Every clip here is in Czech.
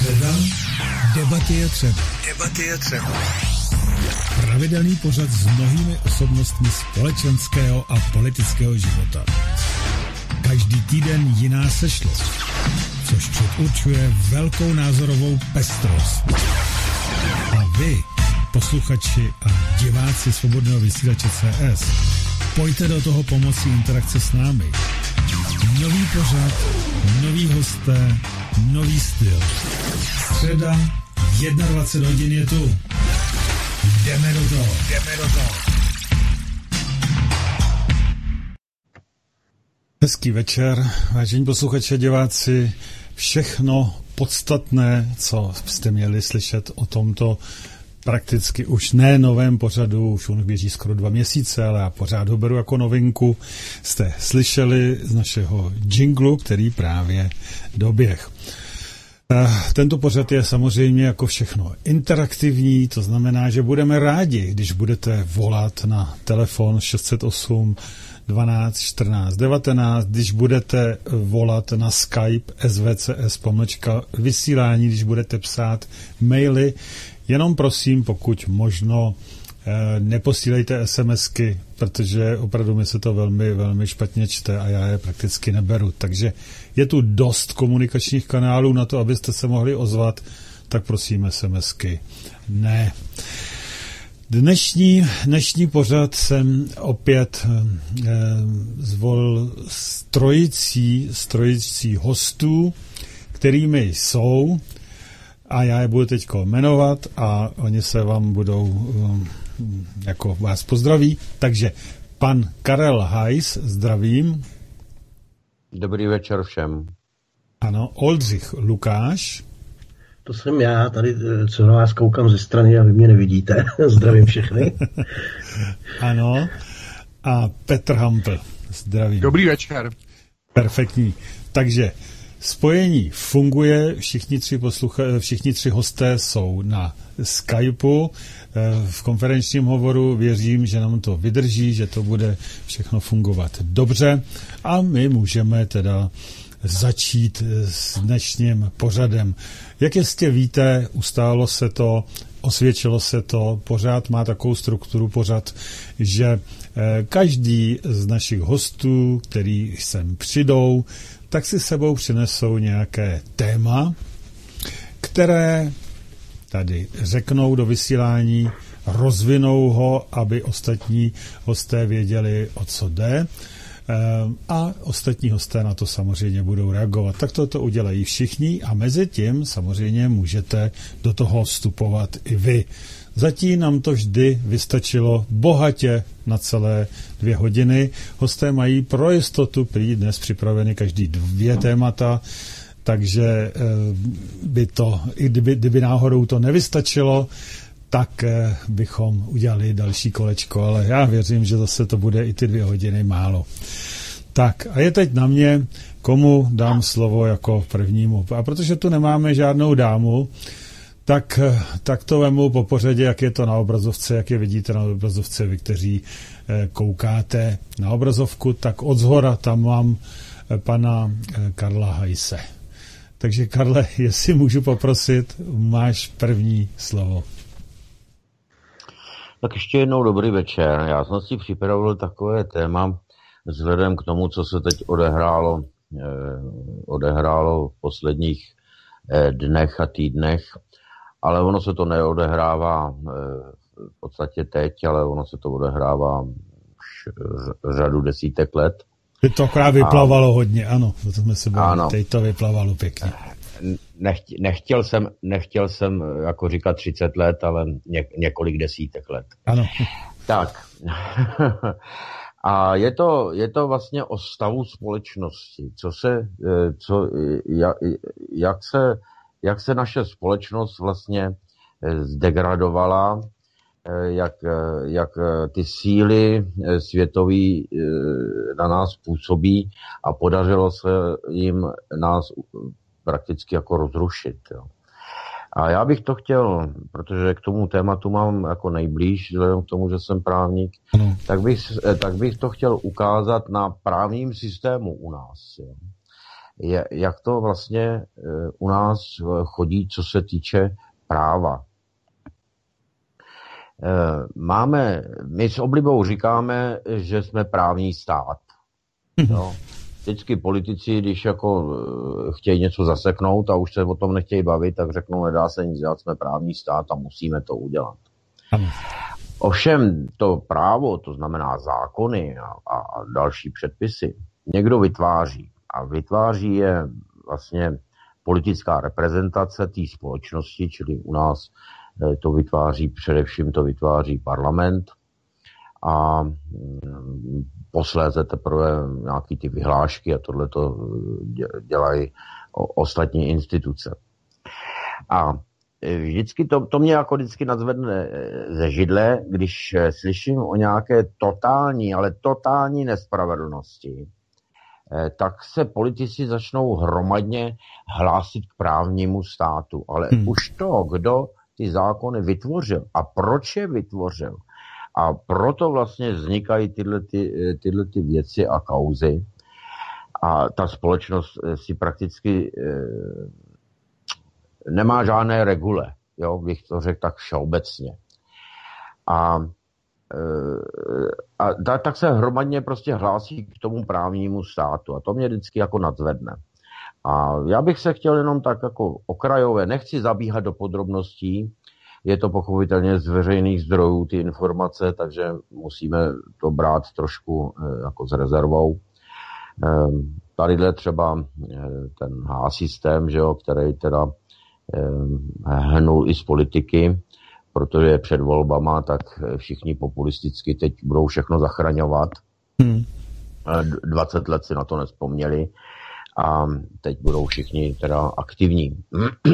Středa, debaty je třeba. Pravidelný pořad s mnohými osobnostmi společenského a politického života. Každý týden jiná sešlost, což předurčuje velkou názorovou pestrost. A vy, posluchači a diváci Svobodného vysílače CS, pojďte do toho pomocí interakce s námi. Nový pořad, noví hosté, nový styl. Středa, 21 hodin je tu. Jdeme do toho. Hezký večer, vážení posluchači a diváci. Všechno podstatné, co jste měli slyšet o tomto prakticky už ne novém pořadu, už on běží skoro 2 měsíce, ale já pořád ho beru jako novinku, jste slyšeli z našeho jinglu, který právě doběh. Tento pořad je samozřejmě jako všechno interaktivní, to znamená, že budeme rádi, když budete volat na telefon 608 12 14 19, když budete volat na Skype svcs_vysílání, když budete psát maily. Jenom prosím, pokud možno, neposílejte SMSky, protože opravdu mi se to velmi, velmi špatně čte a já je prakticky neberu. Takže je tu dost komunikačních kanálů na to, abyste se mohli ozvat, tak prosím SMSky ne. Dnešní pořad jsem opět zvolil z trojicí hostů, kterými jsou, a já je budu teď jmenovat a oni se vám budou jako vás pozdraví. Takže pan Karel Hajs, zdravím. Dobrý večer všem. Ano, Oldřich Lukáš. To jsem já, tady co na vás koukám ze strany a vy mě nevidíte. Zdravím všechny. Ano. A Petr Hampl, zdravím. Dobrý večer. Perfektní. Takže spojení funguje, všichni tři hosté jsou na Skypeu v konferenčním hovoru. Věřím, že nám to vydrží, že to bude všechno fungovat dobře a my můžeme teda začít s dnešním pořadem. Jak jistě víte, ustálo se to, osvědčilo se to, pořád má takovou strukturu pořad, že každý z našich hostů, který sem přijdou, tak si sebou přinesou nějaké téma, které tady řeknou do vysílání, rozvinou ho, aby ostatní hosté věděli, o co jde, a ostatní hosté na to samozřejmě budou reagovat. Tak to udělají všichni a mezi tím samozřejmě můžete do toho vstupovat i vy. Zatím nám to vždy vystačilo bohatě na celé 2 hodiny. Hosté mají pro jistotu prý dnes připraveny každý 2 témata, takže by to, i kdyby náhodou to nevystačilo, tak bychom udělali další kolečko, ale já věřím, že zase to bude i ty 2 hodiny málo. Tak a je teď na mě, komu dám slovo jako prvnímu. A protože tu nemáme žádnou dámu, tak to vemu po pořadě, jak je to na obrazovce, jak je vidíte na obrazovce vy, kteří koukáte na obrazovku, tak odzhora tam mám pana Karla Hajse. Takže Karle, jestli můžu poprosit, máš první slovo. Tak ještě jednou dobrý večer. Já jsem si připravil takové téma vzhledem k tomu, co se teď odehrálo v posledních dnech a týdnech, ale ono se to neodehrává v podstatě teď, ale ono se to odehrává už řadu desítek let. By to akorát vyplavalo hodně, ano, to jsme se bavili, teď to vyplavalo pěkně. Nechtěl jsem jako říkat 30 let, ale několik desítek let. Ano. Tak. A je to vlastně o stavu společnosti. Jak se naše společnost vlastně zdegradovala, jak ty síly světový na nás působí a podařilo se jim nás prakticky jako rozrušit. Jo. A já bych to chtěl, protože k tomu tématu mám jako nejblíž, vzhledem k tomu, že jsem právník, tak bych to chtěl ukázat na právním systému u nás. Jo. jak to vlastně u nás chodí, co se týče práva. My s oblibou říkáme, že jsme právní stát. Jo. Vždycky politici, když jako chtějí něco zaseknout a už se o tom nechtějí bavit, tak řeknou, nedá se nic dělat, jsme právní stát a musíme to udělat. Ovšem to právo, to znamená zákony a další předpisy, někdo vytváří. A vytváří je vlastně politická reprezentace té společnosti, čili u nás to vytváří parlament a posléze teprve nějaký ty vyhlášky a tohle to dělají ostatní instituce. A vždycky to mě jako vždycky nadzvedne ze židle, když slyším o nějaké totální nespravedlnosti, tak se politici začnou hromadně hlásit k právnímu státu. Ale už to, kdo ty zákony vytvořil a proč je vytvořil, a proto vlastně vznikají tyhle ty věci a kauzy. A ta společnost si prakticky nemá žádné regule, jo, bych to řekl tak všeobecně. Tak se hromadně prostě hlásí k tomu právnímu státu a to mě vždycky jako nadzvedne. A já bych se chtěl jenom tak jako okrajově, nechci zabíhat do podrobností, je to pochopitelně z veřejných zdrojů ty informace, takže musíme to brát trošku jako s rezervou. Tadyhle třeba ten H-systém, že jo, který teda hnul i z politiky, protože je před volbama, tak všichni populisticky teď budou všechno zachraňovat. 20 let si na to nevzpomněli a teď budou všichni teda aktivní.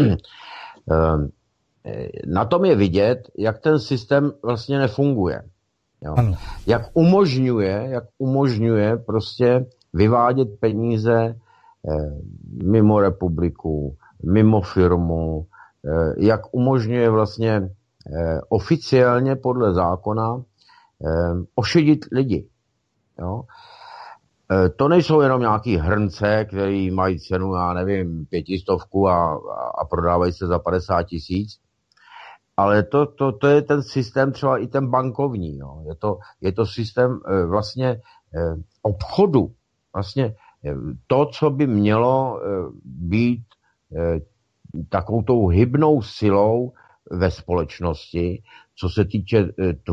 Na tom je vidět, jak ten systém vlastně nefunguje. Jo. Jak umožňuje prostě vyvádět peníze mimo republiku, mimo firmu, jak umožňuje vlastně oficiálně podle zákona ošidit lidi. Jo. To nejsou jenom nějaký hrnce, který mají cenu, já nevím, 500 a prodávají se za 50 000, ale to je ten systém třeba i ten bankovní. Jo. Je to systém vlastně obchodu. Vlastně to, co by mělo být takovou tou hybnou silou ve společnosti, co se týče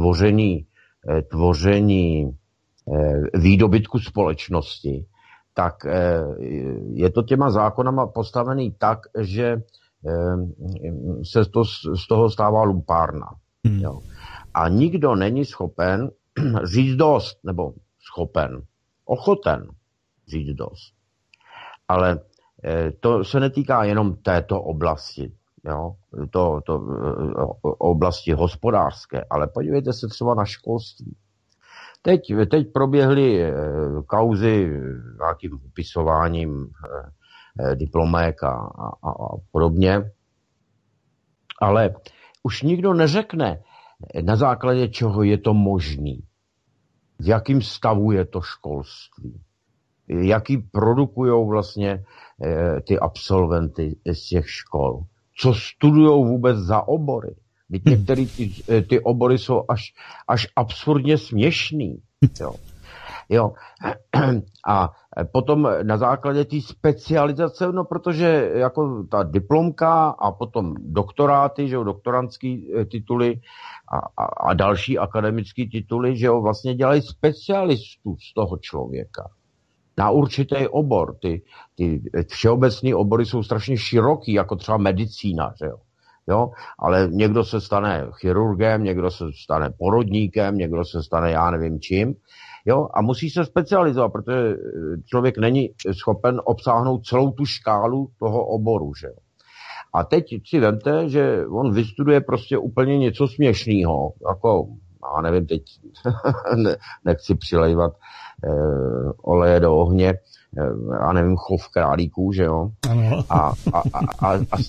tvoření výdobytku společnosti, tak je to těma zákonama postavený tak, že se z toho stává lumpárna. Jo. A nikdo není schopen říct dost, nebo ochoten říct dost. Ale to se netýká jenom této oblasti, jo? To oblasti hospodářské, ale podívejte se třeba na školství. Teď proběhly kauzy nějakým upisováním diplomek a podobně, ale už nikdo neřekne, na základě čeho je to možný, v jakém stavu je to školství, jaký produkujou vlastně ty absolventy z těch škol, co studujou vůbec za obory. Teď některé ty obory jsou až absurdně směšný. Jo. A potom na základě té specializace, no protože jako ta diplomka a potom doktoráty, že jo, doktorantský tituly a další akademické tituly, že jo, vlastně dělají specialistů z toho člověka. Na určitý obor. Ty všeobecné obory jsou strašně široký, jako třeba medicína, že jo. Jo, ale někdo se stane chirurgem, někdo se stane porodníkem, někdo se stane já nevím čím. Jo, a musí se specializovat, protože člověk není schopen obsáhnout celou tu škálu toho oboru, že jo. A teď si vemte, že on vystuduje prostě úplně něco směšného, jako, já nevím, teď nechci přilejvat oleje do ohně, já nevím, chov králíků, že jo. Ano. A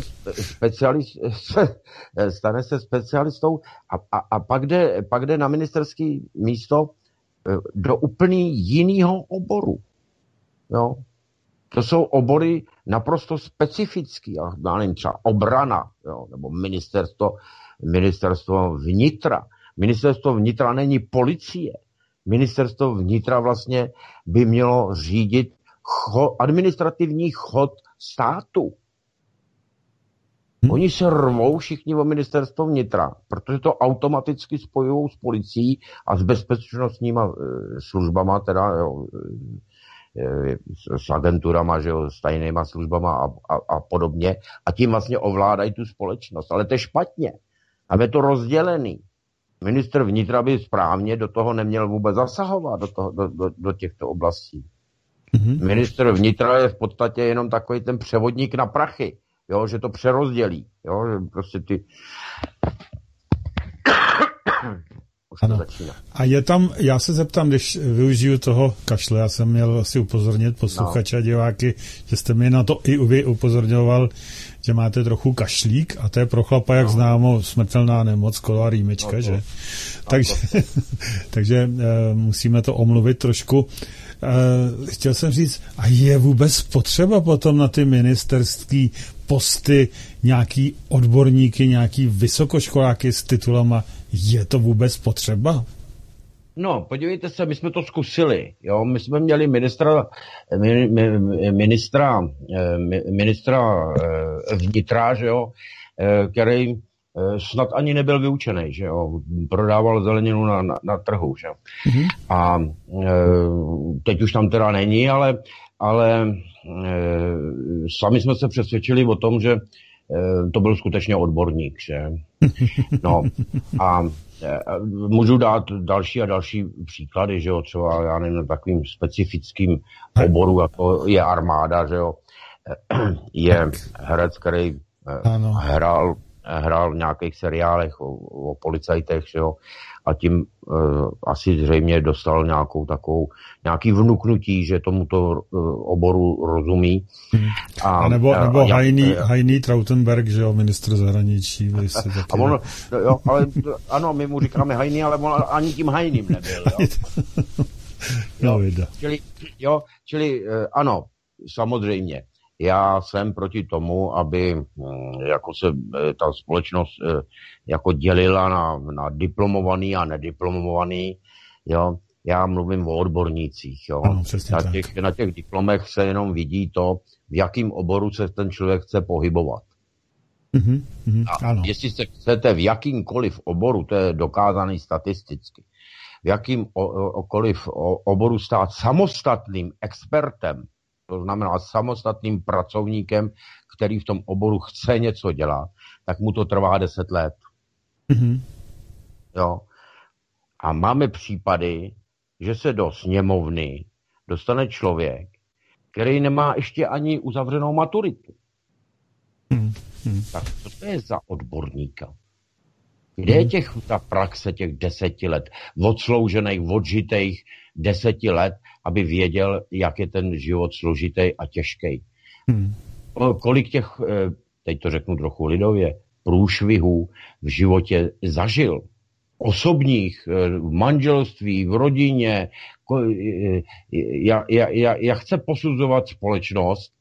stane se specialistou a pak jde na ministerský místo do úplně jiného oboru. Jo. To jsou obory naprosto specifický, já nevím, třeba obrana, jo, nebo ministerstvo vnitra. Ministerstvo vnitra není policie. Ministerstvo vnitra vlastně by mělo řídit administrativní chod státu. Oni se rvou všichni o ministerstvo vnitra, protože to automaticky spojují s policií a s bezpečnostníma službama, teda jo, s agenturama, že jo, s tajnýma službama a podobně. A tím vlastně ovládají tu společnost. Ale to je špatně. A je to rozdělený. Ministr vnitra by správně do toho neměl vůbec zasahovat, do těchto oblastí. Mm-hmm. Ministr vnitra je v podstatě jenom takový ten převodník na prachy, jo, že to přerozdělí, jo, že prostě ty... Ano. A je tam, já se zeptám, když využiju toho kašle, já jsem měl asi upozornit posluchače a diváky, že jste mi na to i vy upozorňoval, že máte trochu kašlík a to je pro chlapa, jak známo, smrtelná nemoc, kolová rýmička, že? Takže musíme to omluvit trošku. Chtěl jsem říct, a je vůbec potřeba potom na ty ministerský posty nějaký odborníky, nějaký vysokoškoláky s titulama? Je to vůbec potřeba? No, podívejte se, my jsme to zkusili. Jo? My jsme měli ministra vnitra, že jo? Který snad ani nebyl vyučený, že jo? Prodával zeleninu na trhu, že jo? Mm-hmm. A teď už tam teda není, ale sami jsme se přesvědčili o tom, že to byl skutečně odborník, že? No a můžu dát další a další příklady, že jo, třeba já nevím, takovým specifickým oboru, jako je armáda, že jo, je herec, který hrál v nějakých seriálech o policajtech, že jo, a tím asi zřejmě dostal nějaký vnuknutí, že tomuto oboru rozumí. A nebo Heini Trautenberg, že jo, ministr zahraničí. A on, jo, ale ano, my mu říkáme Heini, ale on ani tím Heinim nebyl. Jo. Čili ano, samozřejmě. Já jsem proti tomu, aby jako se ta společnost jako dělila na diplomovaný a nediplomovaný. Jo. Já mluvím o odbornících. Jo. Ano, na těch diplomech se jenom vidí to, v jakém oboru se ten člověk chce pohybovat. A jestli se chcete v jakýmkoliv oboru, to je dokázaný statisticky, v jakýmkoliv oboru stát samostatným expertem, to znamená samostatným pracovníkem, který v tom oboru chce něco dělat, tak mu to trvá 10 let. Mm-hmm. Jo. A máme případy, že se do sněmovny dostane člověk, který nemá ještě ani uzavřenou maturitu. Tak co to je za odborníka? Kde je ta praxe těch 10 let, odsloužených, odžitých 10 let, aby věděl, jak je ten život složitý a těžký? Kolik těch, teď to řeknu trochu lidově, průšvihů v životě zažil? Osobních, v manželství, v rodině. Jak chce posuzovat společnost,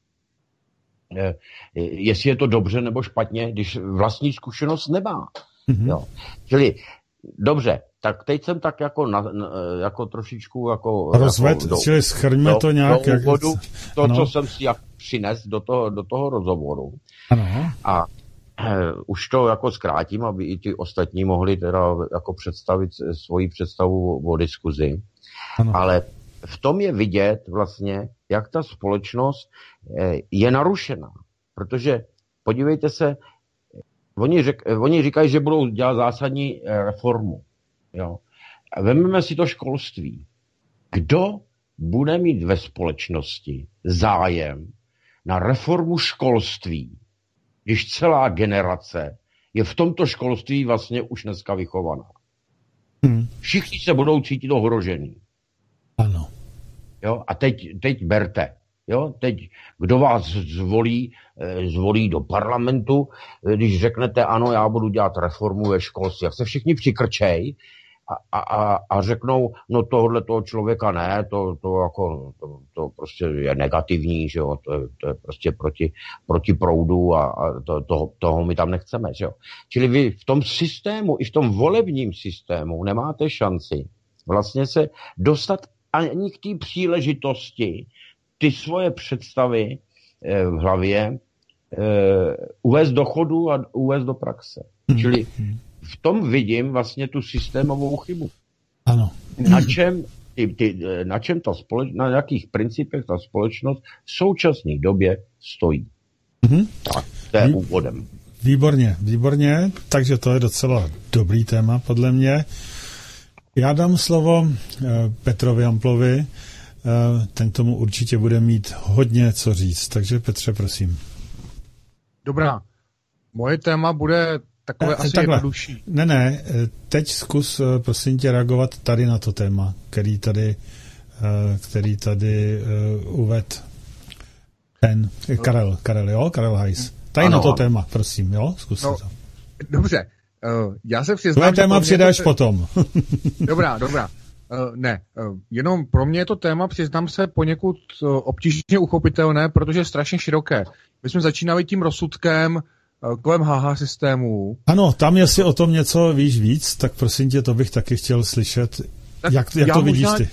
jestli je to dobře nebo špatně, když vlastní zkušenost nemá. Jo. Čili dobře, tak teď jsem tak jako trošičku jako čili schrňme to nějak do úvodu, co jsem si přines do toho rozhovoru. Ano. A už to jako zkrátím, aby i ti ostatní mohli teda jako představit svoji představu o diskuzi. Ano. Ale v tom je vidět vlastně, jak ta společnost je narušená. Protože podívejte se, oni říkají, že budou dělat zásadní reformu. Jo. Vezmeme si to školství. Kdo bude mít ve společnosti zájem na reformu školství, když celá generace je v tomto školství vlastně už dneska vychovaná? Všichni se budou cítit ohrožený. Ano. Jo? A teď berte. Jo? Teď, kdo vás zvolí do parlamentu, když řeknete, ano, já budu dělat reformu ve školství, jak se všichni přikrčej a řeknou, no tohle toho člověka ne, to prostě je negativní, že jo, to je prostě proti proudu a toho my tam nechceme, že jo. Čili vy v tom systému, i v tom volebním systému nemáte šanci vlastně se dostat ani k té příležitosti ty svoje představy v hlavě uvést do chodu a uvést do praxe. Čili v tom vidím vlastně tu systémovou chybu. Ano. Na čem na jakých principech ta společnost v současné době stojí. Tak, to je úvodem. Výborně, takže to je docela dobrý téma, podle mě. Já dám slovo Petrovi Amplovi, ten k tomu určitě bude mít hodně co říct, takže Petře, prosím. Dobrá, moje téma bude takové asi jednodušší. Ne, teď zkus, prosím tě, reagovat tady na to téma, který tady uvedl ten Karel Hajs. Tady na to téma, prosím, jo, zkus to. Dobře, já se přiznám... Tvoje téma přidáš potom. Dobrá. Jenom pro mě je to téma, přiznám se, poněkud obtížně uchopitelné, protože je strašně široké. My jsme začínali tím rozsudkem kolem HH systému. Ano, tam jestli o tom něco víš víc, tak prosím tě, to bych taky chtěl slyšet. Tak jak to vidíš ty?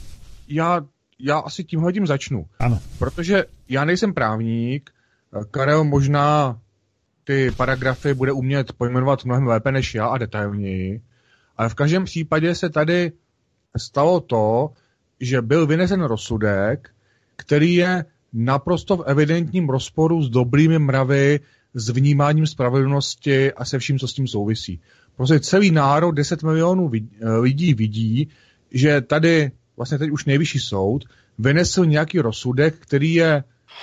Já asi tímhletím začnu. Ano. Protože já nejsem právník, Karel možná ty paragrafy bude umět pojmenovat mnohem lépe než já a detailněji, ale v každém případě se tady stalo to, že byl vynesen rozsudek, který je naprosto v evidentním rozporu s dobrými mravy, s vnímáním spravedlnosti a se vším, co s tím souvisí. Prostě celý národ, 10 milionů lidí vidí, že tady vlastně teď už nejvyšší soud vynesl nějaký rozsudek, který je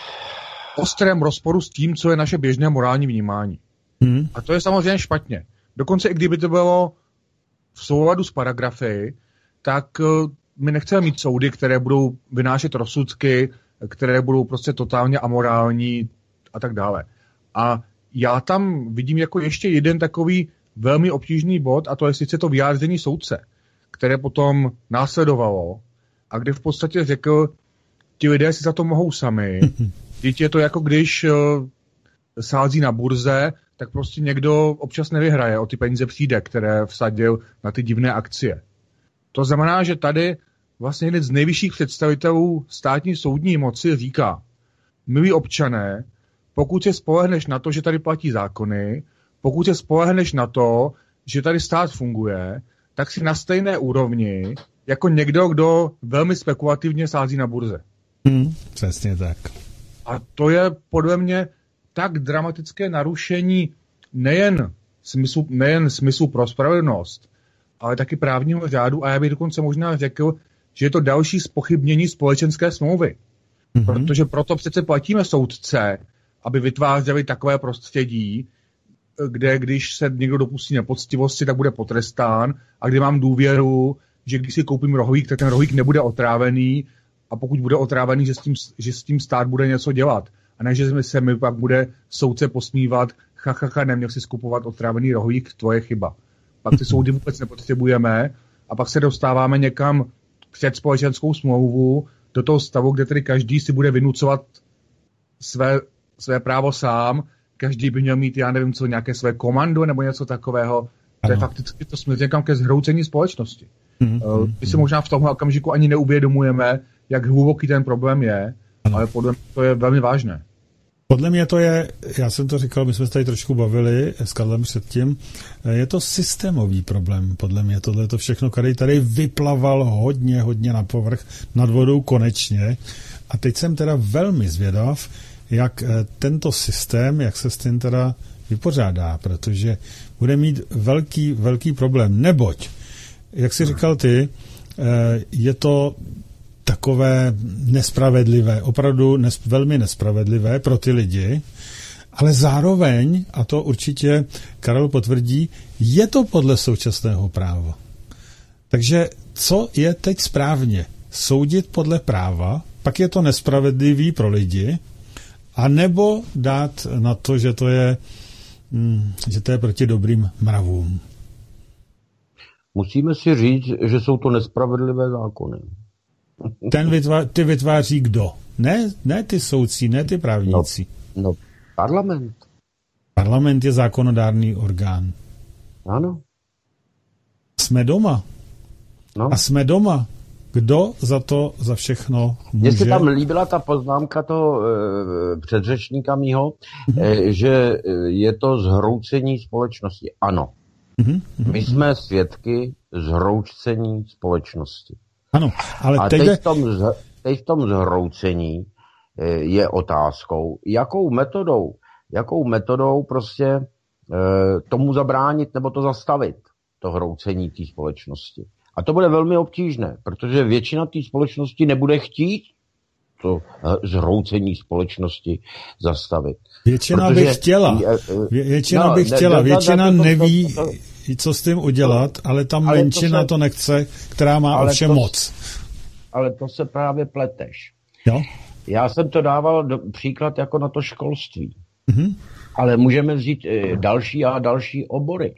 v ostrém rozporu s tím, co je naše běžné morální vnímání. A to je samozřejmě špatně. Dokonce i kdyby to bylo v souladu s paragrafy, tak my nechceme mít soudy, které budou vynášet rozsudky, které budou prostě totálně amorální a tak dále. A já tam vidím jako ještě jeden takový velmi obtížný bod, a to je sice to vyjádření soudce, které potom následovalo a kde v podstatě řekl, ti lidé si za to mohou sami. Teď je to jako když sází na burze, tak prostě někdo občas nevyhraje, o ty peníze přijde, které vsadil na ty divné akcie. To znamená, že tady vlastně jeden z nejvyšších představitelů státní soudní moci říká, milí občané, pokud se spolehneš na to, že tady platí zákony, pokud se spolehneš na to, že tady stát funguje, tak si na stejné úrovni jako někdo, kdo velmi spekulativně sází na burze. Přesně tak. A to je podle mě tak dramatické narušení nejen smyslu pro spravedlnost, ale taky právního řádu, a já bych dokonce možná řekl, že je to další zpochybnění společenské smlouvy. Protože proto přece platíme soudce, aby vytvářeli takové prostředí, kde když se někdo dopustí nepoctivosti, tak bude potrestán, a kde mám důvěru, že když si koupím rohlík, tak ten rohlík nebude otrávený, a pokud bude otrávený, že s tím stát bude něco dělat. A ne, že se mi pak bude soudce posmívat, neměl si skupovat otrávený rohlík, tvoje chyba. Pak ty soudy vůbec nepotřebujeme a pak se dostáváme někam před společenskou smlouvu do toho stavu, kde tedy každý si bude vynucovat své právo sám, každý by měl mít, já nevím co, nějaké své komando nebo něco takového. To je fakticky to směř někam ke zhroucení společnosti. My si možná v tomhle okamžiku ani neuvědomujeme, jak hluboký ten problém je, ale podle mě to je velmi vážné. Podle mě to je, já jsem to říkal, my jsme se tady trošku bavili s Karlem předtím, je to systémový problém, podle mě tohleto všechno, který tady vyplaval hodně na povrch, nad vodou konečně. A teď jsem teda velmi zvědav, jak tento systém, jak se s tím teda vypořádá, protože bude mít velký problém, neboť, jak jsi říkal ty, je to takové nespravedlivé, opravdu velmi nespravedlivé pro ty lidi, ale zároveň, a to určitě Karel potvrdí, je to podle současného práva. Takže co je teď správně? Soudit podle práva, pak je to nespravedlivý pro lidi, a nebo dát na to, že to je proti dobrým mravům? musíme si říct, že jsou to nespravedlivé zákony. Ty vytváří kdo? Ne ty soudci, ne ty právníci. No, parlament. Parlament je zákonodárný orgán. Ano. Jsme doma. No. A jsme doma. Kdo za všechno může? Mně se tam líbila ta poznámka toho předřečníka mýho, že je to zhroucení společnosti. Ano. My jsme svědky zhroucení společnosti. Ano, ale a teď v tom zhroucení je otázkou, jakou metodou prostě tomu zabránit nebo to zastavit, to hroucení té společnosti. A to bude velmi obtížné, protože většina té společnosti nebude chtít to zhroucení společnosti zastavit. Většina by chtěla. Většina neví, co s tím udělat, ale ta menšina to nechce, která má ovšem moc. Ale to se právě pleteš. Jo? Já jsem to dával příklad jako na to školství. Ale můžeme vzít další a další obory.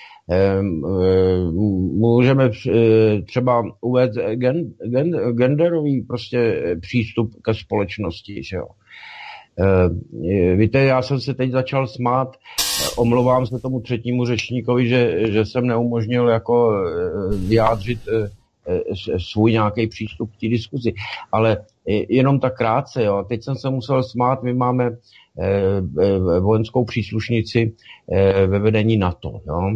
Můžeme třeba uvést genderový prostě přístup ke společnosti, že jo. Víte, já jsem se teď začal smát, omlouvám se tomu třetímu řečníkovi, že jsem neumožnil jako vyjádřit svůj nějaký přístup k té diskuzi, ale jenom tak krátce, jo. Teď jsem se musel smát, my máme vojenskou příslušnici ve vedení NATO, jo.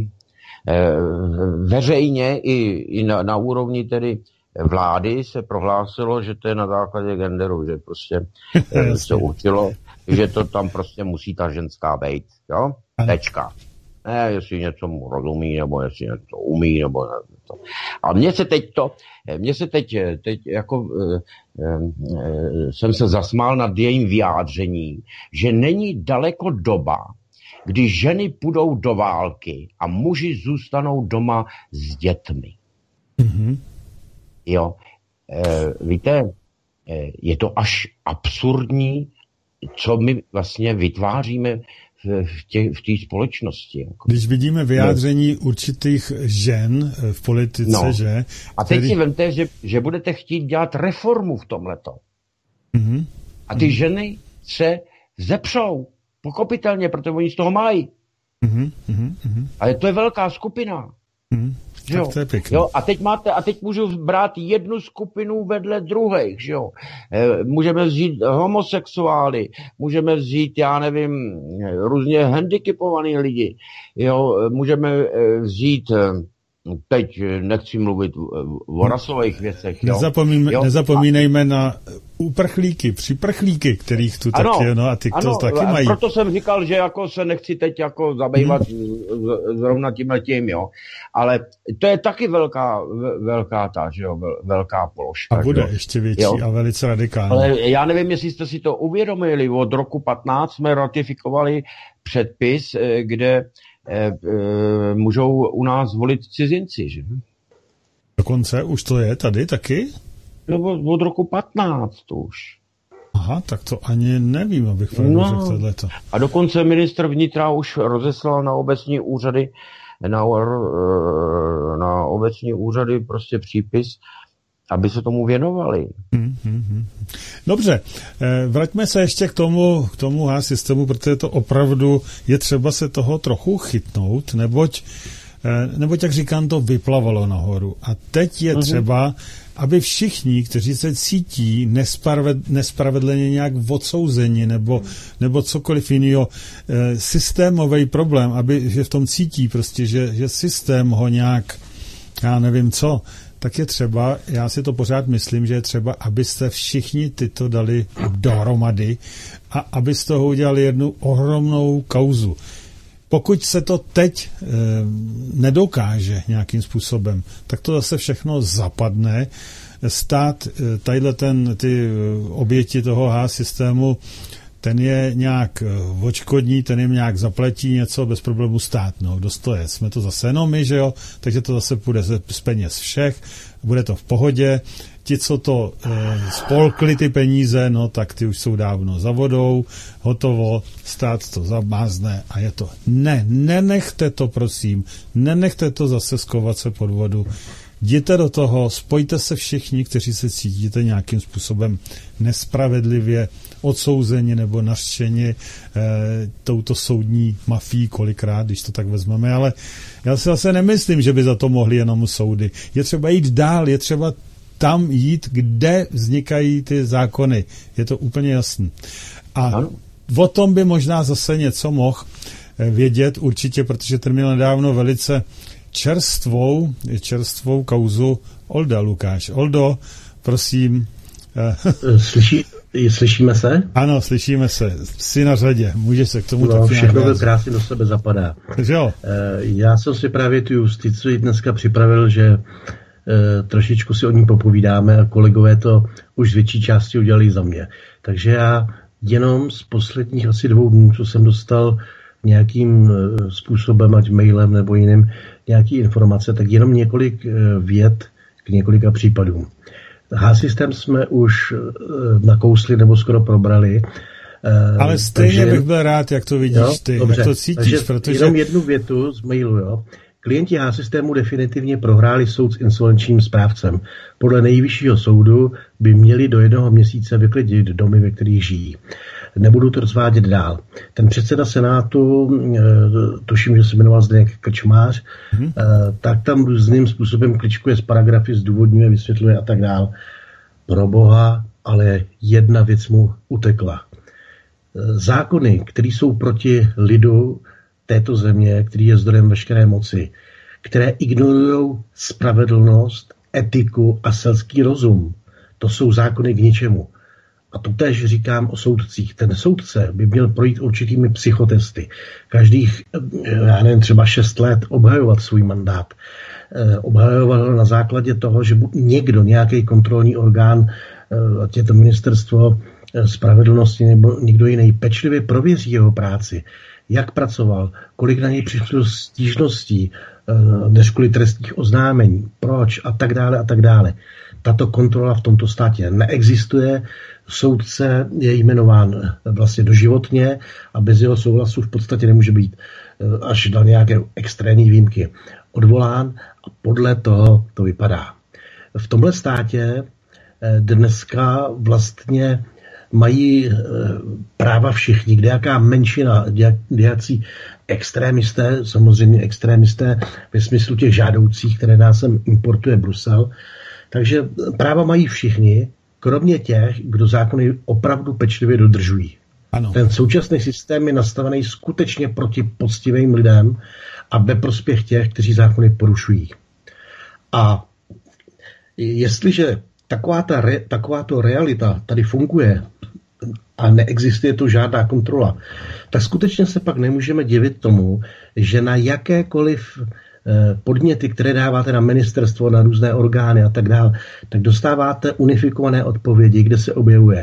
Veřejně i na úrovni tedy vlády se prohlásilo, že to je na základě genderu, že prostě se určilo, že to tam prostě musí ta ženská být, jo? Tečka. Ne, jestli něco mu rozumí, nebo jestli něco umí, nebo to. A mně se teď jako jsem se zasmál nad jejím vyjádřením, že není daleko doba, kdy ženy půjdou do války a muži zůstanou doma s dětmi. Jo, víte, je to až absurdní, co my vlastně vytváříme v té společnosti. Jako. Když vidíme vyjádření určitých žen v politice, že... A teď si vemte, že budete chtít dělat reformu v tomhleto. A ty ženy se vzepřou. Pochopitelně, protože oni z toho mají. Ale to je velká skupina. Tak to je pěkný. Jo, a teď můžu brát jednu skupinu vedle druhých, že jo. Můžeme vzít homosexuály, můžeme vzít, já nevím, různě handicapovaný lidi, jo, můžeme vzít, teď nechci mluvit o rasových věcech, jo. Nezapomínejme na připrchlíky, kterých tu taky, a ty to taky mají. Proto jsem říkal, že jako se nechci teď jako zabývat zrovna tímhletím, jo. Ale to je taky velká položka. A bude ještě větší, jo? A velice radikální. Ale já nevím, jestli jste si to uvědomili, od roku 15 jsme ratifikovali předpis, kde můžou u nás volit cizinci, že? Dokonce už to je tady taky? No, od roku 15 už. Aha, tak to ani nevím, abych řekl tohleto. A dokonce ministr vnitra už rozeslal na obecní úřady na obecní úřady prostě přípis, aby se tomu věnovali. Dobře, vraťme se ještě k tomu systému, protože to opravdu je třeba se toho trochu chytnout, neboť jak říkám, to vyplavalo nahoru. A teď je třeba, aby všichni, kteří se cítí nespravedlně nějak odsouzeni nebo cokoliv jiného, systémový problém, že v tom cítí prostě, že systém ho nějak, já nevím co, tak je třeba, já si to pořád myslím, že je třeba, abyste všichni tyto dali dohromady a abyste toho udělali jednu ohromnou kauzu. Pokud se to teď nedokáže nějakým způsobem, tak to zase všechno zapadne. Stát, ty oběti toho systému, ten je nějak odškodní, ten jim nějak zaplatí něco, bez problému stát. No, kdo to je? Jsme to zase jenom my, že jo? Takže to zase půjde z peněz všech, bude to v pohodě. ti, co to spolkli ty peníze, no tak ty už jsou dávno za vodou, hotovo, stát to zamázne a je to. Nenechte to, prosím, nenechte to zase skovat se pod vodu. Jděte do toho, spojte se všichni, kteří se cítíte nějakým způsobem nespravedlivě odsouzeni nebo nařčeni touto soudní mafií kolikrát, když to tak vezmeme, ale já si zase nemyslím, že by za to mohli jenom soudy. Je třeba jít dál, je třeba tam jít, kde vznikají ty zákony. Je to úplně jasný. A o tom by možná zase něco mohl vědět určitě, protože ten měl nedávno velice čerstvou kauzu Olda Lukáš. Oldo, prosím. Slyšíme se? Ano, slyšíme se. Jsi na řadě. Můžeš se k tomu taky všechno to krásně do sebe zapadá. Jo. Já jsem si právě tu justici dneska připravil, že trošičku si o ní popovídáme a kolegové to už z větší části udělali za mě. Takže já jenom z posledních asi 2 dnů, co jsem dostal nějakým způsobem, ať mailem nebo jiným, nějaký informace, tak jenom několik vět k několika případům. H-systém jsme už nakousli nebo skoro probrali. Ale stejně bych byl rád, jak to vidíš ty, dobře, jak to cítíš, protože... Jenom jednu větu z mailu, jo. Klienti H-systému definitivně prohráli soud s insolvenčním správcem. Podle nejvyššího soudu by měli do 1 měsíce vyklidit domy, ve kterých žijí. Nebudu to rozvádět dál. Ten předseda Senátu, tuším, že se jmenoval Zdeněk Krčmář, tak tam různým způsobem kličkuje z paragrafy, zdůvodňuje, vysvětluje a tak dál. Pro boha, ale jedna věc mu utekla. Zákony, které jsou proti lidu této země, který je zdrojem veškeré moci, které ignorují spravedlnost, etiku a selský rozum, to jsou zákony k ničemu. A to též říkám o soudcích. Ten soudce by měl projít určitými psychotesty. Každých, já nevím, třeba 6 let obhajovat svůj mandát. Obhajovat na základě toho, že někdo, nějaký kontrolní orgán, ať je to ministerstvo spravedlnosti nebo někdo jiný, pečlivě prověří jeho práci. Jak pracoval, kolik na něj přišlo stížností, než kvůli trestních oznámení, proč a tak dále a tak dále. Tato kontrola v tomto státě neexistuje. Soudce je jmenován vlastně doživotně a bez jeho souhlasu v podstatě nemůže být až na nějaké extrémní výjimky odvolán a podle toho to vypadá. V tomhle státě dneska vlastně mají práva všichni, kdejaká menšina, kdejací extrémisté, samozřejmě extrémisté ve smyslu těch žádoucích, které nás sem importuje Brusel. Takže práva mají všichni, kromě těch, kdo zákony opravdu pečlivě dodržují. Ano. Ten současný systém je nastavený skutečně proti poctivým lidem a ve prospěch těch, kteří zákony porušují. A jestliže takováto realita tady funguje a neexistuje tu žádná kontrola, tak skutečně se pak nemůžeme divit tomu, že na jakékoliv podněty, které dáváte na ministerstvo, na různé orgány a tak dále, tak dostáváte unifikované odpovědi, kde se objevuje.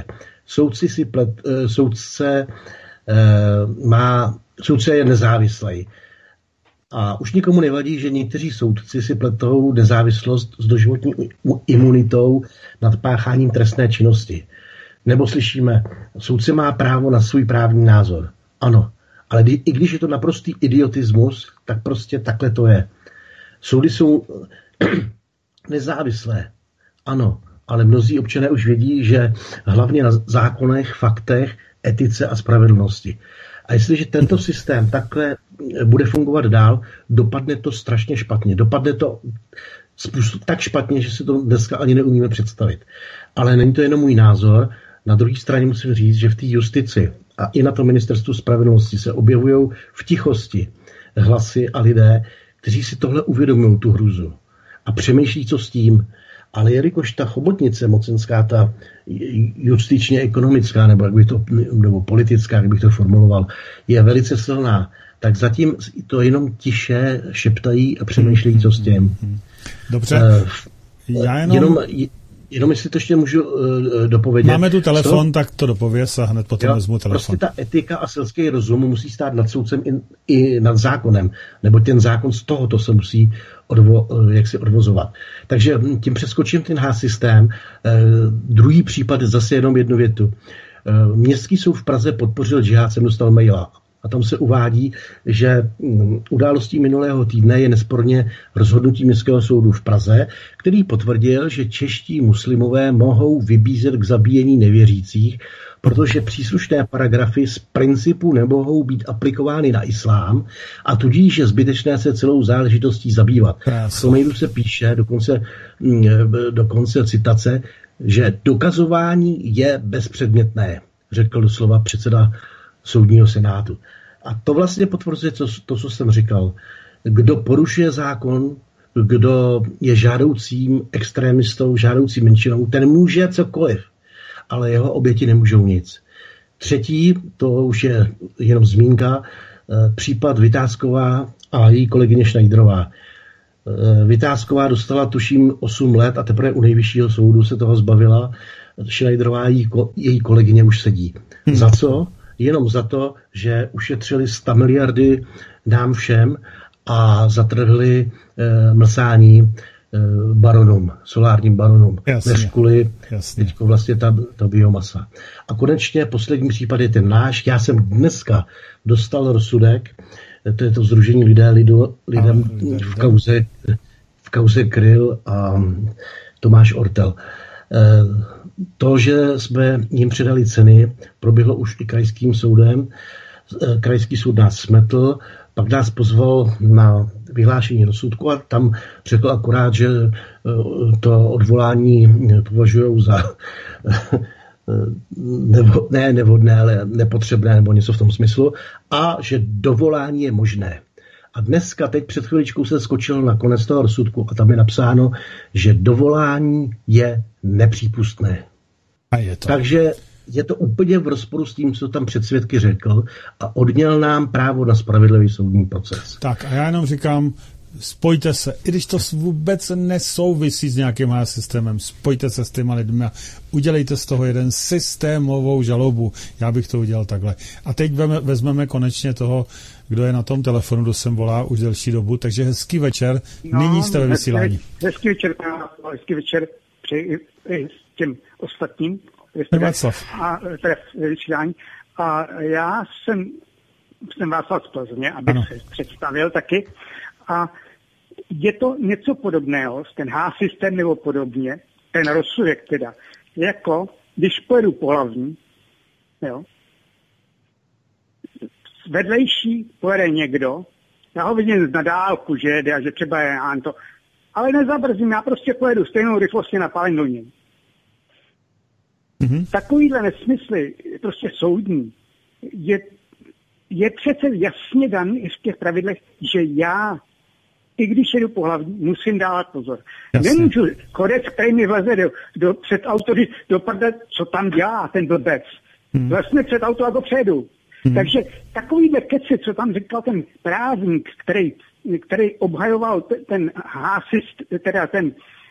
Soudce je nezávislý. A už nikomu nevadí, že někteří soudci si pletou nezávislost s doživotní imunitou nad pácháním trestné činnosti. Nebo slyšíme, soudce má právo na svůj právní názor. Ano, ale i když je to naprostý idiotismus, tak prostě takhle to je. Soudy jsou nezávislé. Ano, ale mnozí občané už vědí, že hlavně na zákonech, faktech, etice a spravedlnosti. A jestliže tento systém takhle bude fungovat dál, dopadne to strašně špatně. Dopadne to tak špatně, že si to dneska ani neumíme představit. Ale není to jenom můj názor. Na druhé straně musím říct, že v té justici a i na tom ministerstvu spravedlnosti se objevují v tichosti hlasy a lidé, kteří si tohle uvědomují, tu hrůzu. A přemýšlí, co s tím. Ale jelikož ta chobotnice mocenská, ta justičně ekonomická, nebo politická, jak bych to formuloval, je velice silná, tak zatím to jenom tiše šeptají a přemýšlejí, co s tím. Dobře. Já jenom Jenom jestli to ještě můžu dopovědět. Máme tu telefon, tak to dopověz a hned potom vezmu telefon. Prostě ta etika a selský rozum musí stát nad soudcem i nad zákonem, nebo ten zákon z tohoto se musí odvozovat. Takže tím přeskočím ten H-systém. Druhý případ je zase jenom jednu větu. Městský soud v Praze podpořil džihad, jsem dostal maila. A tam se uvádí, že událostí minulého týdne je nesporně rozhodnutí Městského soudu v Praze, který potvrdil, že čeští muslimové mohou vybízet k zabíjení nevěřících, protože příslušné paragrafy z principu nemohou být aplikovány na islám a tudíž je zbytečné se celou záležitostí zabývat. V tom mailu se píše, dokonce citace, že dokazování je bezpředmětné, řekl doslova předseda soudního senátu. A to vlastně potvrzuje to, co jsem říkal. Kdo porušuje zákon, kdo je žádoucím extrémistou, žádoucím menšinou, ten může cokoliv, ale jeho oběti nemůžou nic. Třetí, to už je jenom zmínka, případ Vytázková a její kolegyně Schneiderová. Vytázková dostala tuším 8 let a teprve u nejvyššího soudu se toho zbavila. Schneiderová a její kolegyně už sedí. Za co? Jenom za to, že ušetřili 100 miliardy nám všem a zatrhli mlsání baronům, solárním baronům. Neřkuli teďko vlastně ta biomasa. A konečně poslední případ je ten náš. Já jsem dneska dostal rozsudek, to je to sdružení lidem v kauze Kryl a Tomáš Ortel. To, že jsme jim předali ceny, proběhlo už i krajským soudem. Krajský soud nás smetl, pak nás pozval na vyhlášení rozsudku a tam řekl akorát, že to odvolání považují za nevhodné, ale nepotřebné nebo něco v tom smyslu a že dovolání je možné. A dneska, teď před chviličkou se skočil na konec toho rozsudku a tam je napsáno, že dovolání je nepřípustné. A je to. Takže je to úplně v rozporu s tím, co tam před svědky řekl a odněl nám právo na spravedlivý soudní proces. Tak a já jenom říkám, spojte se, i když to vůbec nesouvisí s nějakým systémem, spojte se s těma lidmi a udělejte z toho jeden systémovou žalobu. Já bych to udělal takhle. A teď vezmeme konečně toho, kdo je na tom telefonu, kdo sem volá už delší dobu, takže hezký večer. Nyní jste ve vysílání. Hezký večer přeji s těm ostatním. A ve vysílání. A já jsem Václav z Plzně, abych se představil taky. A je to něco podobného, ten H-systém nebo podobně, ten rozsudek teda, jako když pojedu po hlavní, jo, vedlejší pojede někdo, já ho vidím na dálku, že jede a že třeba je to, ale nezabrzím, já prostě pojedu stejnou rychlostí na pálení do něj. Takovýhle nesmysly, prostě soudní, je přece jasně dan i v těch pravidlech, že já, i když jedu po hlavní, musím dávat pozor. Jasně. Nemůžu kodec, který mi vleze před auto, dopadne, co tam dělá ten blbec. Vlastně před auto a go přejedu. Takže takovýhle keci, co tam říkal ten právník, který obhajoval ten hásist, teda ten,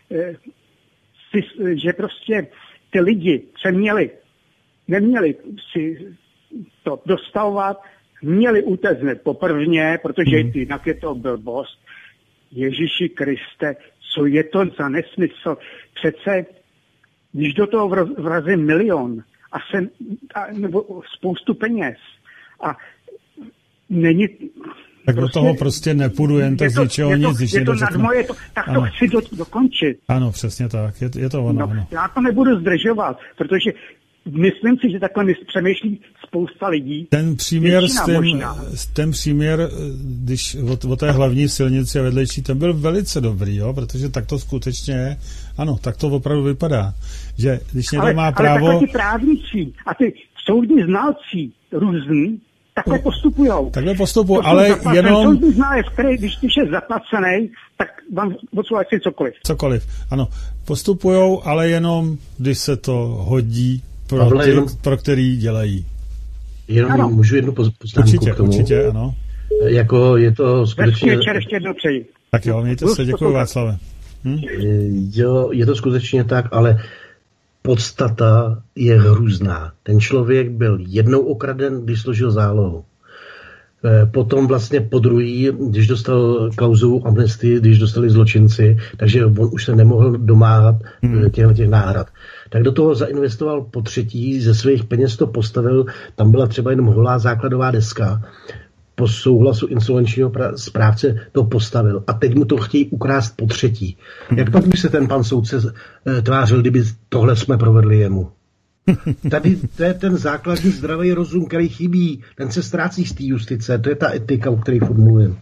že prostě ty lidi se neměli si to dostavovat, měli utéct poprvně, protože jinak je to blbost. Ježíši Kriste, co je to za nesmysl? Přece, když do toho vrazí milion nebo spoustu peněz a není... Tak do toho prostě nepůjdu jen tak z ničeho nic, když někdo řekne. Tak to chci dokončit. Ano, přesně tak, je to ono. Ano. Já to nebudu zdržovat, protože myslím si, že takhle přemýšlí spousta lidí. Ten příměr, když o té hlavní silnici a vedlejší, ten byl velice dobrý, jo, protože tak to skutečně je. Ano, tak to opravdu vypadá. Že když někdo má právo... Ale takhle ti právníci a ty soudní znalci různý, takhle postupujou. Takhle postupují, ale jenom... Soudní znalec, který, když je zaplacený, tak vám odsouhlasí cokoliv. Cokoliv, ano. Postupujou, ale jenom, když se to hodí pro který dělají. Jenom můžu jednu poznámku k tomu. Určitě, ano. Jako je to skutečně... Večer ještě jednou přeji. Tak jo, mějte se, děkuji Václave. Jo, je to skutečně tak, ale podstata je hrůzná. Ten člověk byl jednou okraden, když složil zálohu. Potom vlastně podruhý, když dostal klauzovou amnestii, když dostali zločinci, takže on už se nemohl domáhat těch náhrad. Tak do toho zainvestoval po třetí, ze svých peněz to postavil, tam byla třeba jenom holá základová deska, po souhlasu insolvenčního správce to postavil a teď mu to chtějí ukrást po třetí. Jak pak by se ten pan soudce tvářil, kdyby tohle jsme provedli jemu? Tady to je ten základní zdravý rozum, který chybí. Ten se ztrácí z té justice. To je ta etika, o které furt mluvím.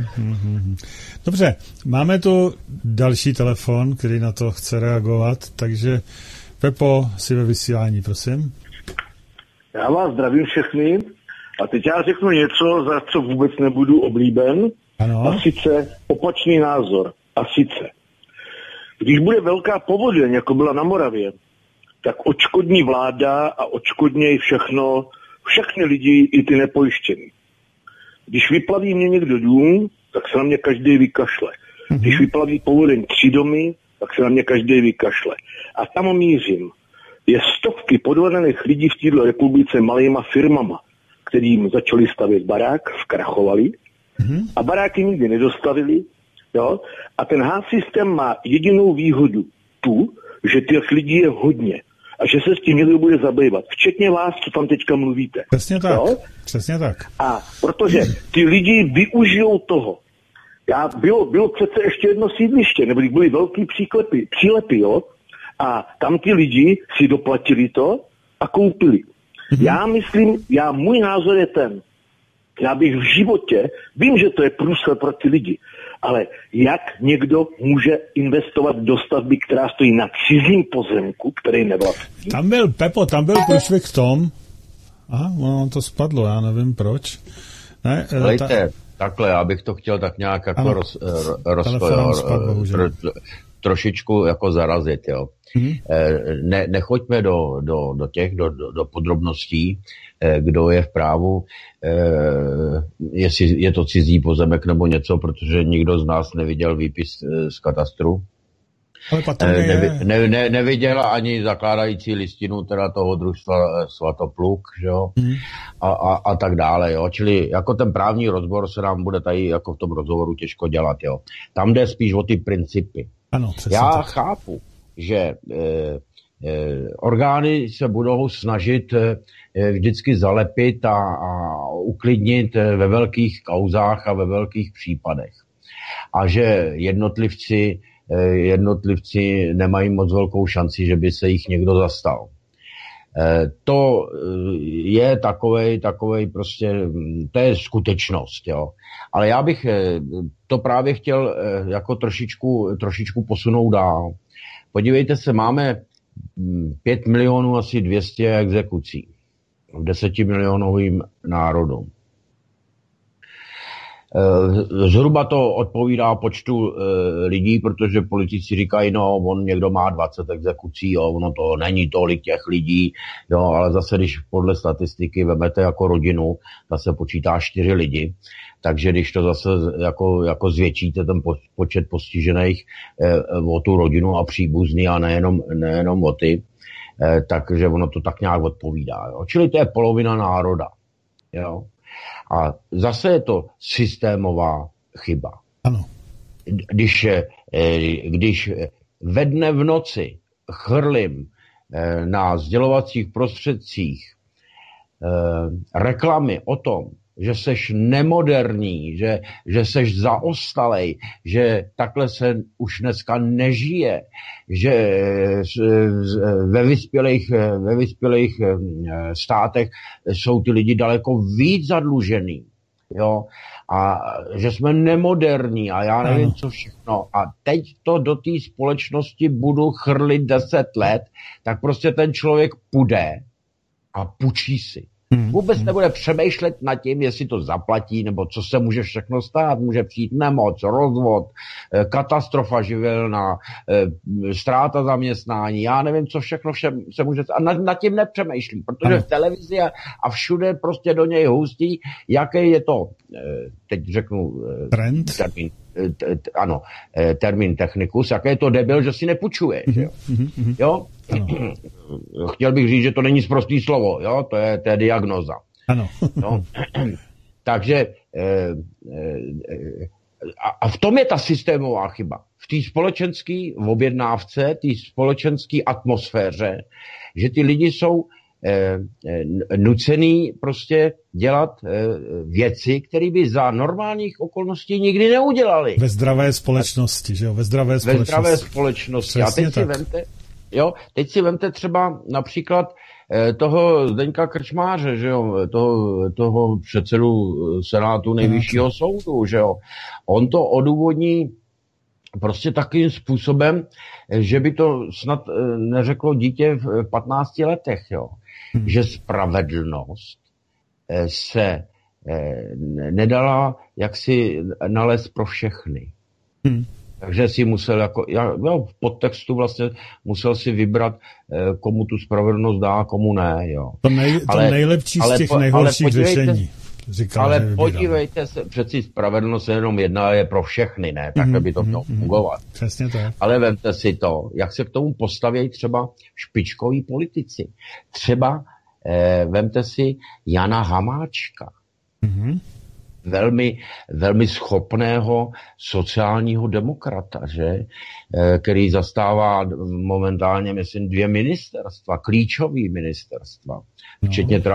Dobře, máme tu další telefon, který na to chce reagovat, takže Pepo, si ve vysílání, prosím. Já vás zdravím všechny a teď já řeknu něco, za co vůbec nebudu oblíben. Ano. A sice opačný názor. A sice, když bude velká povodeň, jako byla na Moravě, tak odškodní vláda a odškodněj všechny lidi, i ty nepojištěný. Když vyplaví mě někdo dům, tak se na mě každý vykašle. Když vyplaví povodeň 3 domy, tak se na mě každý vykašle. A tam mířím. Je stovky podvodených lidí v této republice malýma firmama, kterým začali stavět barák, zkrachovali a baráky nikdy nedostavili. Jo? A ten H-systém má jedinou výhodu tu, že těch lidí je hodně a že se s tím někdo bude zabývat. Včetně vás, co tam teďka mluvíte. Přesně tak. Jo? Přesně tak. A protože ty lidi využijou toho. Bylo přece ještě jedno sídliště, nebo byly velký přílepy, jo? A tam ty lidi si doplatili to a koupili. Já myslím, můj názor je ten, já bych v životě, vím, že to je průser pro ty lidi, ale jak někdo může investovat do stavby, která stojí na cizím pozemku, který nevlastní? Tam byl průšvih v tom, ono to spadlo, já nevím proč. Ne, takhle, já bych to chtěl tak nějak jako trošičku jako zarazit, jo. Nechoďme do podrobností, kdo je v právu, jestli je to cizí pozemek nebo něco, protože nikdo z nás neviděl výpis z katastru. Neviděla ani zakládající listinu teda toho družstva Svatopluk, že jo, a tak dále, jo, čili jako ten právní rozbor se nám bude tady jako v tom rozhovoru těžko dělat, jo. Tam jde spíš o ty principy. Ano, já chápu, že orgány se budou snažit vždycky zalepit a uklidnit ve velkých kauzách a ve velkých případech. A že jednotlivci nemají moc velkou šanci, že by se jich někdo zastal. To je takovej prostě, to je skutečnost, jo. Ale já bych to právě chtěl jako trošičku posunout dál. Podívejte se, máme 5 milionů asi 200 exekucí v 10 milionovým národu. Zhruba to odpovídá počtu lidí, protože politici říkají, no, on někdo má 20 exekucí, jo, ono to není tolik těch lidí, jo, ale zase, když podle statistiky vemete jako rodinu, ta se počítá 4 lidi, takže když to zase jako zvětšíte ten počet postižených o tu rodinu a příbuzný a nejenom o ty, takže ono to tak nějak odpovídá, jo. Čili to je polovina národa, jo. A zase je to systémová chyba. Ano. Když ve dne v noci chrlím na sdělovacích prostředcích reklamy o tom, že seš nemoderní, že seš zaostalej, že takhle se už dneska nežije, že ve vyspělých státech jsou ty lidi daleko víc zadlužený, jo, a že jsme nemoderní a já nevím co všechno. A teď to do té společnosti budu chrlit 10 let, tak prostě ten člověk půjde a půjčí si. Vůbec nebude přemýšlet nad tím, jestli to zaplatí, nebo co se může všechno stát. Může přijít nemoc, rozvod, katastrofa živelná, ztráta zaměstnání, já nevím, co všechno se může stát. A nad tím nepřemýšlím, protože v televizi a všude prostě do něj hustí, jaký je to, teď řeknu termín technikus, jaké je to debil, že si nepůjčuje. Jo? Chtěl bych říct, že to není sprostý slovo, jo? To je diagnoza. Ano. No? Takže a v tom je ta systémová chyba. V té společenské objednávce, té společenské atmosféře, že ty lidi jsou nucený prostě dělat věci, které by za normálních okolností nikdy neudělali. Ve zdravé společnosti, že jo? Ve zdravé společnosti. A teď si vemte třeba například toho Zdeňka Krčmáře, že jo? Toho předsedu Senátu Nejvyššího soudu, že jo? On to odůvodní prostě takovým způsobem, že by to snad neřeklo dítě v 15 letech, jo? Že spravedlnost se nedala jaksi nalézt pro všechny. Takže si musel v podtextu vlastně musel si vybrat, komu tu spravedlnost dá a komu ne. Jo. To nejlepší z těch nejhorších řešení. Ale podívejte se, přeci spravedlnost je jenom jedna, je pro všechny, ne? Takhle by to mělo fungovat. Přesně tak. Ale vemte si to, jak se k tomu postaví třeba špičkoví politici. Třeba vemte si Jana Hamáčka. Velmi, velmi schopného sociálního demokrata, že? Který zastává momentálně, myslím, 2 ministerstva, klíčový ministerstva, včetně teda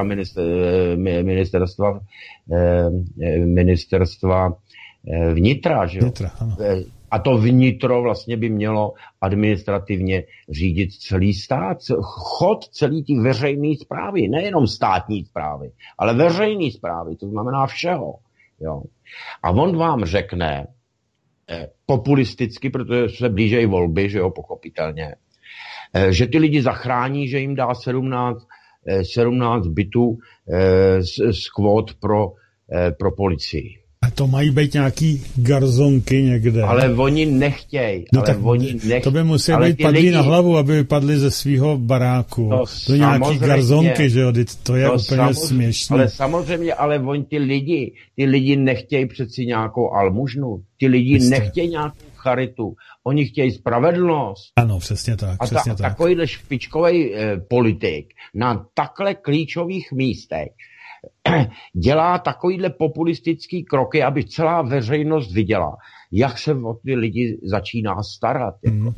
ministerstva vnitra, že? A to vnitro vlastně by mělo administrativně řídit celý stát, chod celý ty veřejné správy, nejenom státní správy, ale veřejné správy, to znamená všeho. Jo. A on vám řekne populisticky, protože se blížejí volby, že jo, pochopitelně, že ty lidi zachrání, že jim dá 17 bytů z kvót pro policii. A to mají být nějaký garzonky někde. Ale oni nechtějí. To by museli být padlí na hlavu, aby vypadli ze svého baráku. To nějaký garzonky, že jo, to je úplně směšné. Ale samozřejmě, oni ty lidi nechtějí přeci nějakou almužnu. Ty lidi nechtějí nějakou charitu. Oni chtějí spravedlnost. Ano, přesně tak. A takovýhle špičkový politik na takhle klíčových místech dělá takovýhle populistický kroky, aby celá veřejnost viděla, jak se o ty lidi začíná starat.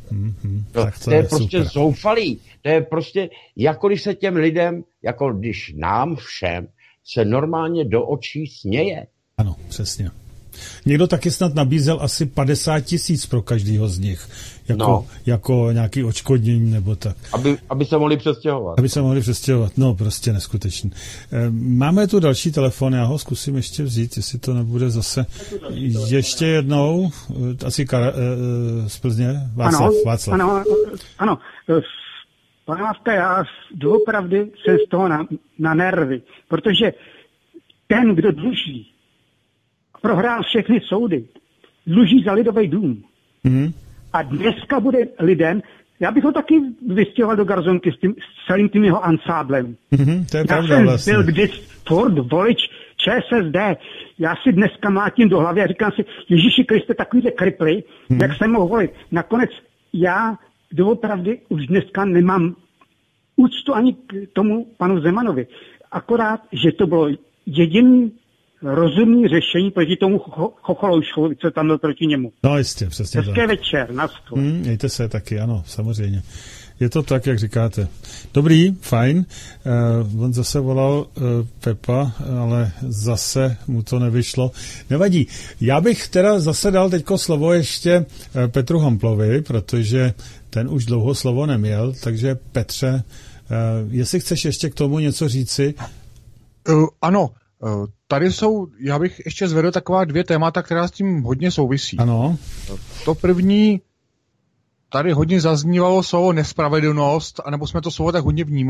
To je prostě super. Zoufalý. To je prostě, jako když se těm lidem, jako když nám všem, se normálně do očí směje. Ano, přesně. Někdo taky snad nabízel asi 50 000 pro každýho z nich. Jako nějaký odškodnění nebo tak. Aby se mohli přestěhovat. No, prostě neskutečný. Máme tu další telefon, já ho zkusím ještě vzít, jestli to nebude zase ještě jednou. Asi z Plzně. Václav. Ano. Pane Lavka, já doopravdy jsem z toho na nervy, protože ten, kdo dluží, prohrál všechny soudy, dluží za Lidový dům. A dneska bude lidem, já bych ho taky vystěhoval do garzonky s celým tím jeho ansáblem. To je já jsem byl když Ford volič ČSSD. Já si dneska mlátím do hlavy a říkám si, Ježíši Kriste, takovýhle kriply, jak jsem mohl volit. Nakonec já doopravdy už dneska nemám úctu ani k tomu panu Zemanovi. Akorát, že to bylo jediný rozumný řešení proti tomu chocholouškovi, co tam byl proti němu. No jistě, přesně. Hezké večer, na stůl. Mějte se taky, ano, samozřejmě. Je to tak, jak říkáte. Dobrý, fajn. On zase volal Pepa, ale zase mu to nevyšlo. Nevadí. Já bych teda zase dal teďko slovo ještě Petru Hamplovi, protože ten už dlouho slovo neměl, takže Petře, jestli chceš ještě k tomu něco říci? Ano. Tady jsou, já bych ještě zvedl taková 2 témata, která s tím hodně souvisí. Ano. To první, tady hodně zaznívalo slovo nespravedlnost, anebo jsme to slovo tak hodně vnímali.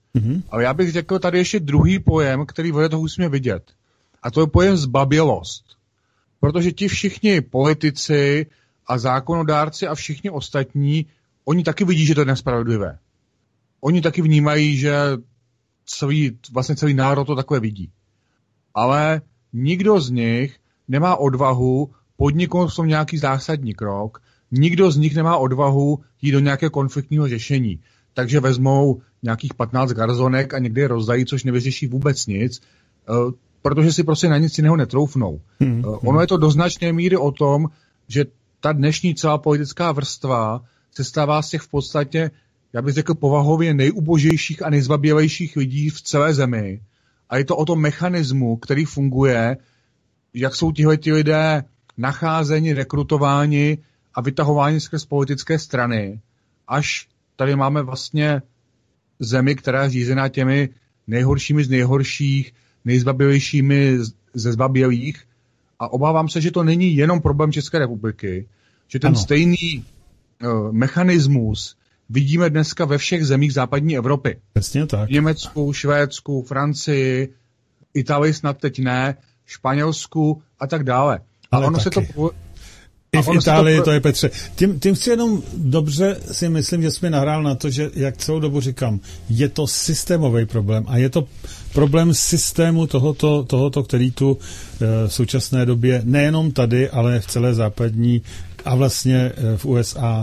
Ale já bych řekl tady ještě druhý pojem, který vedle toho musíme vidět. A to je pojem zbabělost. Protože ti všichni politici a zákonodárci a všichni ostatní, oni taky vidí, že to je nespravedlivé. Oni taky vnímají, že celý národ to takhle vidí. Ale nikdo z nich nemá odvahu podniknout v tom nějaký zásadní krok, nikdo z nich nemá odvahu jít do nějakého konfliktního řešení. Takže vezmou nějakých 15 garzonek a někde je rozdají, což nevyřeší vůbec nic, protože si prostě na nic jiného netroufnou. Ono je to do značné míry o tom, že ta dnešní celá politická vrstva se stává z těch v podstatě, já bych řekl, povahově nejubožejších a nejzbabělejších lidí v celé zemi. A je to o tom mechanismu, který funguje, jak jsou tihleti lidé nacházeni, rekrutováni a vytahováni skrz politické strany, až tady máme vlastně zemi, která je řízená těmi nejhoršími z nejhorších, nejzbabělejšími ze zbabělých. A obávám se, že to není jenom problém České republiky, že ten stejný mechanismus vidíme dneska ve všech zemích západní Evropy. Přesně tak. V Německu, Švédsku, Francii, Itálii snad teď ne, Španělsku a tak dále. Ale ono taky. Se to... I v Itálii to je, Petře. Tím chci jenom dobře si myslím, že jsi mi nahrál na to, že jak celou dobu říkám, je to systémový problém a je to problém systému tohoto, který tu v současné době nejenom tady, ale v celé západní a vlastně v USA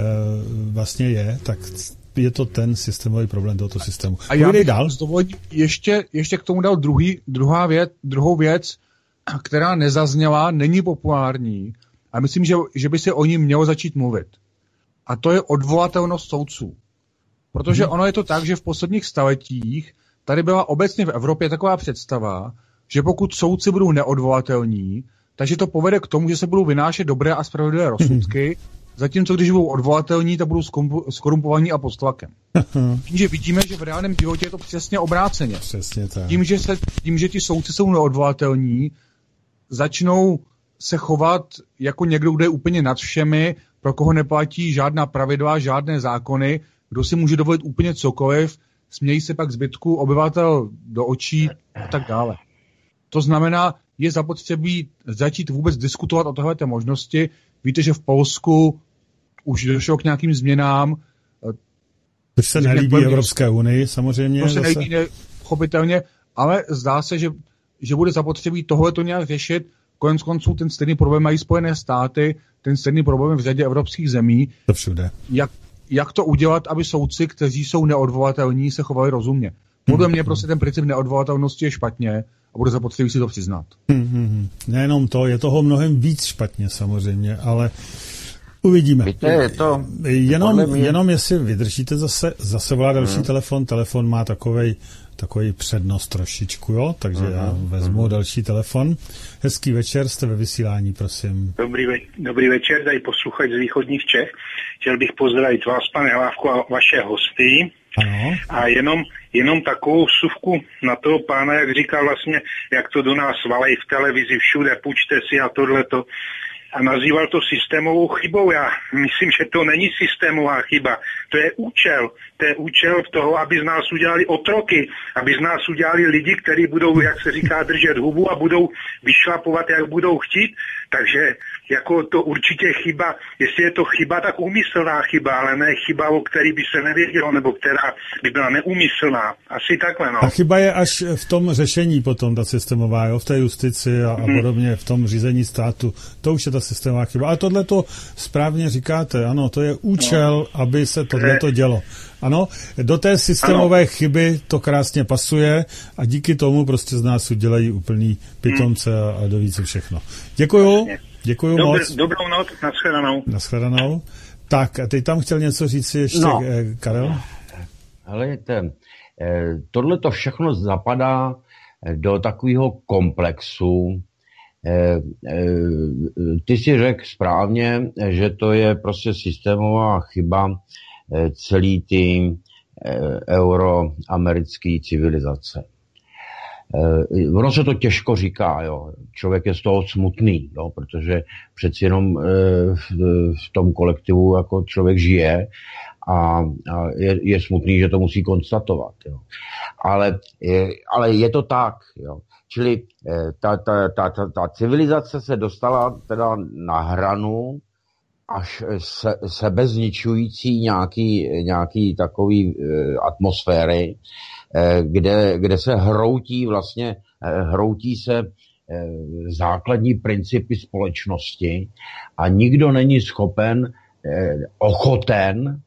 vlastně je, tak je to ten systémový problém tohoto systému. A já bych ještě k tomu dal druhou věc, která nezazněla, není populární, a myslím, že by se o ní mělo začít mluvit. A to je odvolatelnost soudců. Protože ono je to tak, že v posledních staletích tady byla obecně v Evropě taková představa, že pokud soudci budou neodvolatelní, takže to povede k tomu, že se budou vynášet dobré a spravedlivé rozsudky, zatímco když budou odvolatelní, tak budou skorumpovaní a pod tlakem. Tím, vidíme, že v reálném životě je to přesně obráceně. Přesně tak. Tím, že ti soudci jsou neodvolatelní, začnou se chovat jako někdo, kdo je úplně nad všemi, pro koho neplatí žádná pravidla, žádné zákony, kdo si může dovolit úplně cokoliv, smějí se pak zbytku obyvatel do očí a tak dále. To znamená, je zapotřebí začít vůbec diskutovat o tohleté možnosti. Víte, že v Polsku už došlo k nějakým změnám. To se nelíbí Evropské unii, samozřejmě. To se nelíbí pochopitelně, ale zdá se, že bude zapotřebí tohleto nějak řešit. Konec konců ten stejný problém mají Spojené státy, ten stejný problém v řadě evropských zemí. To všude. Jak to udělat, aby soudci, kteří jsou neodvolatelní, se chovali rozumně? Podle mě prostě ten princip neodvolatelnosti je špatně a bude zapotřebí si to přiznat. Nejenom to, je toho mnohem víc špatně samozřejmě, ale uvidíme. Víte, je to... Jenom jestli vydržíte zase volá další telefon má takový přednost trošičku, jo? Takže já vezmu další telefon. Hezký večer, jste ve vysílání, prosím. Dobrý večer, tady posluchač z východních Čech. Chtěl bych pozdravit vás, pane Hlávku, a vaše hosty. Ano. A jenom takovou vsuvku na toho pána, jak říkal vlastně, jak to do nás valej v televizi všude, půjčte si a tohleto. A nazýval to systémovou chybou. Já myslím, že to není systémová chyba. To je účel v toho, aby z nás udělali otroky, aby z nás udělali lidi, kteří budou, jak se říká, držet hubu a budou vyšlapovat, jak budou chtít. Takže jako to určitě chyba, jestli je to chyba, tak úmyslná chyba, ale ne chyba, o který by se nevědělo, nebo která by byla neúmyslná. Asi takhle, no. A chyba je až v tom řešení potom, ta systémová, jo, v té justici a podobně, v tom řízení státu. To už je ta systémová chyba. Ale tohle to správně říkáte, ano, to je účel, aby se tohleto dělo. Ano, do té systémové chyby to krásně pasuje a díky tomu prostě z nás udělají úplný pitomce a doví co všechno. Děkuju moc. Dobrou noc, nashledanou. Tak, a teď tam chtěl něco říct ještě, Karel? Helejte, tohle to všechno zapadá do takového komplexu. Ty si řekl správně, že to je prostě systémová chyba celý ty euroamerické civilizace. Ono se to těžko říká, jo. Člověk je z toho smutný, jo, protože přeci jenom v tom kolektivu jako člověk žije a je smutný, že to musí konstatovat. Jo. Ale je to tak. Jo. Čili ta civilizace se dostala teda na hranu až sebezničující nějaký takový atmosféry, kde se hroutí se základní principy společnosti a nikdo není ochoten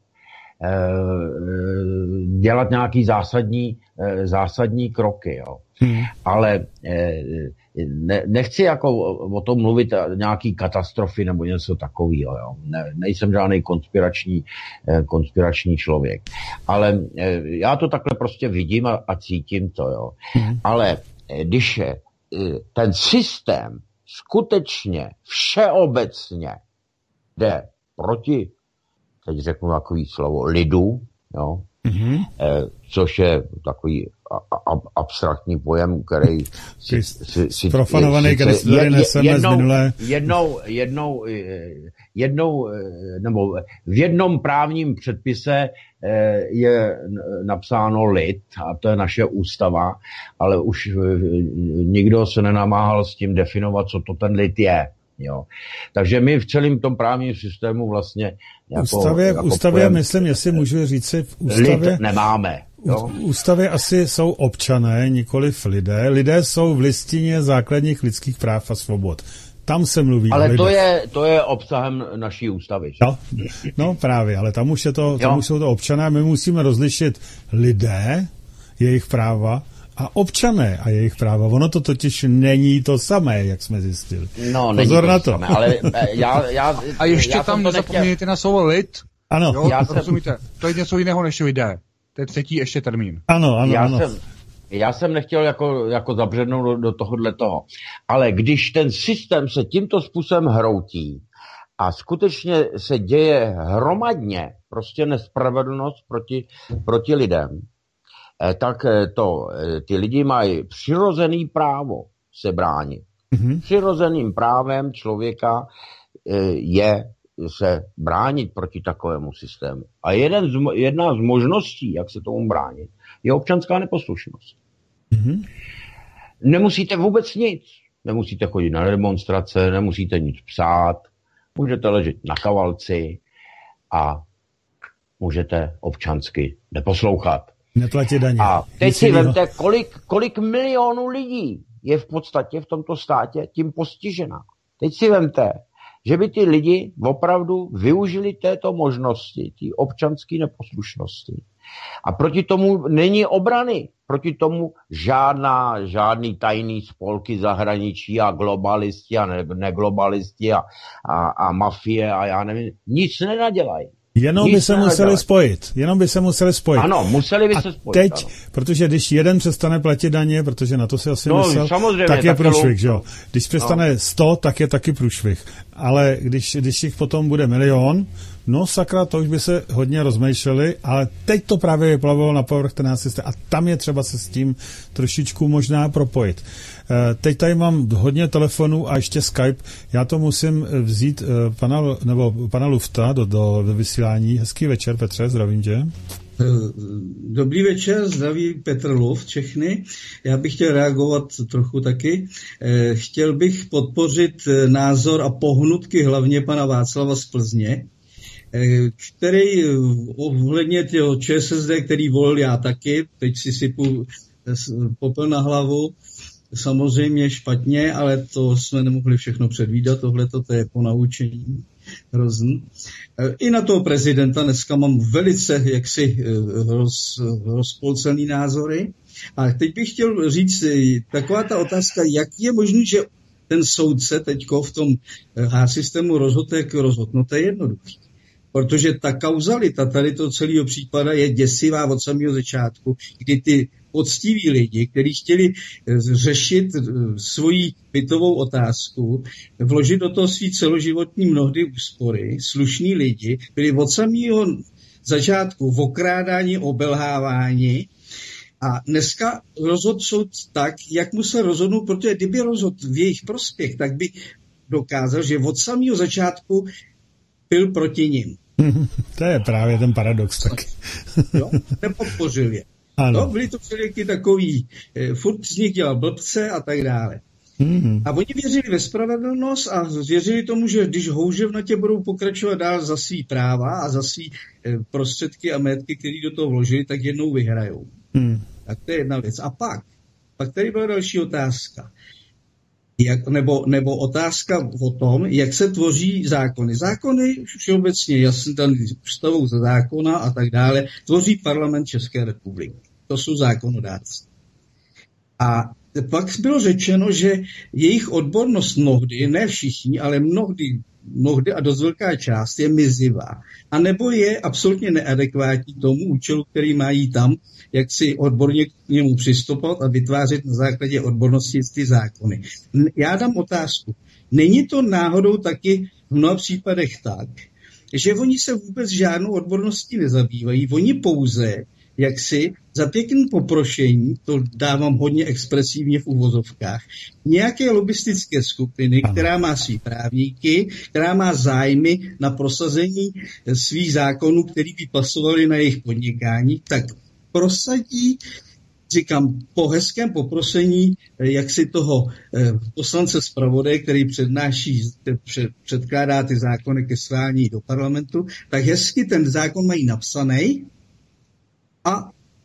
dělat nějaký zásadní kroky. Jo. Ale nechci jako o tom mluvit nějaký katastrofy nebo něco takového. Jo. Nejsem žádný konspirační člověk. Ale já to takhle prostě vidím a cítím to. Jo. Ale když ten systém skutečně všeobecně jde proti, teď řeknu takový slovo, lidu, jo, což je takový abstraktní pojem, který profanovaný, který si tady neseme z minulé. Nebo v jednom právním předpise je napsáno lid, a to je naše ústava, ale už nikdo se nenamáhal s tím definovat, co to ten lid je. Jo. Takže my v celém tom právním systému vlastně v ústavě myslím, jestli můžu říci, v ústavě lid nemáme. Jo? V ústavě asi jsou občané, nikoliv lidé. Lidé jsou v listině základních lidských práv a svobod. Tam se mluví. Ale to je obsahem naší ústavy. Že? No právě, ale tam už jsou to občané. My musíme rozlišit lidé, jejich práva, a občané a jejich práva. Ono to totiž není to samé, jak jsme zjistili. No, pozor na to. Samé, ale a ještě tam nezapomnějte na slovo lid. Ano. Jo, rozumíte, to je něco jiného než lidé. To je třetí ještě termín. Ano. Já jsem nechtěl jako zabřednout do tohohle toho. Ale když ten systém se tímto způsobem hroutí a skutečně se děje hromadně prostě nespravedlnost proti lidem, tak ty lidi mají přirozený právo se bránit. Přirozeným právem člověka je se bránit proti takovému systému. A jedna z možností, jak se tomu bránit, je občanská neposlušnost. Nemusíte vůbec nic. Nemusíte chodit na demonstrace, nemusíte nic psát, můžete ležet na kavalci a můžete občansky neposlouchat. Neplatit daně. A teď si vemte, kolik milionů lidí je v podstatě v tomto státě tím postižena. Teď si vemte, že by ty lidi opravdu využili této možnosti, té občanské neposlušnosti. A proti tomu není obrany. Proti tomu žádný tajný spolky zahraničí a globalisti a neglobalisti a mafie a já nevím, nic nenadělají. Jenom by se museli spojit. Ano, museli by se spojit. Teď, ano. Protože když jeden přestane platit daně, protože na to si asi myslel, tak je průšvih, že jo. Když přestane 100, tak je taky průšvih. Ale když jich potom bude 1 milion, no sakra, to už by se hodně rozmýšleli, ale teď to právě vyplavilo na povrch ten systém a tam je třeba se s tím trošičku možná propojit. Teď tady mám hodně telefonů a ještě Skype. Já to musím vzít pana Lufta do vysílání. Hezký večer, Petře, zdravím tě. Dobrý večer, zdraví Petr Luft, všechny. Já bych chtěl reagovat trochu taky. Chtěl bych podpořit názor a pohnutky hlavně pana Václava z Plzně, který ohledně těho ČSSD, který volil já taky, teď si sypu popel na hlavu, samozřejmě špatně, ale to jsme nemohli všechno předvídat, tohleto to je po naučení hrozný. I na toho prezidenta dneska mám velice jaksi rozpolcený názory. A teď bych chtěl říct, taková ta otázka, jak je možný, že ten soudce teďko v tom systému rozhodl, jak rozhodl. No to je jednoduchý. Protože ta kauzalita tady toho celého případa je děsivá od samého začátku, kdy ty poctiví lidi, kteří chtěli řešit svoji bytovou otázku, vložit do toho svý celoživotní mnohdy úspory, slušní lidi, byli od samého začátku v okrádání, obelhávání a dneska rozhodl soud tak, jak musel rozhodnout, protože kdyby rozhodl v jejich prospěch, tak by dokázal, že od samého začátku byl proti nim. To je právě ten paradox taky. Jo? Nepodpořil je. No, byli to všelijaky takový, furt z nich dělal blbce a tak dále. A oni věřili ve spravedlnost a věřili tomu, že když houževnatě budou pokračovat dál za svý práva a za svý prostředky a majetky, které do toho vložili, tak jednou vyhrajou. Tak to je jedna věc. A pak tady byla další otázka. Nebo otázka o tom, jak se tvoří zákony. Zákony všeobecně jasně tam ústavou za zákona a tak dále tvoří Parlament České republiky. To jsou zákonodárci. A pak bylo řečeno, že jejich odbornost mnohdy, ne všichni, ale mnohdy a dost velká část je mizivá. A nebo je absolutně neadekvátní tomu účelu, který mají tam, jak si odborně k němu přistupovat a vytvářet na základě odbornosti ty zákony. Já dám otázku. Není to náhodou taky v mnoha případech tak, že oni se vůbec žádnou odborností nezabývají, oni pouze jak si za pěkný poprošení, to dávám hodně expresivně v uvozovkách, nějaké lobistické skupiny, která má svý právníky, která má zájmy na prosazení svých zákonů, který by pasovaly na jejich podnikání, tak prosadí, říkám, po hezkém poprosení, jak si toho poslance zpravodaje, který předkládá ty zákony ke schválení do parlamentu, tak hezky ten zákon mají napsaný a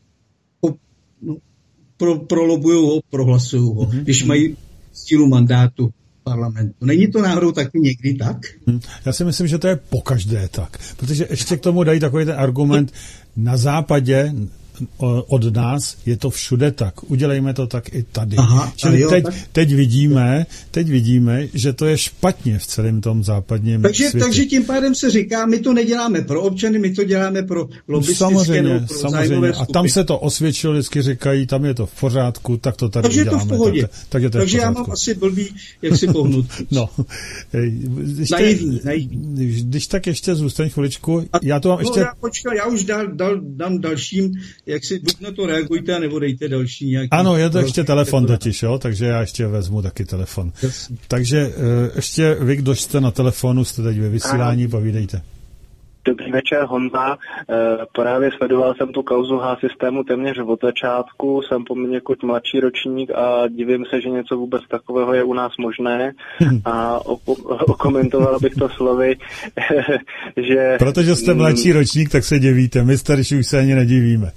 prolobujou ho, prohlasují ho, když mají sílu mandátu parlamentu. Není to náhodou taky někdy tak? Já si myslím, že to je pokaždé tak. Protože ještě k tomu dají takový ten argument, na západě od nás je to všude tak. Udělejme to tak i tady. Čili teď vidíme, že to je špatně v celém tom západním světě. Takže tím pádem se říká, my to neděláme pro občany, my to děláme pro lobbystické nebo pro zájmové skupiny. A tam se to osvědčilo, vždycky říkají, tam je to v pořádku, tak to tady takže uděláme. Takže je to v pohodě. Takže já mám asi blbý, jak si pohnout. No. Naivní. Když tak ještě zůstaň chviličku. Já to mám ještě... Já už dám dalším, jak si buď na to reagujte, nebo dejte další nějaký... Ano, je to ještě telefon totiž, jo, takže já ještě vezmu taky telefon. Jasně. Takže ještě vy, kdo jste na telefonu, jste teď ve vysílání, povídejte. Dobrý večer, Honza. Právě sledoval jsem tu kauzu H-systému téměř od začátku. Jsem poměrně mladší ročník a divím se, že něco vůbec takového je u nás možné. A okomentoval bych to slovy, že... Protože jste mladší ročník, tak se divíte. My starší už se ani nedivíme.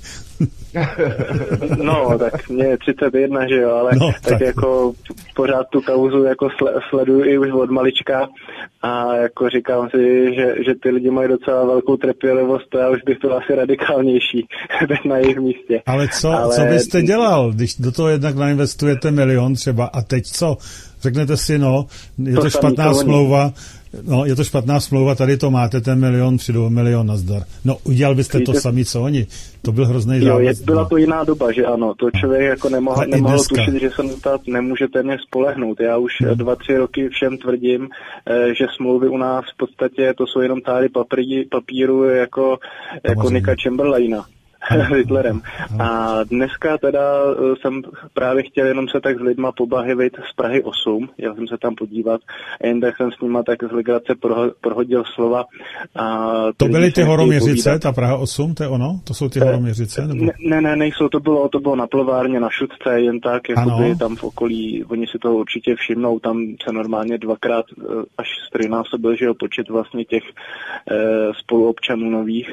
No, tak mě je 31, že jo, ale tak jako pořád tu kauzu jako sleduju i už od malička a jako říkám si, že ty lidi mají docela velkou trpělivost, to já už bych byl asi radikálnější na jejich místě. Ale co byste dělal, když do toho jednak nainvestujete 1 milion třeba a teď co? Řeknete si, je to špatná smlouva, je to špatná smlouva, tady to máte, ten 1 milion, přijdu 1 milion, nazdar. No, udělal byste to sami, co oni. To byl hrozný závaz. Byla to jiná doba, že ano. To člověk jako nemohl tušit, že se na to nemůže téměř spolehnout. Já už 2-3 roky všem tvrdím, že smlouvy u nás v podstatě to jsou jenom táry papíru jako Nicka Chamberlaina. Hitlerem. A dneska teda jsem právě chtěl jenom se tak s lidma pobavit z Prahy 8, jel jsem se tam podívat a jen tak jsem s nima tak z legrace prohodil slova. A to byly ty Horoměřice, ta Praha 8, to je ono? To jsou ty Horoměřice? Nebo? Ne, nejsou, to bylo na plovárně, na Šutce, jen tak, jakoby tam v okolí, oni si to určitě všimnou, tam se normálně 2x až strojnásobil, že jo, počet vlastně těch spoluobčanů nových.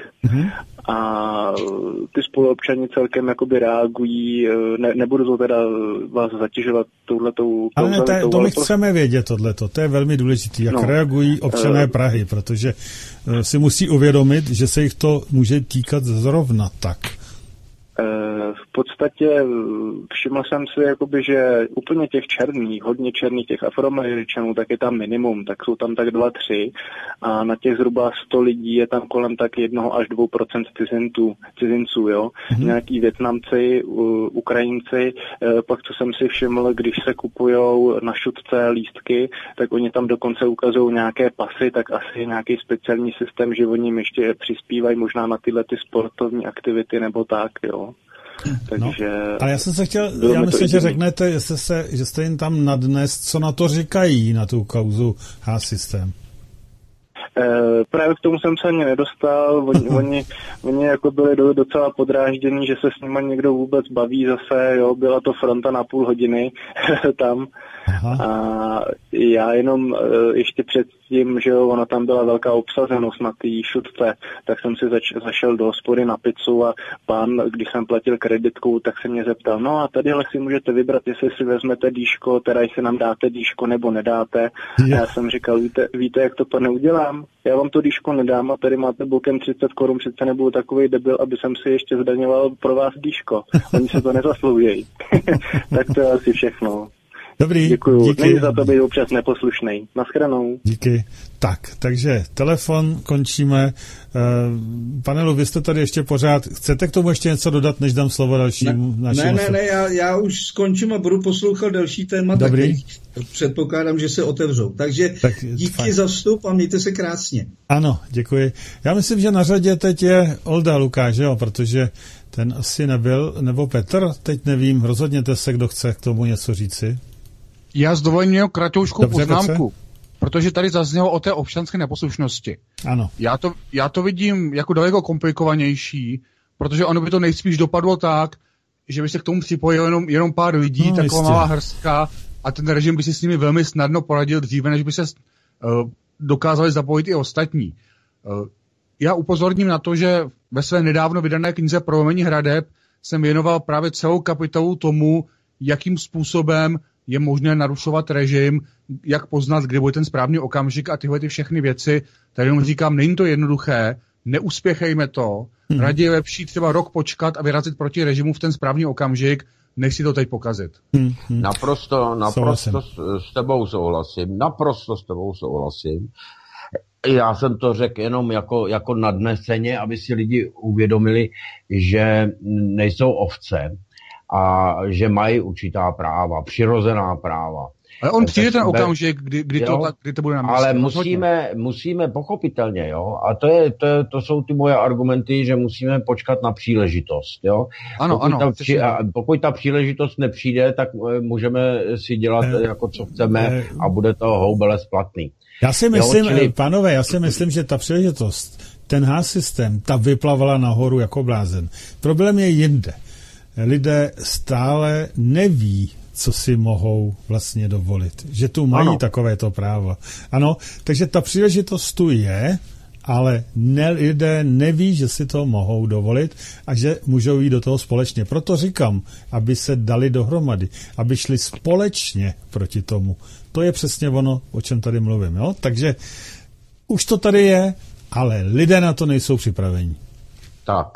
A ty spoluobčani celkem jakoby reagují, nebudu to teda vás zatěžovat touhletou... Ale to my chceme vědět tohleto, to je velmi důležité, jak reagují občané Prahy, protože si musí uvědomit, že se jich to může týkat zrovna tak. V podstatě všiml jsem si, jakoby, že úplně těch černých, hodně černých, těch Afroameričanů, tak je tam minimum, tak jsou tam tak 2-3 a na těch zhruba 100 lidí je tam kolem tak 1 až 2% cizinců, jo. Nějaký Vietnamci, Ukrajinci, pak co jsem si všiml, když se kupujou na Šutce lístky, tak oni tam dokonce ukazují nějaké pasy, tak asi nějaký speciální systém, že oni jim ještě přispívají možná na tyhle ty sportovní aktivity nebo tak, jo. Takže... Ale já jsem se chtěl, já myslím, že řeknete, že jste jim tam nadnes, co na to říkají, na tu kauzu H-systém. Právě k tomu jsem se ani nedostal. Oni jako byli docela podráždění, že se s nima někdo vůbec baví zase, jo, byla to fronta na půl hodiny tam. Aha. A já jenom ještě předtím, že jo, ona tam byla velká obsazenost na té šutce, tak jsem si zašel do hospody na pizzu a pán, když jsem platil kreditkou, tak se mě zeptal, no a tadyhle si můžete vybrat, jestli si vezmete dýško, teda jestli nám dáte dýško nebo nedáte. A já jsem říkal, víte, jak to pane udělám? Já vám to dýško nedám a tady máte bokem 30 korun, přece nebudu takovej debil, aby jsem si ještě zdaňoval pro vás dýško. Oni se to nezasloužejí. Tak to je asi všechno. Dobrý, děkuju. Díky. Není za to být občas neposlušnej. Naschranou. Díky. Takže telefon končíme. Panelu, vy jste tady ještě pořád. Chcete k tomu ještě něco dodat, než dám slovo dalšímu? Ne, já už skončím a budu poslouchat další témata. Dobrý. Předpokládám, že se otevřou. Takže díky fajn. Za vstup a mějte se krásně. Ano, děkuji. Já myslím, že na řadě teď je Olda Lukáš, jo, protože ten asi nebyl, nebo Petr, teď nevím, rozhodněte se, kdo chce k tomu něco říci. Já s dovolením kratoučkou poznámku, protože tady zaznělo o té občanské neposlušnosti. Ano. Já to vidím jako daleko komplikovanější, protože ono by to nejspíš dopadlo tak, že by se k tomu připojilo jenom pár lidí, taková malá hrstka, a ten režim by si s nimi velmi snadno poradil dříve, než by se dokázali zapojit i ostatní. Já upozorním na to, že ve své nedávno vydané knize Prolomení hradeb jsem věnoval právě celou kapitolu tomu, jakým způsobem je možné narušovat režim, jak poznat, kdy bude ten správný okamžik a tyhle ty všechny věci. Tady jenom říkám, není to jednoduché, neuspěchejme to, raději je lepší třeba rok počkat a vyrazit proti režimu v ten správný okamžik, než si to teď pokazit. Naprosto s tebou souhlasím. Já jsem to řekl jenom jako nadneseně, aby si lidi uvědomili, že nejsou ovce a že mají určitá práva, přirozená práva. Ale on přijde ten okamžik, kdy to bude na místě. Ale musíme pochopitelně, jo, a to jsou ty moje argumenty, že musíme počkat na příležitost, jo. Pokud ta příležitost nepřijde, tak můžeme si dělat jako co chceme a bude to houbele splatný. Já si myslím, že ta příležitost, ten H-systém, ta vyplavala nahoru jako blázen. Problém je jinde. Lidé stále neví, co si mohou vlastně dovolit. Že tu mají takovéto právo. Ano, takže ta příležitost tu je, ale lidé neví, že si to mohou dovolit a že můžou jít do toho společně. Proto říkám, aby se dali dohromady, aby šli společně proti tomu. To je přesně ono, o čem tady mluvím. Jo? Takže už to tady je, ale lidé na to nejsou připraveni. Tak.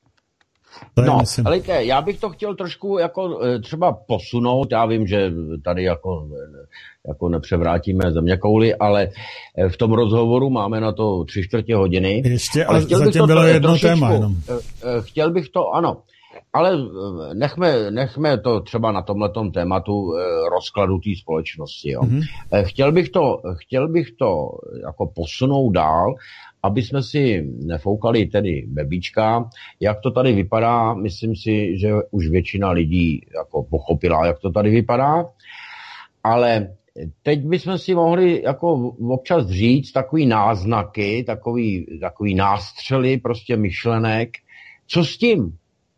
Ale já bych to chtěl trošku jako třeba posunout, já vím, že tady jako nepřevrátíme zeměkouli, ale v tom rozhovoru máme na to 3/4 hodiny. Ještě, ale zatím bylo jedno téma jenom. Chtěl bych to, ano, ale nechme to třeba na tomhletom tématu rozkladu té společnosti. Jo. Chtěl bych to jako posunout dál, aby jsme si nefoukali tedy bebíčka. Jak to tady vypadá, myslím si, že už většina lidí jako pochopila, jak to tady vypadá. Ale teď bychom si mohli jako občas říct takový náznaky, takový nástřely prostě myšlenek. Co s tím?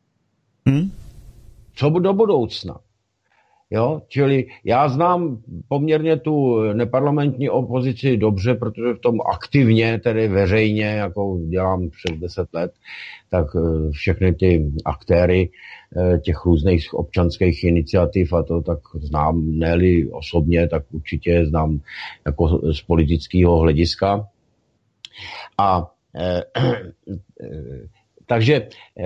Co do budoucna? Jo, čili já znám poměrně tu neparlamentní opozici dobře, protože v tom aktivně, tedy veřejně, jako dělám přes 10 let, tak všechny ty aktéry těch různých občanských iniciativ a to tak znám, ne-li osobně, tak určitě znám jako z politického hlediska. A takže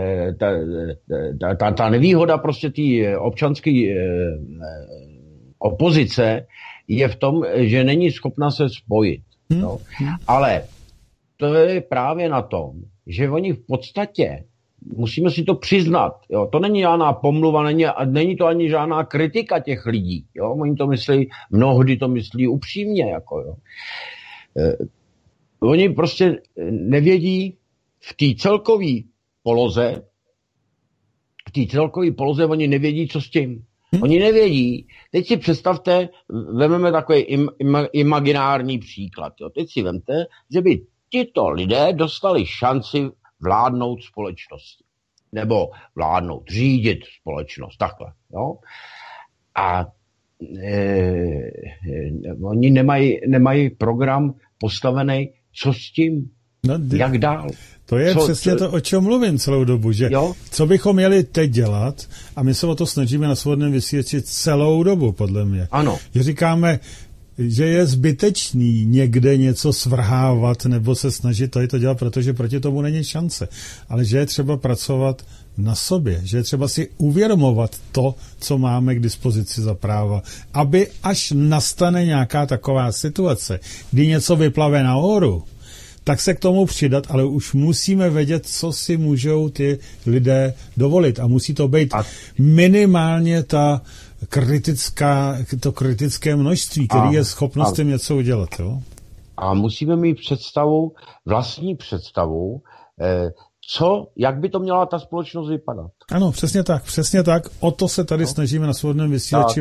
ta nevýhoda prostě té občanské opozice je v tom, že není schopna se spojit. No. Ale to je právě na tom, že oni v podstatě, musíme si to přiznat, jo, to není žádná pomluva, není to ani žádná kritika těch lidí. Jo, oni to myslí, mnohdy to myslí upřímně. Jako, jo. Oni prostě nevědí v té celkové poloze oni nevědí, co s tím. Oni nevědí. Teď si představte, vezmeme takový imaginární příklad. Jo. Teď si vemte, že by tito lidé dostali šanci vládnout společnosti. Nebo vládnout, řídit společnost. Takhle. Jo. A oni nemají program postavený, co s tím, jak dál. To je přesně to, o čem mluvím celou dobu, že co bychom měli teď dělat, a my se o to snažíme na Svobodném vysílači celou dobu, podle mě. Ano. Že říkáme, že je zbytečný někde něco svrhávat nebo se snažit to dělat, protože proti tomu není šance. Ale že je třeba pracovat na sobě, že je třeba si uvědomovat to, co máme k dispozici za práva, aby až nastane nějaká taková situace, kdy něco vyplave nahoru, tak se k tomu přidat, ale už musíme vědět, co si můžou ty lidé dovolit. A musí to být minimálně to kritické množství, který je schopno s tím něco udělat. Jo? A musíme mít vlastní představu, jak by to měla ta společnost vypadat. Ano, přesně tak. O to se tady snažíme na Svobodném vysílači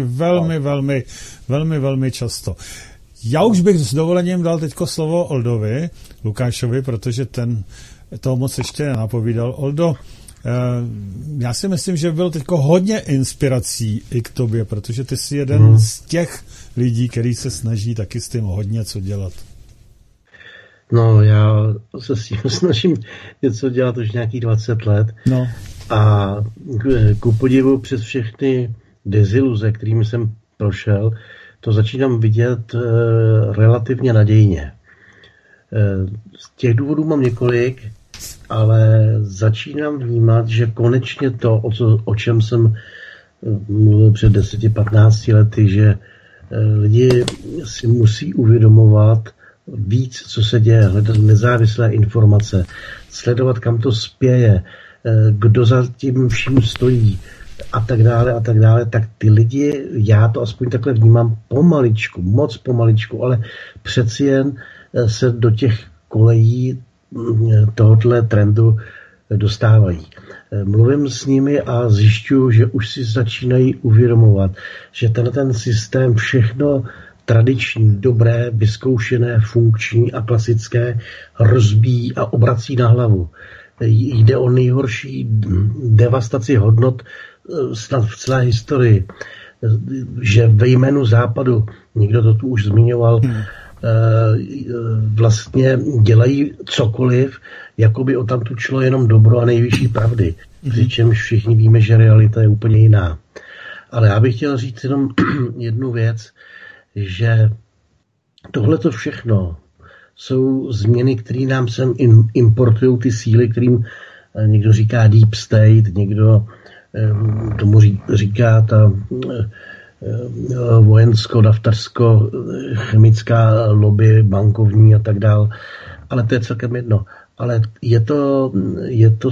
velmi často. Já už bych s dovolením dal teďko slovo Oldovi Lukášovi, protože ten toho moc ještě nenapovídal. Oldo, já si myslím, že byl teďko hodně inspirací i k tobě, protože ty jsi jeden z těch lidí, který se snaží taky s tím hodně co dělat. No, já se s tím snažím něco dělat už nějakých 20 let. No. A ku podivu přes všechny deziluze, kterými jsem prošel, to začínám vidět relativně nadějně. Z těch důvodů mám několik, ale začínám vnímat, že konečně to, o čem jsem mluvil před 10-15 lety, že lidi si musí uvědomovat víc, co se děje, hledat nezávislé informace, sledovat, kam to spěje, kdo za tím vším stojí a tak dále, tak ty lidi, já to aspoň takhle vnímám pomaličku, moc pomaličku, ale přeci jen se do těch kolejí tohoto trendu dostávají. Mluvím s nimi a zjišťuju, že už si začínají uvědomovat, že ten systém všechno tradiční, dobré, vyzkoušené, funkční a klasické rozbíjí a obrací na hlavu. Jde o nejhorší devastaci hodnot snad v celé historii. Že ve jménu Západu, někdo to tu už zmiňoval, vlastně dělají cokoliv, jako by odtamtud šlo jenom dobro a nejvyšší pravdy. Přičemž všichni víme, že realita je úplně jiná. Ale já bych chtěl říct jenom jednu věc, že tohleto všechno jsou změny, které nám sem importují ty síly, kterým někdo říká deep state, někdo tomu říká ta vojensko-naftarsko-chemická lobby, bankovní a tak dál. Ale to je celkem jedno. Ale je to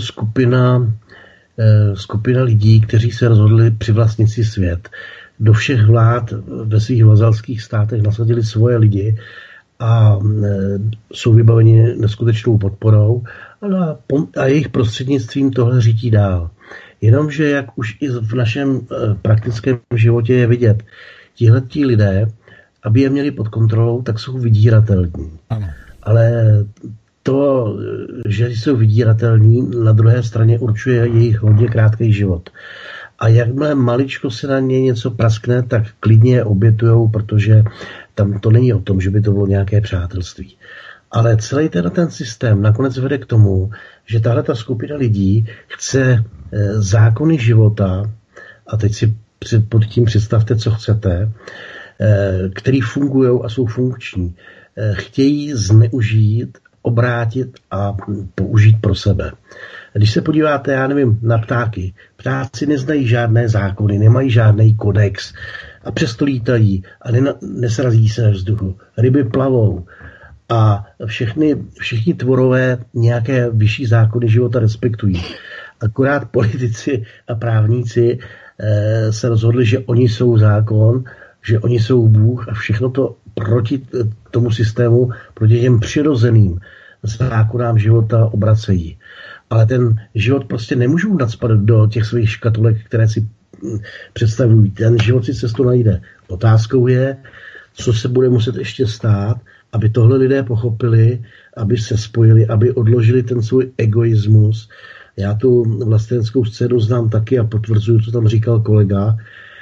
skupina lidí, kteří se rozhodli přivlastnit si svět. Do všech vlád ve svých vazalských státech nasadili svoje lidi a jsou vybaveni neskutečnou podporou a jejich prostřednictvím tohle řítí dál. Jenomže, jak už i v našem praktickém životě je vidět, tihleti lidé, aby je měli pod kontrolou, tak jsou vydíratelní. Ano. Ale to, že jsou vydíratelní, na druhé straně určuje jejich hodně krátký život. A jakmile maličko se na ně něco praskne, tak klidně je obětujou, protože tam to není o tom, že by to bylo nějaké přátelství. Ale celý ten systém nakonec vede k tomu, že tahle ta skupina lidí chce zákony života, a teď si pod tím představte, co chcete, který fungují a jsou funkční, chtějí zneužít, obrátit a použít pro sebe. Když se podíváte, já nevím, na ptáky. Ptáci neznají žádné zákony, nemají žádný kodex a přesto lítají a nesrazí se ve vzduchu. Ryby plavou a všichni tvorové nějaké vyšší zákony života respektují. Akorát politici a právníci se rozhodli, že oni jsou zákon, že oni jsou Bůh a všechno to proti tomu systému, proti těm přirozeným zákonám života obracejí. Ale ten život prostě nemůžou nacpat do těch svých škatulek, které si představují. Ten život si cestu najde. Otázkou je, co se bude muset ještě stát, aby tohle lidé pochopili, aby se spojili, aby odložili ten svůj egoismus. Já tu vlasteneckou scénu znám taky a potvrzuju, co tam říkal kolega.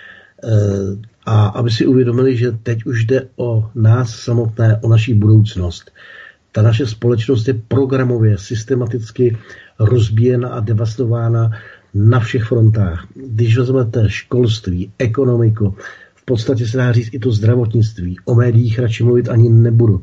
A aby si uvědomili, že teď už jde o nás samotné, o naší budoucnost. Ta naše společnost je programově, systematicky rozbíjena a devastována na všech frontách. Když vezmete školství, ekonomiku, v podstatě se dá říct i to zdravotnictví, o médiích radši mluvit ani nebudu.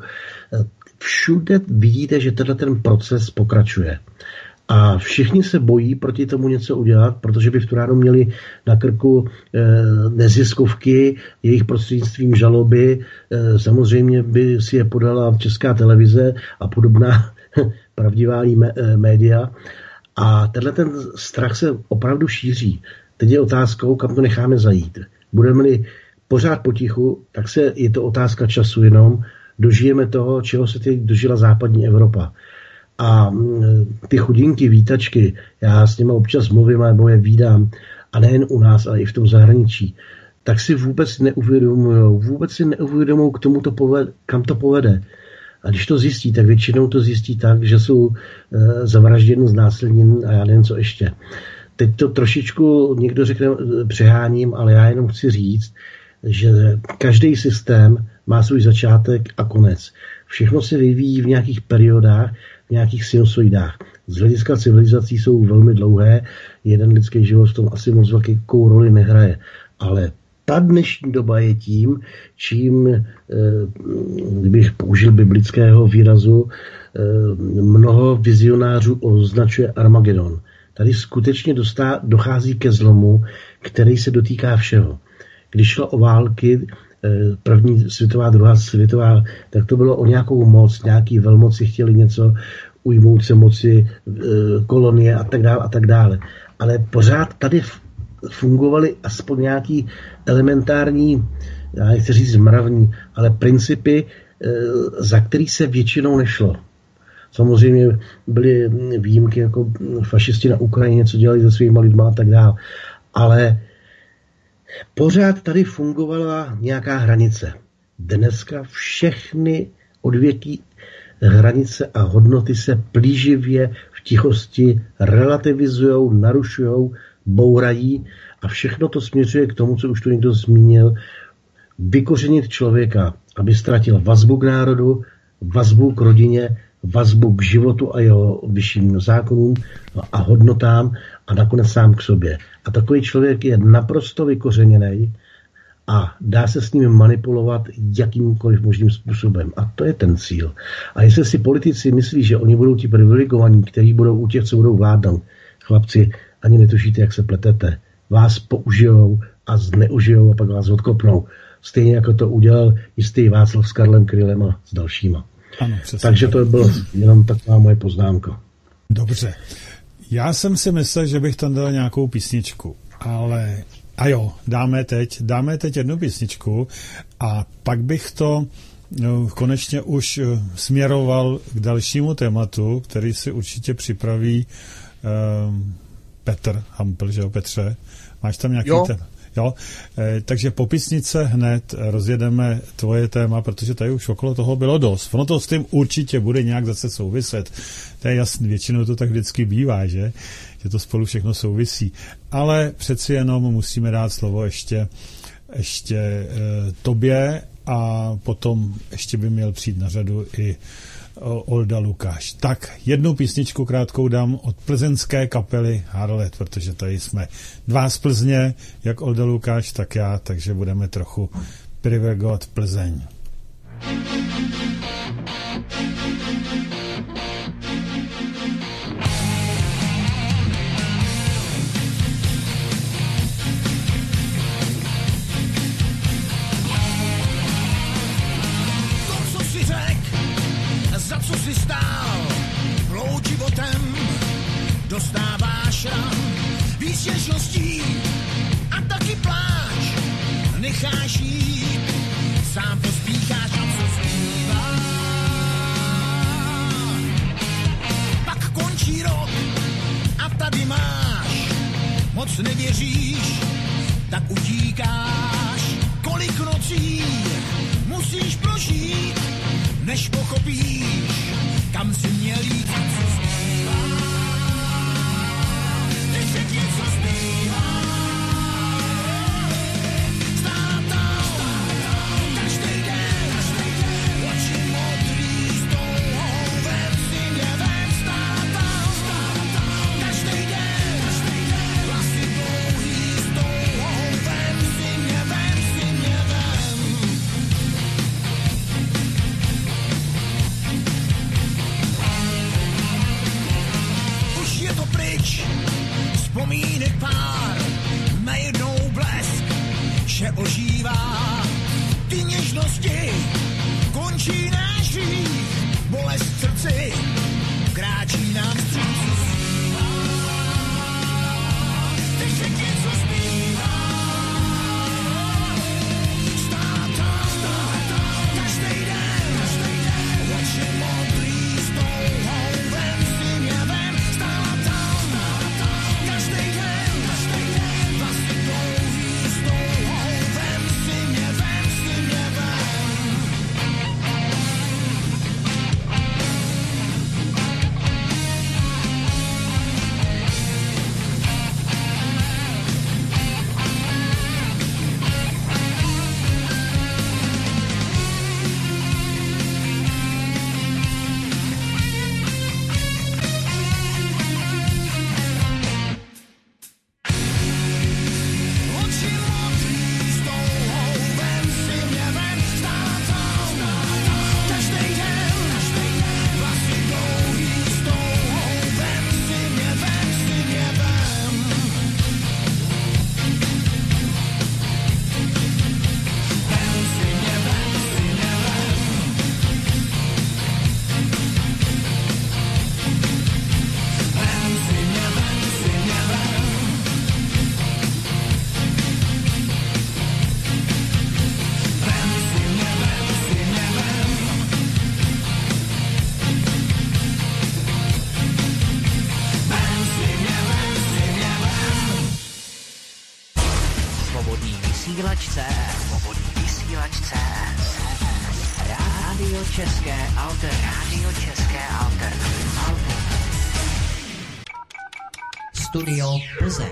Všude vidíte, že ten proces pokračuje. A všichni se bojí proti tomu něco udělat, protože by v tu ránu měli na krku neziskovky, jejich prostřednictvím žaloby. Samozřejmě by si je podala Česká televize a podobná pravdivá média. A tenhle ten strach se opravdu šíří. Teď je otázkou, kam to necháme zajít. Budeme-li pořád potichu, tak je to otázka času jenom. Dožijeme toho, čeho se teď dožila západní Evropa. A ty chudinky, vítačky, já s nimi občas mluvím, nebo je vídám, a nejen u nás, ale i v tom zahraničí, tak si vůbec neuvědomují k tomu, kam to povede. A když to zjistí, tak většinou to zjistí tak, že jsou zavražděni, znásilněni a já nevím, co ještě. Teď to trošičku někdo řekne, přeháním, ale já jenom chci říct, že každý systém má svůj začátek a konec. Všechno se vyvíjí v nějakých periodách, v nějakých sinusoidách. Z hlediska civilizací jsou velmi dlouhé, jeden lidský život v tom asi moc velkou roli nehraje. Ale ta dnešní doba je tím, čím, kdybych použil biblického výrazu, mnoho vizionářů označuje Armagedon. Tady skutečně dochází ke zlomu, který se dotýká všeho. Když šlo o války, první světová, druhá světová, tak to bylo o nějakou moc, nějaký velmoci chtěli něco ujmout se moci, kolonie a tak dále. Ale pořád tady fungovaly aspoň nějaký elementární, já nechci říct mravní, ale principy, za který se většinou nešlo. Samozřejmě byly výjimky, jako fašisti na Ukrajině, co dělali se svýma lidma a tak dále. Ale pořád tady fungovala nějaká hranice. Dneska všechny odvětí hranice a hodnoty se plíživě v tichosti relativizujou, narušujou, bourají a všechno to směřuje k tomu, co už tu někdo zmínil, vykořenit člověka, aby ztratil vazbu k národu, vazbu k rodině, vazbu k životu a jeho vyšším zákonům a hodnotám a nakonec sám k sobě. A takový člověk je naprosto vykořeněný a dá se s ním manipulovat jakýmkoliv možným způsobem. A to je ten cíl. A jestli si politici myslí, že oni budou ti privilegovaní, kteří budou u těch, co budou vládnout, chlapci, ani netušíte, jak se pletete. Vás použijou a zneužijou a pak vás odkopnou. Stejně jako to udělal jistý Václav s Karlem Krylem a s dalšíma. Ano, takže to bylo jenom taková moje poznámka. Dobře. Já jsem si myslel, že bych tam dal nějakou písničku, ale dáme teď jednu písničku a pak bych to konečně už směroval k dalšímu tématu, který si určitě připraví Petr Hampl, že jo, Petře? Máš tam nějaký téma? Jo? Takže po písnice hned rozjedeme tvoje téma, protože tady už okolo toho bylo dost. Ono to s tím určitě bude nějak zase souviset. To je jasný, většinou to tak vždycky bývá, že to spolu všechno souvisí. Ale přeci jenom musíme dát slovo ještě tobě a potom ještě by měl přijít na řadu i Olda Lukáš. Tak, jednu písničku krátkou dám od plzeňské kapely Harlet, protože tady jsme dva z Plzně, jak Olda Lukáš, tak já, takže budeme trochu privilegovat Plzeň. Co si stál, plout životem, dostáváš ran víc těžností a taky pláč, necháš jít, sám pospícháš a co zbývá. Pak končí rok a tady máš, moc nevěříš, tak utíkáš. Kolik nocí musíš prožít, než pochopíš, kam si měl jít. Teď se něco zbývá. Stála tam každý den, oči modrý s touhou, vem si mě ven. Stála tam každý den, vlasy dlouhý s touhou, vem si mě ven. Už je to pryč, vzpomínek pár, najednou blesk, že ožívá. Ty něžnosti končí náš hřích, bolest v srdci kráčí nám vstříc. Teď se něco zbývá. Stála tam každý den, oči modrý s touhou, vem si mě ven. Stála tam každý den, vlasy dlouhý s touhou, vem si mě ven. Oči modrý s touhou, vem si mě ven. Stála tam každý den, vlasy dlouhý s touhou, vem si mě ven. Vem si mě ven. Vem si mě ven. Svobodný vysílač CS. Rádio České Alter. Studio Plzeň.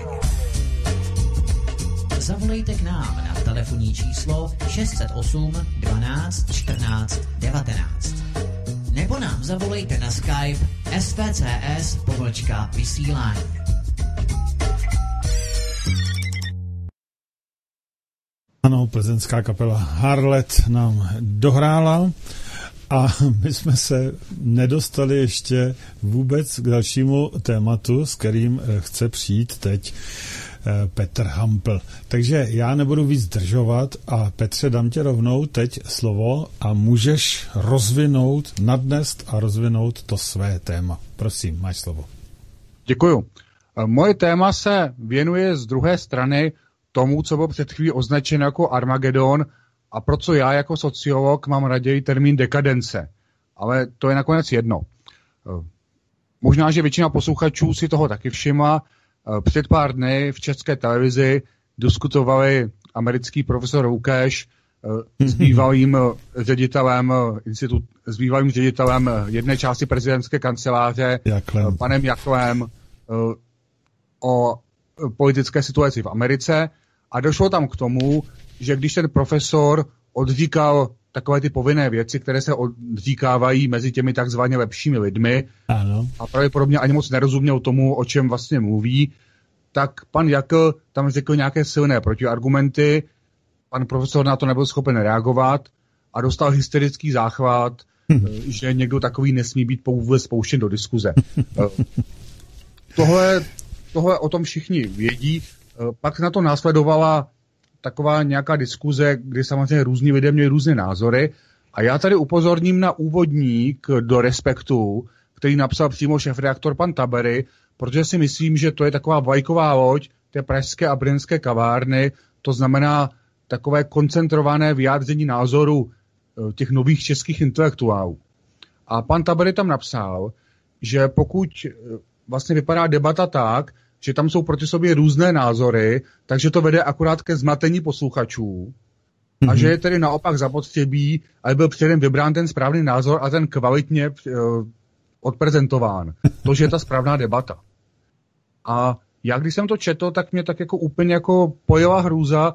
Zavolejte k nám na telefonní číslo 608 12 14 19. Nebo nám zavolejte na Skype svcs_vysílání. Ano, plzeňská kapela Harlet nám dohrála a my jsme se nedostali ještě vůbec k dalšímu tématu, s kterým chce přijít teď Petr Hampl. Takže já nebudu víc zdržovat a Petře, dám tě rovnou teď slovo a můžeš nadnést a rozvinout to své téma. Prosím, máš slovo. Děkuju. Moje téma se věnuje z druhé strany tomu, co bylo před chvílí označeno jako Armagedon a pro co já jako sociolog mám raději termín dekadence. Ale to je nakonec jedno. Možná, že většina posluchačů si toho taky všimla. Před pár dny v České televizi diskutovali americký profesor Roukéš s bývalým ředitelem jedné části prezidentské kanceláře, panem Jaklem, o politické situaci v Americe a došlo tam k tomu, že když ten profesor odříkal takové ty povinné věci, které se odříkávají mezi těmi takzvaně lepšími lidmi, ano, a pravděpodobně ani moc nerozuměl tomu, o čem vlastně mluví, tak pan Jakl tam řekl nějaké silné protiargumenty, pan profesor na to nebyl schopen reagovat a dostal hysterický záchvat, že někdo takový nesmí být vůbec spouštěn do diskuze. Tohle o tom všichni vědí. Pak na to následovala taková nějaká diskuze, kdy samozřejmě různí lidé měli různé názory. A já tady upozorním na úvodník do Respektu, který napsal přímo šéfredaktor pan Tabery, protože si myslím, že to je taková vlajková loď té pražské a brněnské kavárny. To znamená takové koncentrované vyjádření názoru těch nových českých intelektuálů. A pan Tabery tam napsal, že pokud vlastně vypadá debata tak, že tam jsou proti sobě různé názory, takže to vede akorát ke zmatení posluchačů. A že je tedy naopak zapotřebí, aby byl předem vybrán ten správný názor a ten kvalitně odprezentován. To, že je ta správná debata. A já, když jsem to četl, tak mě tak jako úplně jako pojela hrůza.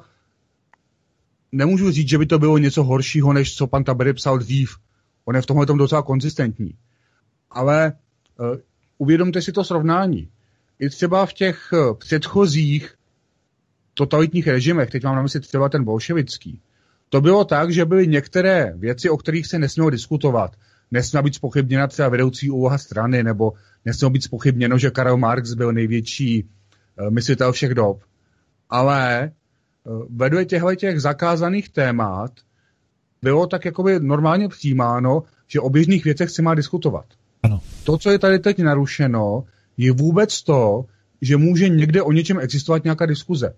Nemůžu říct, že by to bylo něco horšího, než co pan Tabery psal dřív. On je v tomhle tom docela konzistentní. Ale uvědomte si to srovnání. I třeba v těch předchozích totalitních režimech, teď mám na mysli třeba ten bolševický, to bylo tak, že byly některé věci, o kterých se nesmělo diskutovat. Nesměla být zpochybněna třeba vedoucí úloha strany, nebo nesmělo být zpochybněno, že Karel Marx byl největší myslitel všech dob. Ale vedle těch zakázaných témat bylo tak jakoby normálně přijímáno, že o běžných věcech se má diskutovat. Ano. To, co je tady teď narušeno, je vůbec to, že může někde o něčem existovat nějaká diskuze.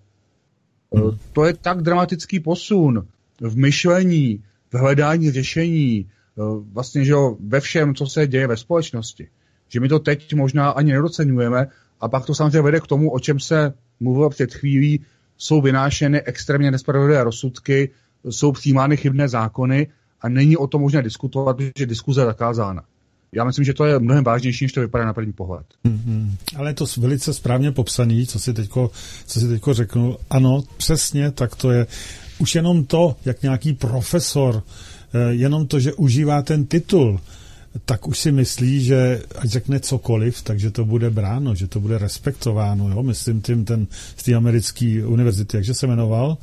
To je tak dramatický posun v myšlení, v hledání řešení, vlastně, že ve všem, co se děje ve společnosti, že my to teď možná ani nedoceňujeme a pak to samozřejmě vede k tomu, o čem se mluvilo před chvílí, jsou vynášeny extrémně nespravedlivé rozsudky, jsou přijímány chybné zákony a není o tom možné diskutovat, protože diskuze je zakázána. Já myslím, že to je mnohem vážnější, než to vypadá na první pohled. Ale je to velice správně popsaný, co si teďko řeknul. Ano, přesně tak to je. Už jenom to, jak nějaký profesor, jenom to, že užívá ten titul, tak už si myslí, že ať řekne cokoliv, takže to bude bráno, že to bude respektováno. Jo? Myslím ten z té americké univerzity, jakže se jmenoval?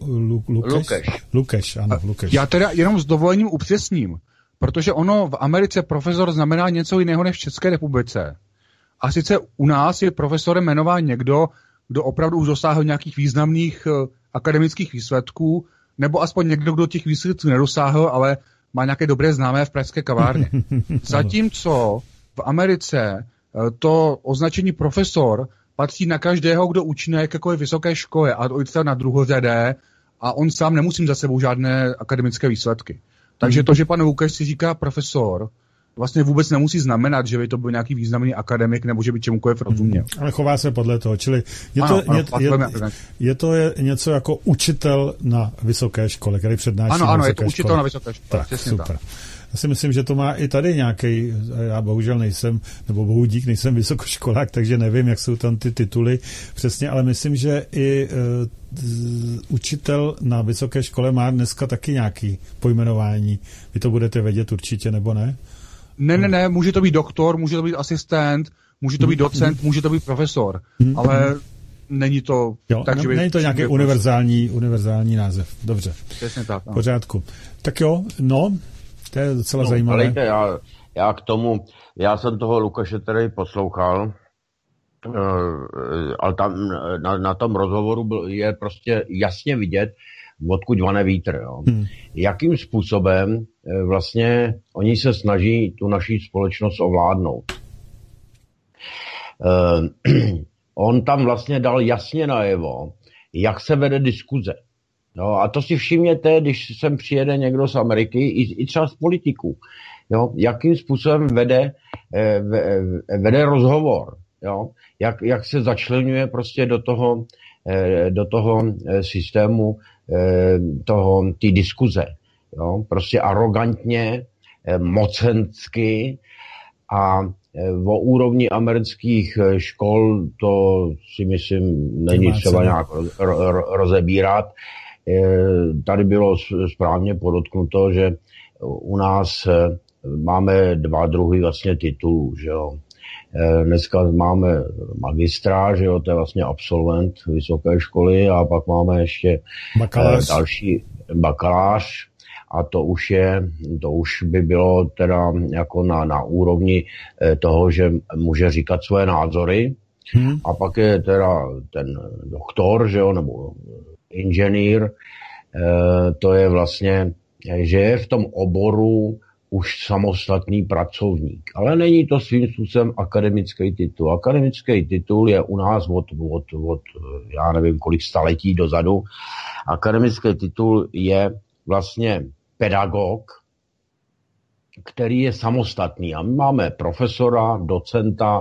Lukeš, ano, Lukeš. Já teda jenom s dovolením upřesním, protože ono v Americe profesor znamená něco jiného než v České republice. A sice u nás je profesorem jmenován někdo, kdo opravdu už dosáhl nějakých významných akademických výsledků, nebo aspoň někdo, kdo těch výsledků nedosáhl, ale má nějaké dobré známé v pražské kavárně. Zatímco v Americe to označení profesor patří na každého, kdo učí na jakékoliv vysoké škole a to na druhořadé a on sám nemusí mít za sebou žádné akademické výsledky. Takže to, že pan Lukáš si říká profesor, vlastně vůbec nemusí znamenat, že by to byl nějaký významný akademik nebo že by čemukoliv rozuměl. Ale chová se podle toho, čili je to něco jako učitel na vysoké škole, který přednáší na vysoké škole. Ano, je to učitel na vysoké škole. Tak, super. Tak. Já si myslím, že to má i tady nějaký, já bohužel nejsem, nebo bohu dík, nejsem vysokoškolák, takže nevím, jak jsou tam ty tituly přesně, ale myslím, že i učitel na vysoké škole má dneska taky nějaký pojmenování. Vy to budete vědět určitě, nebo ne? Ne, může to být doktor, může to být asistent, může to být docent, může to být profesor, ale není to tak, že by... Není to nějaký univerzální název. Dobře. Přesně tak. V pořádku. Tak jo, to je docela zajímavé. Helejte, já k tomu, já jsem toho Lukáše tady poslouchal, ale tam na tom rozhovoru je prostě jasně vidět, odkud vane vítr. Jo. Jakým způsobem vlastně oni se snaží tu naši společnost ovládnout. On tam vlastně dal jasně najevo, jak se vede diskuze. No, a to si všimněte, když sem přijede někdo z Ameriky, i třeba z politiků. Jo, jakým způsobem vede rozhovor. Jo, jak se začleňuje prostě do toho systému té diskuze. Jo, prostě arrogantně, mocensky a o úrovni amerických škol to si myslím není třeba nějak rozebírat. Tady bylo správně podotknuto, že u nás máme dva druhy vlastně titulů, že jo. Dneska máme magistra, že jo, to je vlastně absolvent vysoké školy a pak máme ještě další bakalář a to už by bylo teda jako na úrovni toho, že může říkat své názory a pak je teda ten doktor, že jo, nebo inženýr, to je vlastně, že je v tom oboru už samostatný pracovník. Ale není to svým způsobem akademický titul. Akademický titul je u nás od já nevím kolik staletí dozadu. Akademický titul je vlastně pedagog, který je samostatný. A my máme profesora, docenta,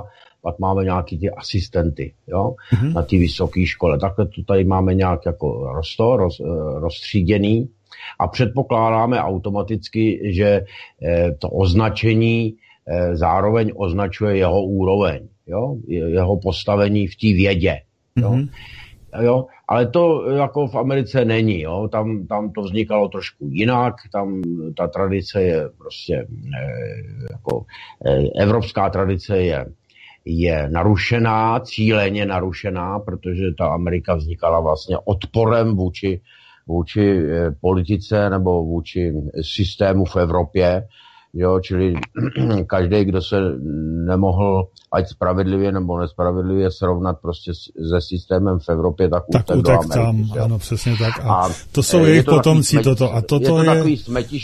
pak máme nějaký ty asistenty, jo, na té vysoké škole. Takhle to tady máme nějak jako rozstříděný a předpokládáme automaticky, že to označení zároveň označuje jeho úroveň, jo, jeho postavení v té vědě, jo. Jo, ale to jako v Americe není, jo. Tam to vznikalo trošku jinak, tam ta tradice je prostě jako evropská tradice je narušená, cíleně narušená, protože ta Amerika vznikala vlastně odporem vůči politice nebo vůči systému v Evropě. Jo, čili každý, kdo se nemohl, ať spravedlivě nebo nespravedlivě srovnat prostě se systémem v Evropě, tak utek do Ameriky. Tam, ano, přesně tak. A to jsou jejich potomci, toto. A toto je to takový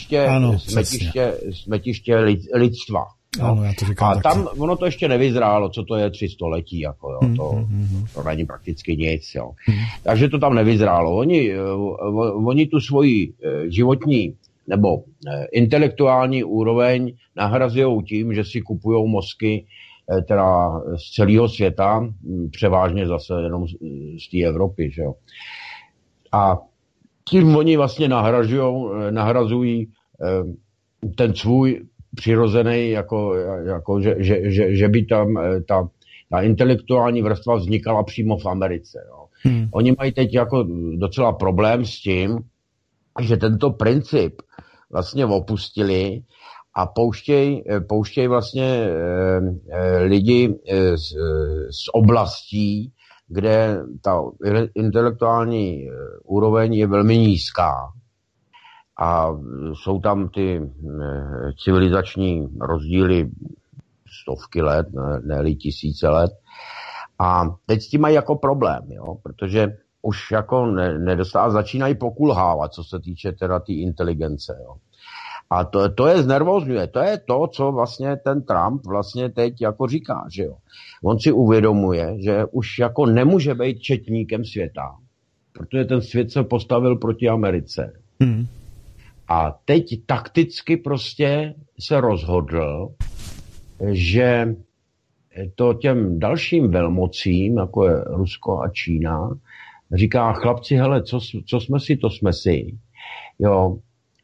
smetiště lidstva. No. Ano, já to říkám a taky. tam ono to ještě nevyzrálo, co to je 300 letí, jako, jo, to není prakticky nic. Jo. Takže to tam nevyzrálo. Oni tu svoji životní nebo intelektuální úroveň nahrazujou tím, že si kupujou mozky teda z celého světa, převážně zase jenom z té Evropy. Že jo. A tím oni vlastně nahrazují ten svůj přirozený, jako že by tam ta intelektuální vrstva vznikala přímo v Americe. Jo. Oni mají teď jako docela problém s tím, že tento princip vlastně opustili a pouštějí vlastně lidi z oblastí, kde ta intelektuální úroveň je velmi nízká. A jsou tam ty civilizační rozdíly stovky let, ne tisíce let. A teď s tím mají jako problém, jo, protože už jako začínají pokulhávat, co se týče teda té inteligence. Jo. A to je znervózňuje. To je to, co vlastně ten Trump vlastně teď jako říká, že jo. On si uvědomuje, že už jako nemůže být četníkem světa, protože ten svět se postavil proti Americe. A teď takticky prostě se rozhodl, že to těm dalším velmocím, jako je Rusko a Čína, říká, chlapci, hele, co jsme si, to jsme si. Jo,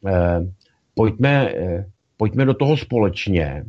pojďme do toho společně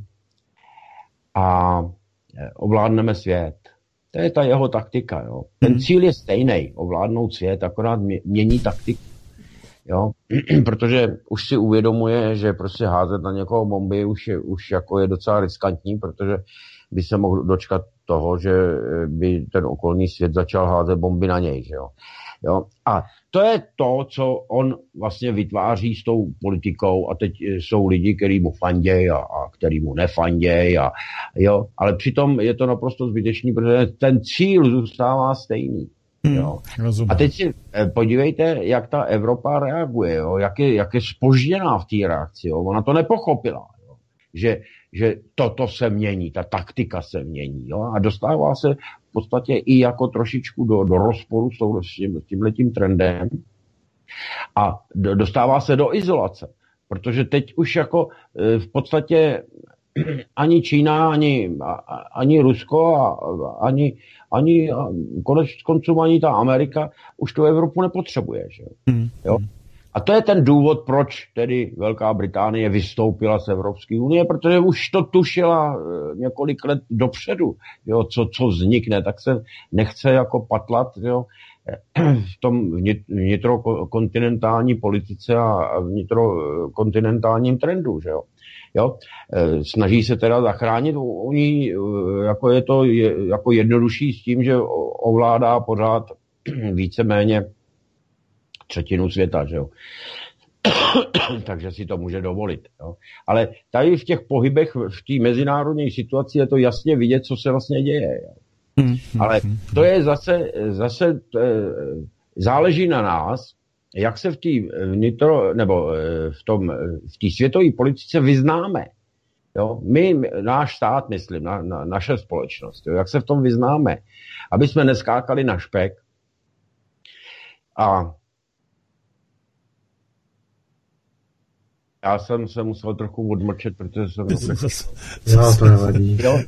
a ovládneme svět. To je ta jeho taktika. Jo. Ten cíl je stejný, ovládnout svět, akorát mění taktiku. Jo, protože už si uvědomuje, že prostě házet na někoho bomby už jako je docela riskantní, protože by se mohl dočkat toho, že by ten okolní svět začal házet bomby na něj. Že jo? Jo? A to je to, co on vlastně vytváří s tou politikou a teď jsou lidi, který mu fandějí a který mu nefandějí. Jo? Ale přitom je to naprosto zbytečný, protože ten cíl zůstává stejný. Jo. A teď si podívejte, jak ta Evropa reaguje, jo? Jak je zpožděná v té reakci. Jo? Ona to nepochopila, jo? Že toto se mění, ta taktika se mění. Jo? A dostává se v podstatě i jako trošičku do rozporu s tímhletím trendem a dostává se do izolace. Protože teď už jako v podstatě ani Čína, ani Rusko ani konec konců ani ta Amerika už tu Evropu nepotřebuje. Že? Jo? A to je ten důvod, proč tedy Velká Británie vystoupila z Evropské unie, protože už to tušila několik let dopředu, jo? Co vznikne, tak se nechce jako patlat, jo? V tom vnitrokontinentální politice a vnitrokontinentálním trendu. Že jo? Jo? Snaží se teda zachránit, oni jako je to jako jednodušší s tím, že ovládá pořád víceméně třetinu světa, že jo. Takže si to může dovolit. Jo. Ale tady v těch pohybech, v té mezinárodní situaci je to jasně vidět, co se vlastně děje. Jo. Ale to je zase záleží na nás, jak se v té světové politice vyznáme. Jo? Náš stát, myslím, naše společnost, jo? Jak se v tom vyznáme, aby jsme neskákali na špek a Já jsem se musel trochu odmlčet, protože jsem... Jo, to nevadí. Jo?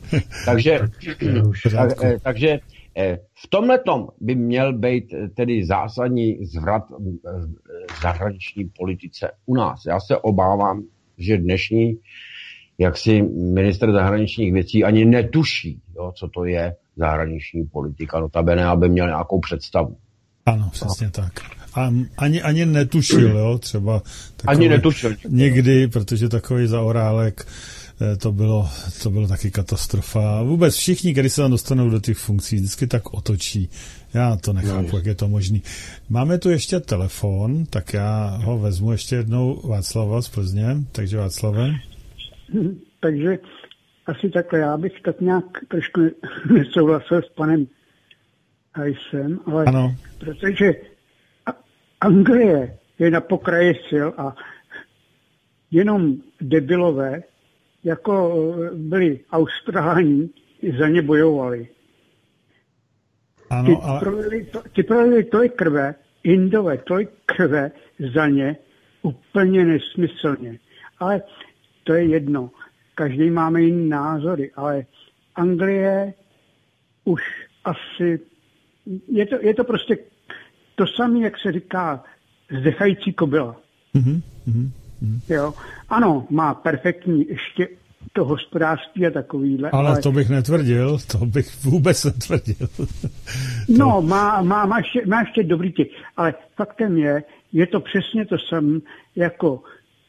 Takže v tomhletom by měl být tedy zásadní zvrat zahraniční politice u nás. Já se obávám, že dnešní jaksi ministr zahraničních věcí ani netuší, jo, co to je zahraniční politika. Notabene, aby měl nějakou představu. Ano, přesně tak. A ani netušil, jo, třeba ani netušil. Někdy, protože takový zaorálek, to bylo taky katastrofa. A vůbec všichni, když se tam dostanou do těch funkcí, vždycky tak otočí. Já to nechápu, jak je to možný. Máme tu ještě telefon, tak já ho vezmu ještě jednou. Václava z Plzně, takže Václave. Takže asi takhle, já bych tak nějak trošku nesouhlasil s panem Hajsem, ale ano. Protože Anglie je na pokraji sil a jenom debilové, jako byli Austrálani, za ně bojovali. Ano, ty prolili tolik krve, Indové tolik krve za ně, úplně nesmyslně. Ale to je jedno. Každý máme jiný názory, ale Anglie už asi... Je to prostě to samé, jak se říká, zdechající kobyla. Jo? Ano, má perfektní ještě to hospodářství a takovýhle. Ale to bych netvrdil, to bych vůbec netvrdil. No, má ještě dobrý ty, ale faktem je to přesně to samé, jako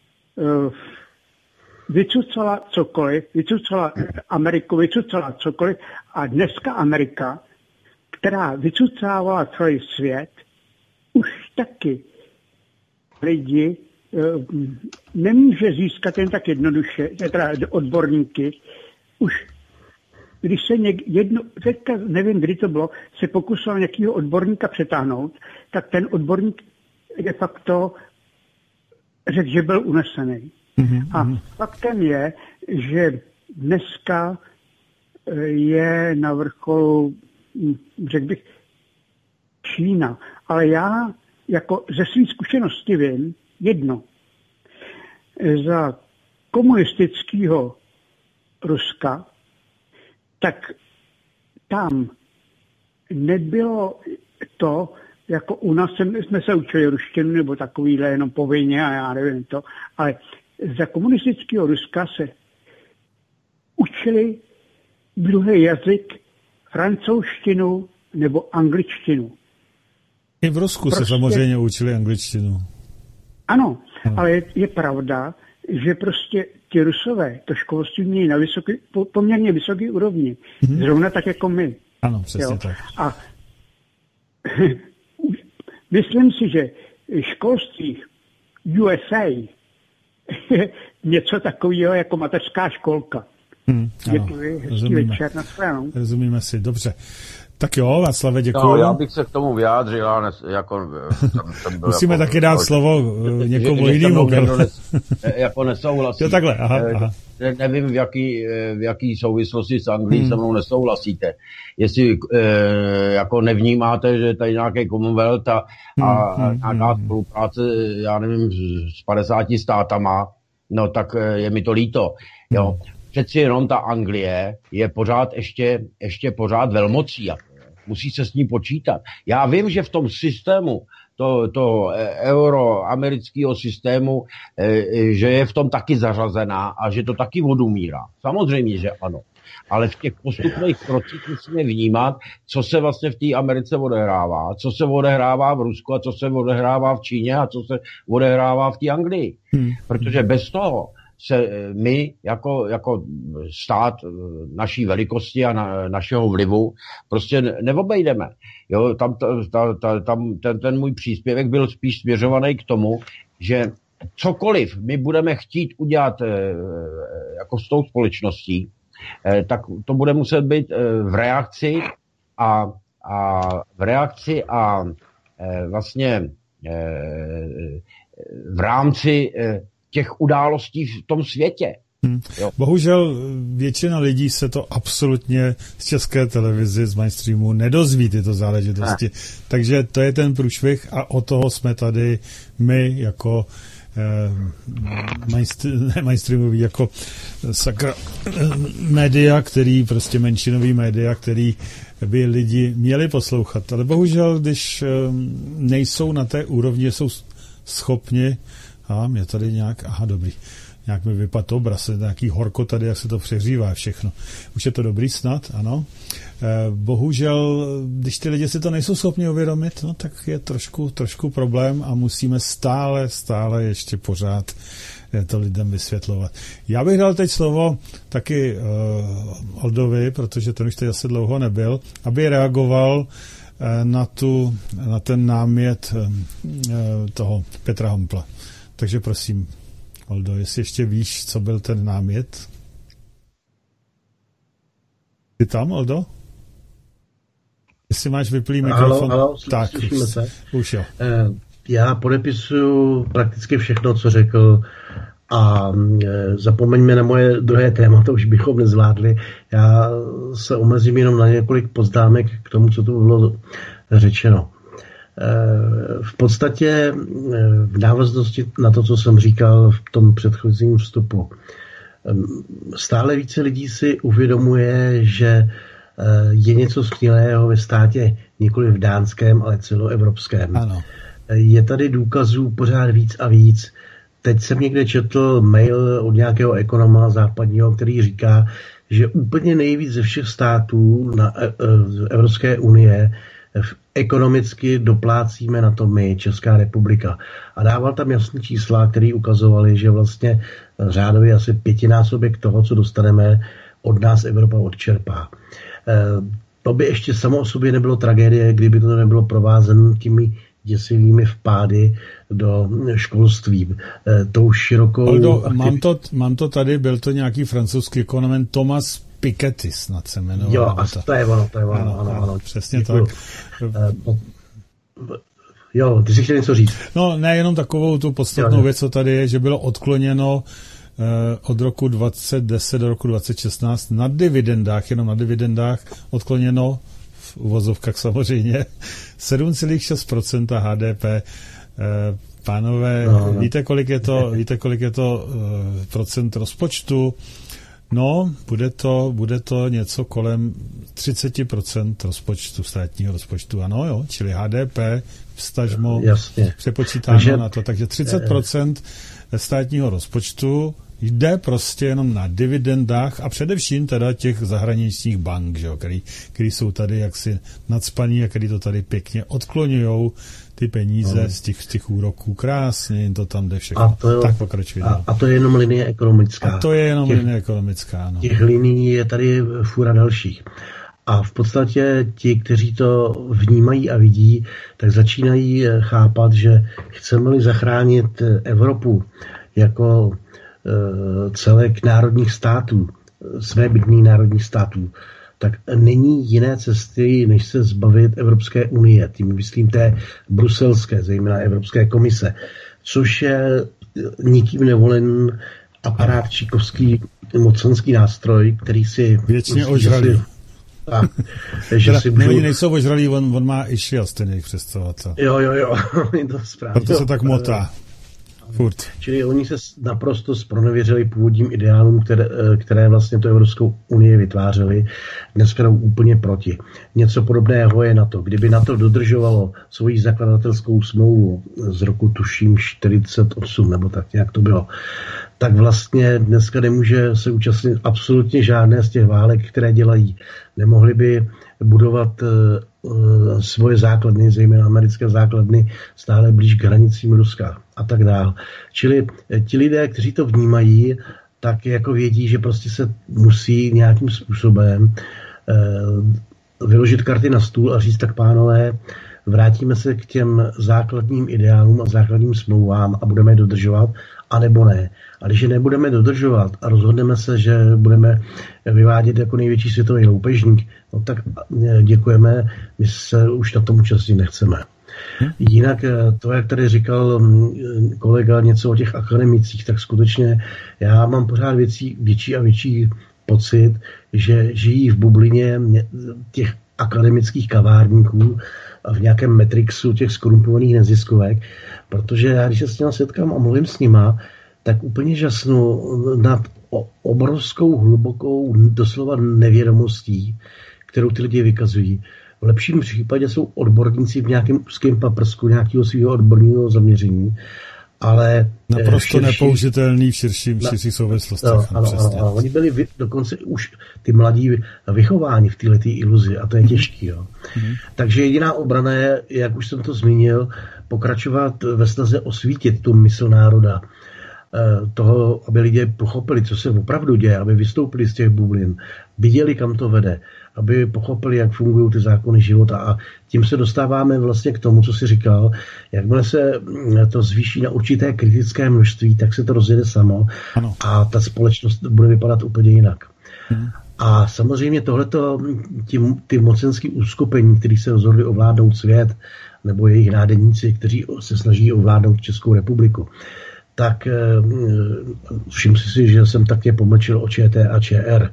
vycucala cokoliv, vycucala Ameriku, vycucala cokoliv a dneska Amerika, která vycucávala celý svět, už taky lidi nemůže získat jen tak jednoduše, teda odborníky. Už když se teďka nevím, kdy to bylo, se pokusil nějakého odborníka přetáhnout, tak ten odborník de facto řekl, že byl unesený. A faktem je, že dneska je na vrcholu, řekl bych, Čína. Ale já jako ze své zkušenosti vím jedno. Za komunistického Ruska, tak tam nebylo to, jako u nás jsme se učili ruštinu nebo takovýhle jenom povinně a já nevím to, ale za komunistického Ruska se učili druhý jazyk, francouzštinu nebo angličtinu. I v Rusku se samozřejmě učili angličtinu. Ano, ale je pravda, že prostě ti Rusové to školství mějí na poměrně vysoké úrovni. Zrovna tak jako my. Ano, přesně tak. A myslím si, že školství USA je něco takového jako mateřská školka. Děkuji, hezký večer, na shledanou. Rozumíme si, dobře. Tak jo, Václave, děkuji. No, já bych se k tomu vyjádřil, ale jako... Musíme jako, taky dát slovo někomu jinému. Jako nesouhlasí. Jo, takhle, aha. Nevím, v jaký souvislosti s Anglií se mnou nesouhlasíte. Jestli jako nevnímáte, že je tady nějaký Commonwealth a nějaká spolupráce, já nevím, s 50 státama, no tak je mi to líto. Jo. Přeci jenom ta Anglie je pořád ještě pořád velmocí. Musí se s ní počítat. Já vím, že v tom systému, to euroamerického systému, že je v tom taky zařazená a že to taky odumírá. Samozřejmě, že ano. Ale v těch postupných krocích musíme vnímat, co se vlastně v té Americe odehrává, co se odehrává v Rusku a co se odehrává v Číně a co se odehrává v té Anglii. Protože bez toho se my jako stát naší velikosti a našeho vlivu prostě neobejdeme. Jo, ten můj příspěvek byl spíš směřovaný k tomu, že cokoliv my budeme chtít udělat jako s tou společností, tak to bude muset být v reakci a vlastně v rámci těch událostí v tom světě. Bohužel většina lidí se to absolutně z české televize, z mainstreamu nedozví tyto záležitosti. Takže to je ten průšvih a od toho jsme tady my jako mainstreamový jako sakra média, který prostě menšinový média, který by lidi měli poslouchat. Ale bohužel, když nejsou na té úrovni, jsou schopni, mě tady nějak, dobrý, nějak mi vypadl obraz, nějaký horko tady, jak se to přehřívá všechno. Už je to dobrý snad, ano. Bohužel, když ty lidi si to nejsou schopni uvědomit, no, tak je trošku problém a musíme stále ještě pořád to lidem vysvětlovat. Já bych dal teď slovo taky Oldovi, protože ten už teď asi dlouho nebyl, aby reagoval na ten námět toho Petra Hampla. Takže prosím, Oldo, jestli ještě víš, co byl ten námět? Ty tam, Oldo? Jestli máš vyplý mikrofon. Halo, tak, slyšíme se. Už jo. Já podepisuju prakticky všechno, co řekl, a zapomeňme na moje druhé téma, to už bychom nezvládli. Já se omezím jenom na několik poznámek k tomu, co tu bylo řečeno. V podstatě v návaznosti na to, co jsem říkal v tom předchozím vstupu, stále více lidí si uvědomuje, že je něco skvělého ve státě nikoli v dánském, ale celoevropském. Ano. Je tady důkazů pořád víc a víc. Teď jsem někde četl mail od nějakého ekonoma západního, který říká, že úplně nejvíc ze všech států na Evropské unie ekonomicky doplácíme na to my, Česká republika. A dával tam jasné čísla, které ukazovaly, že vlastně řádově asi 5násobek toho, co dostaneme, od nás Evropa odčerpá. To by ještě samo o sobě nebylo tragédie, kdyby to nebylo provázeno těmi děsivými vpády do školství. Tou širokou... Oldo, mám to tady, byl to nějaký francouzský ekonom Thomas Piketty, snad se jmenoval. Jo, a to je ono, ano. Přesně děkuju. Tak. Jo, ty jsi chtěl něco říct. No, ne, jenom takovou tu podstatnou věc, co tady je, že bylo odkloněno od roku 2010 do roku 2016 na dividendách, jenom na dividendách odkloněno v uvozovkách samozřejmě 7,6% HDP. Pánové, no. Víte, kolik je to procent rozpočtu? No, bude to něco kolem 30% rozpočtu, státního rozpočtu, ano, jo, čili HDP vztažmo přepočítáno na to, takže 30% státního rozpočtu jde prostě jenom na dividendách a především teda těch zahraničních bank, že jo, který jsou tady jaksi nacpaní a který to tady pěkně odklonujou ty peníze z těch úroků. Krásně jim to tam jde všechno. Tak pokračuj. A to je jenom linie ekonomická. Linie ekonomická, no. Těch linií je tady fůra dalších. A v podstatě ti, kteří to vnímají a vidí, tak začínají chápat, že chceme-li zachránit Evropu jako celek národních států, svébytných národních států, tak není jiné cesty, než se zbavit Evropské unie. Tím myslím té bruselské, zejména Evropské komise, což je nikým nevolen aparát čikovský mocenský nástroj, který si... Věčně ožralý. Oni nejsou ožralí, on má i šilst, ten jejich představatel. Jo, je to správně. Proto se tak motá. Furt. Čili oni se naprosto zpronevěřili původním ideálům, které vlastně tu Evropskou unii vytvářely. Dneska jdou úplně proti. Něco podobného je NATO. Kdyby NATO dodržovalo svoji zakladatelskou smlouvu z roku tuším 48, nebo tak nějak to bylo, tak vlastně dneska nemůže se účastnit absolutně žádné z těch válek, které dělají. Nemohli by budovat svoje základny, zejména americké základny, stále blíž k hranicím Ruska a tak dál. Čili ti lidé, kteří to vnímají, tak jako vědí, že prostě se musí nějakým způsobem vyložit karty na stůl a říct, tak pánové, vrátíme se k těm základním ideálům a základním smlouvám a budeme je dodržovat, anebo ne. A když je nebudeme dodržovat a rozhodneme se, že budeme vyvádět jako největší světový loupežník, no tak děkujeme, my se už na tom účastnit nechceme. Jinak to, jak tady říkal kolega něco o těch akademicích, tak skutečně já mám pořád větší a větší pocit, že žijí v bublině těch akademických kavárníků, v nějakém metrixu těch skorumpovaných neziskovek, protože já, když se s těma setkám a mluvím s nima, tak úplně žasnu nad obrovskou, hlubokou, doslova nevědomostí, kterou ty lidi vykazují. V lepším případě jsou odborníci v nějakém úzkém paprsku nějakého svého odborného zaměření, ale naprosto nepoužitelný v širších souvislostech. Ano. Oni byli dokonce už ty mladí vychováni v této iluzi a to je těžký. Jo. Takže jediná obrana je, jak už jsem to zmínil, pokračovat ve snaze osvítit tu mysl národa. Toho, aby lidé pochopili, co se opravdu děje, aby vystoupili z těch bublin, viděli, kam to vede, aby pochopili, jak fungují ty zákony života. A tím se dostáváme vlastně k tomu, co jsi říkal. Jakmile se to zvýší na určité kritické množství, tak se to rozjede samo a ta společnost bude vypadat úplně jinak. A samozřejmě tohleto, ty mocenský uskupení, kteří se rozhodli ovládnout svět, nebo jejich nádeníci, kteří se snaží ovládnout Českou republiku, tak všim si, že jsem také pomlčil o ČT a ČR.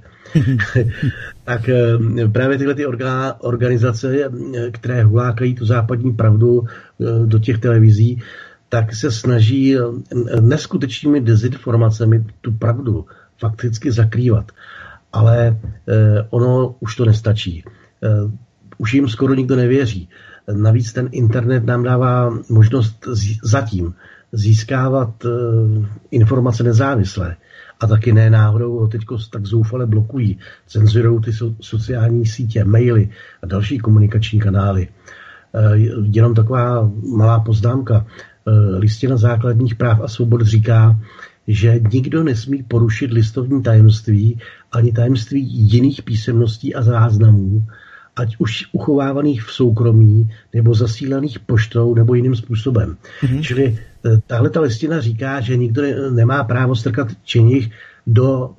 Tak právě tyhle ty organizace, které hulákají tu západní pravdu do těch televizí, tak se snaží neskutečnými dezinformacemi tu pravdu fakticky zakrývat. Ale ono už to nestačí. Už jim skoro nikdo nevěří. Navíc ten internet nám dává možnost zatím získávat informace nezávislé. A taky ne náhodou teď tak zoufale blokují. Cenzurují ty sociální sítě, maily a další komunikační kanály. Jenom taková malá poznámka. Listina základních práv a svobod říká, že nikdo nesmí porušit listovní tajemství ani tajemství jiných písemností a záznamů, ať už uchovávaných v soukromí, nebo zasílaných poštou, nebo jiným způsobem. Čili tahle ta listina říká, že nikdo nemá právo strkat čenich do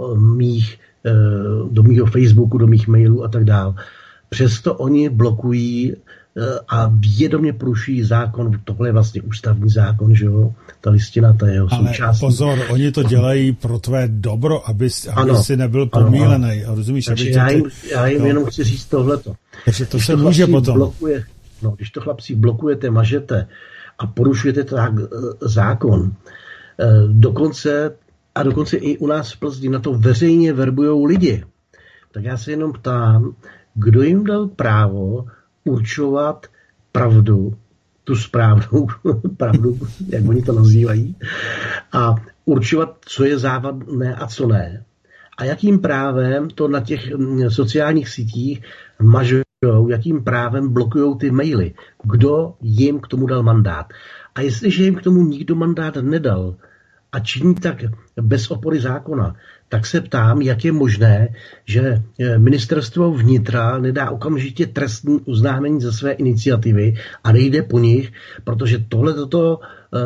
mýho Facebooku, do mých mailů a tak dál. Přesto oni blokují a vědomě porušují zákon. Tohle je vlastně ústavní zákon, že jo? Ta listina, ta jeho součástí. Ale pozor, oni to dělají pro tvé dobro, aby si nebyl pomílený. A rozumíš, já jim jenom chci říct tohleto. Takže to se může potom. Když to chlapci blokujete, mažete a porušujete zákon, dokonce i u nás v Plzni na to veřejně verbujou lidi. Tak já se jenom ptám, kdo jim dal právo určovat pravdu, tu správnou pravdu, jak oni to nazývají, a určovat, co je závadné a co ne. A jakým právem to na těch sociálních sítích mažou, jakým právem blokují ty maily. Kdo jim k tomu dal mandát. A jestliže jim k tomu nikdo mandát nedal a činí tak bez opory zákona, tak se ptám, jak je možné, že ministerstvo vnitra nedá okamžitě trestní oznámení ze své iniciativy a nejde po nich, protože tohleto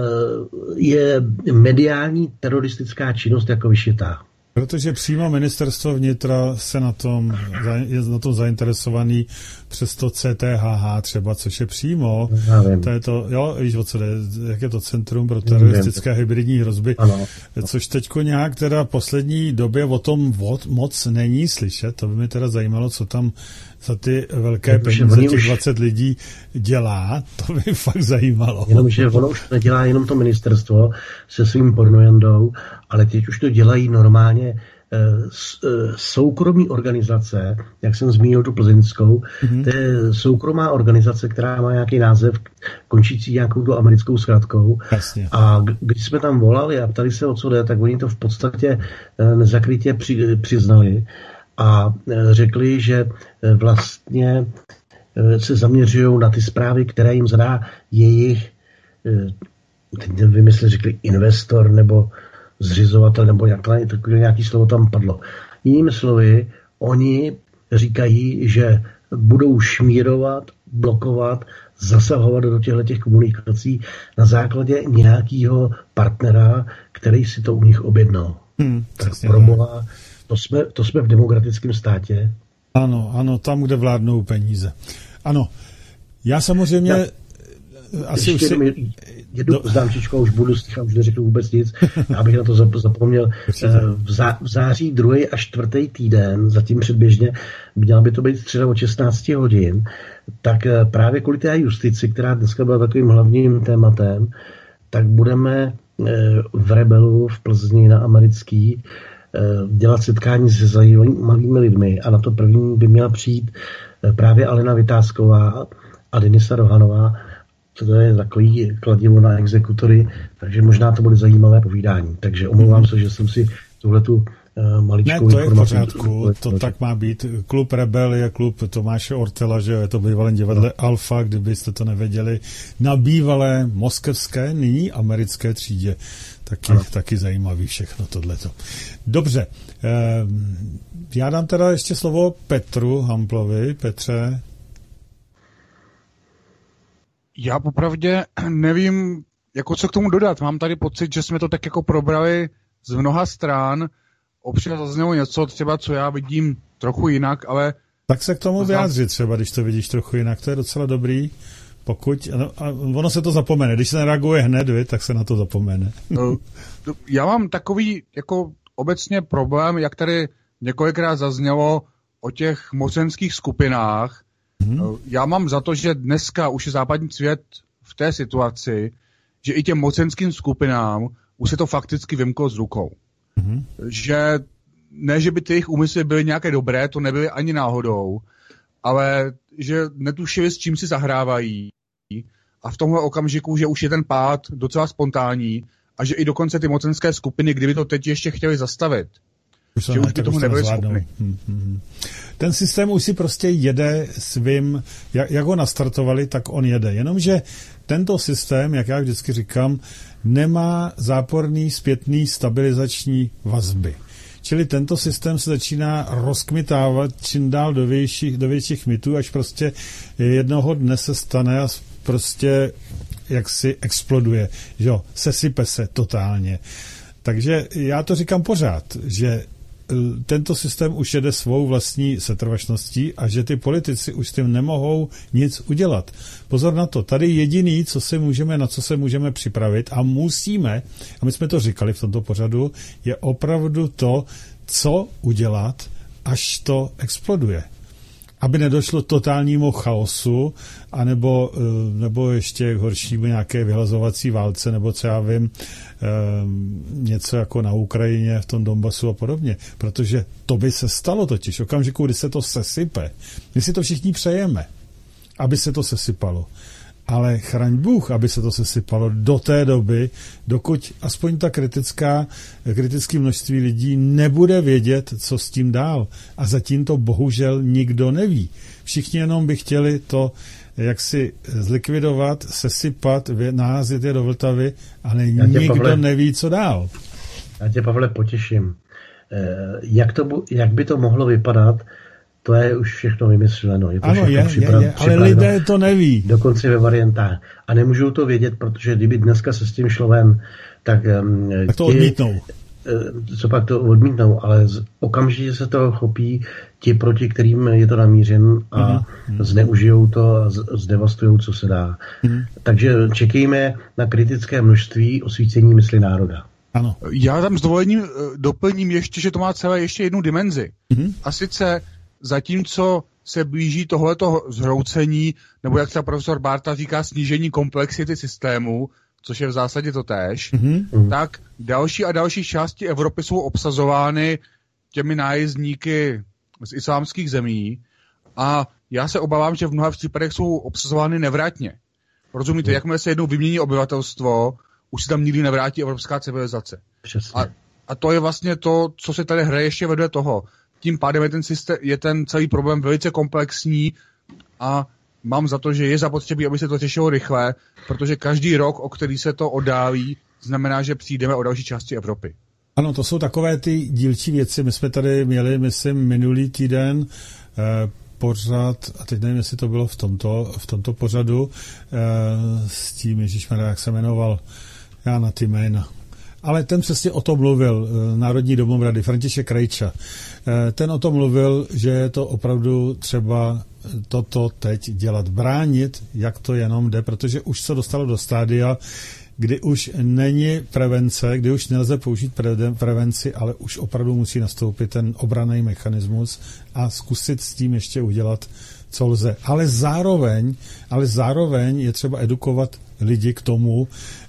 je mediální teroristická činnost jako vyšitá. Protože přímo ministerstvo vnitra se je na tom zainteresovaný přes to CTHH třeba, což je přímo, to je to, jo, víš, o co jde, jak je to Centrum pro teroristické hybridní hrozby, což teďko nějak teda poslední době o tom moc není slyšet, to by mi teda zajímalo, co tam za ty velké peníze těch 20 lidí dělá, to by fakt zajímalo. Jenomže ono už nedělá jenom to ministerstvo se svým pornojandou, ale teď už to dělají normálně soukromí organizace, jak jsem zmínil tu plzeňskou, to je soukromá organizace, která má nějaký název končící nějakou tu americkou zkratkou. Jasně. A když jsme tam volali a ptali se, o co jde, tak oni to v podstatě nezakrytě přiznali a řekli, že vlastně se zaměřují na ty zprávy, které jim zadá jejich, teď nevím, jestli řekli investor nebo zřizovatel, nebo nějaký slovo tam padlo. Jinými slovy, oni říkají, že budou šmírovat, blokovat, zasahovat do těchto komunikací na základě nějakého partnera, který si to u nich objednal. Tak proboha, to jsme v demokratickém státě. Ano, tam, kde vládnou peníze. Ano, já samozřejmě asi ještě už si... jednu poznámčičku, už budu sticha, už neřeknu vůbec nic, já bych na to zapomněl. V září 2. a 4. týden, zatím předběžně, měla by to být středa od 16 hodin, tak právě kvůli té justici, která dneska byla takovým hlavním tématem, tak budeme v Rebelu v Plzni na Americký dělat setkání se zajímavými lidmi a na to první by měla přijít právě Alena Vytázková a Denisa Rohanová, to je takový kladivo na exekutory, takže možná to bude zajímavé povídání. Takže omlouvám se, že jsem si tuhletu maličkou informaci... Ne, to informaci... je v pořádku, to tak má být. Klub Rebel je klub Tomáše Ortela, že je to bývalém divadle Alfa, kdybyste to nevěděli, na bývalé moskevské, nyní americké třídě. Taky zajímavý všechno tohleto. Dobře, já dám teda ještě slovo Petru Hamplovi. Petře. Já popravdě nevím, jako co k tomu dodat. Mám tady pocit, že jsme to tak jako probrali z mnoha stran. Občas zaznělo něco třeba, co já vidím trochu jinak, ale... Tak se k tomu vyjádřit třeba, když to vidíš trochu jinak. To je docela dobrý. Pokud, a ono se to zapomene. Když se nereaguje hned, tak se na to zapomene. Já mám takový jako obecně problém, jak tady několikrát zaznělo o těch mocenských skupinách. Já mám za to, že dneska už je západní svět v té situaci, že i těm mocenským skupinám už se to fakticky vymklo z rukou. Že ne, že by ty jejich úmysly byly nějaké dobré, to nebyly ani náhodou, ale že netušili, s čím si zahrávají a v tomhle okamžiku, že už je ten pád docela spontánní a že i dokonce ty mocenské skupiny, kdyby to teď ještě chtěli zastavit, že už by tomu nebyli schopni. Ten systém už si prostě jede svým, jak ho nastartovali, tak on jede. Jenomže tento systém, jak já vždycky říkám, nemá záporný zpětný stabilizační vazby. Čili tento systém se začíná rozkmitávat čím dál do větších mytů, až prostě jednoho dne se stane a prostě jaksi exploduje. Jo, sesype se totálně. Takže já to říkám pořád, že tento systém už jede svou vlastní setrvačností a že ty politici už s tím nemohou nic udělat. Pozor na to, tady jediný, na co se můžeme připravit a musíme, a my jsme to říkali v tomto pořadu, je opravdu to, co udělat, až to exploduje. Aby nedošlo totálnímu chaosu, nebo ještě k horšímu nějaké vyhlazovací válce, nebo co já vím, něco jako na Ukrajině, v tom Donbasu a podobně. Protože to by se stalo totiž. V okamžiku, kdy se to sesype. My si to všichni přejeme, aby se to sesypalo. Ale chraň Bůh, aby se to sesypalo do té doby, dokud aspoň ta kritické množství lidí nebude vědět, co s tím dál. A zatím to bohužel nikdo neví. Všichni jenom by chtěli to jaksi zlikvidovat, sesypat, naházet je do Vltavy, ale nikdo neví, co dál. Já tě, Pavle, potěším. Jak by to mohlo vypadat, to je už všechno vymysleno. Je to ano, je, ale lidé to neví. Dokonce ve variantách. A nemůžou to vědět, protože kdyby dneska se s tím šlo ven, tak to odmítnou. Co pak to odmítnou, ale okamžitě se to chopí ti, proti kterým je to namířen a zneužijou to a zdevastujou, co se dá. Takže čekejme na kritické množství osvícení mysli národa. Ano. Já tam s dovolením doplním ještě, že to má celé ještě jednu dimenzi. A sice zatímco se blíží tohleto zhroucení, nebo jak třeba profesor Bárta říká, snížení komplexity systému, což je v zásadě to též, tak další a další části Evropy jsou obsazovány těmi nájezdníky z islámských zemí a já se obávám, že v mnoha případech jsou obsazovány nevratně. Rozumíte, jakmile se jednou vymění obyvatelstvo, už se tam nikdy nevrátí evropská civilizace. A to je vlastně to, co se tady hraje ještě vedle toho. Tím pádem je ten celý problém velice komplexní a mám za to, že je zapotřebí, aby se to řešilo rychle, protože každý rok, o který se to oddálí, znamená, že přijdeme o další části Evropy. Ano, to jsou takové ty dílčí věci. My jsme tady měli, myslím, minulý týden pořad, a teď nevím, jestli to bylo v tomto pořadu, s tím, ježišmarja, jak se jmenoval, já na ty jména. Ale ten přesně o tom mluvil, Národní domobrady, František Krejča. Ten o tom mluvil, že je to opravdu třeba toto teď dělat, bránit, jak to jenom jde, protože už se dostalo do stádia, kdy už není prevence, kdy už nelze použít prevenci, ale už opravdu musí nastoupit ten obranný mechanismus a zkusit s tím ještě udělat, co lze. Ale zároveň je třeba edukovat lidi k tomu,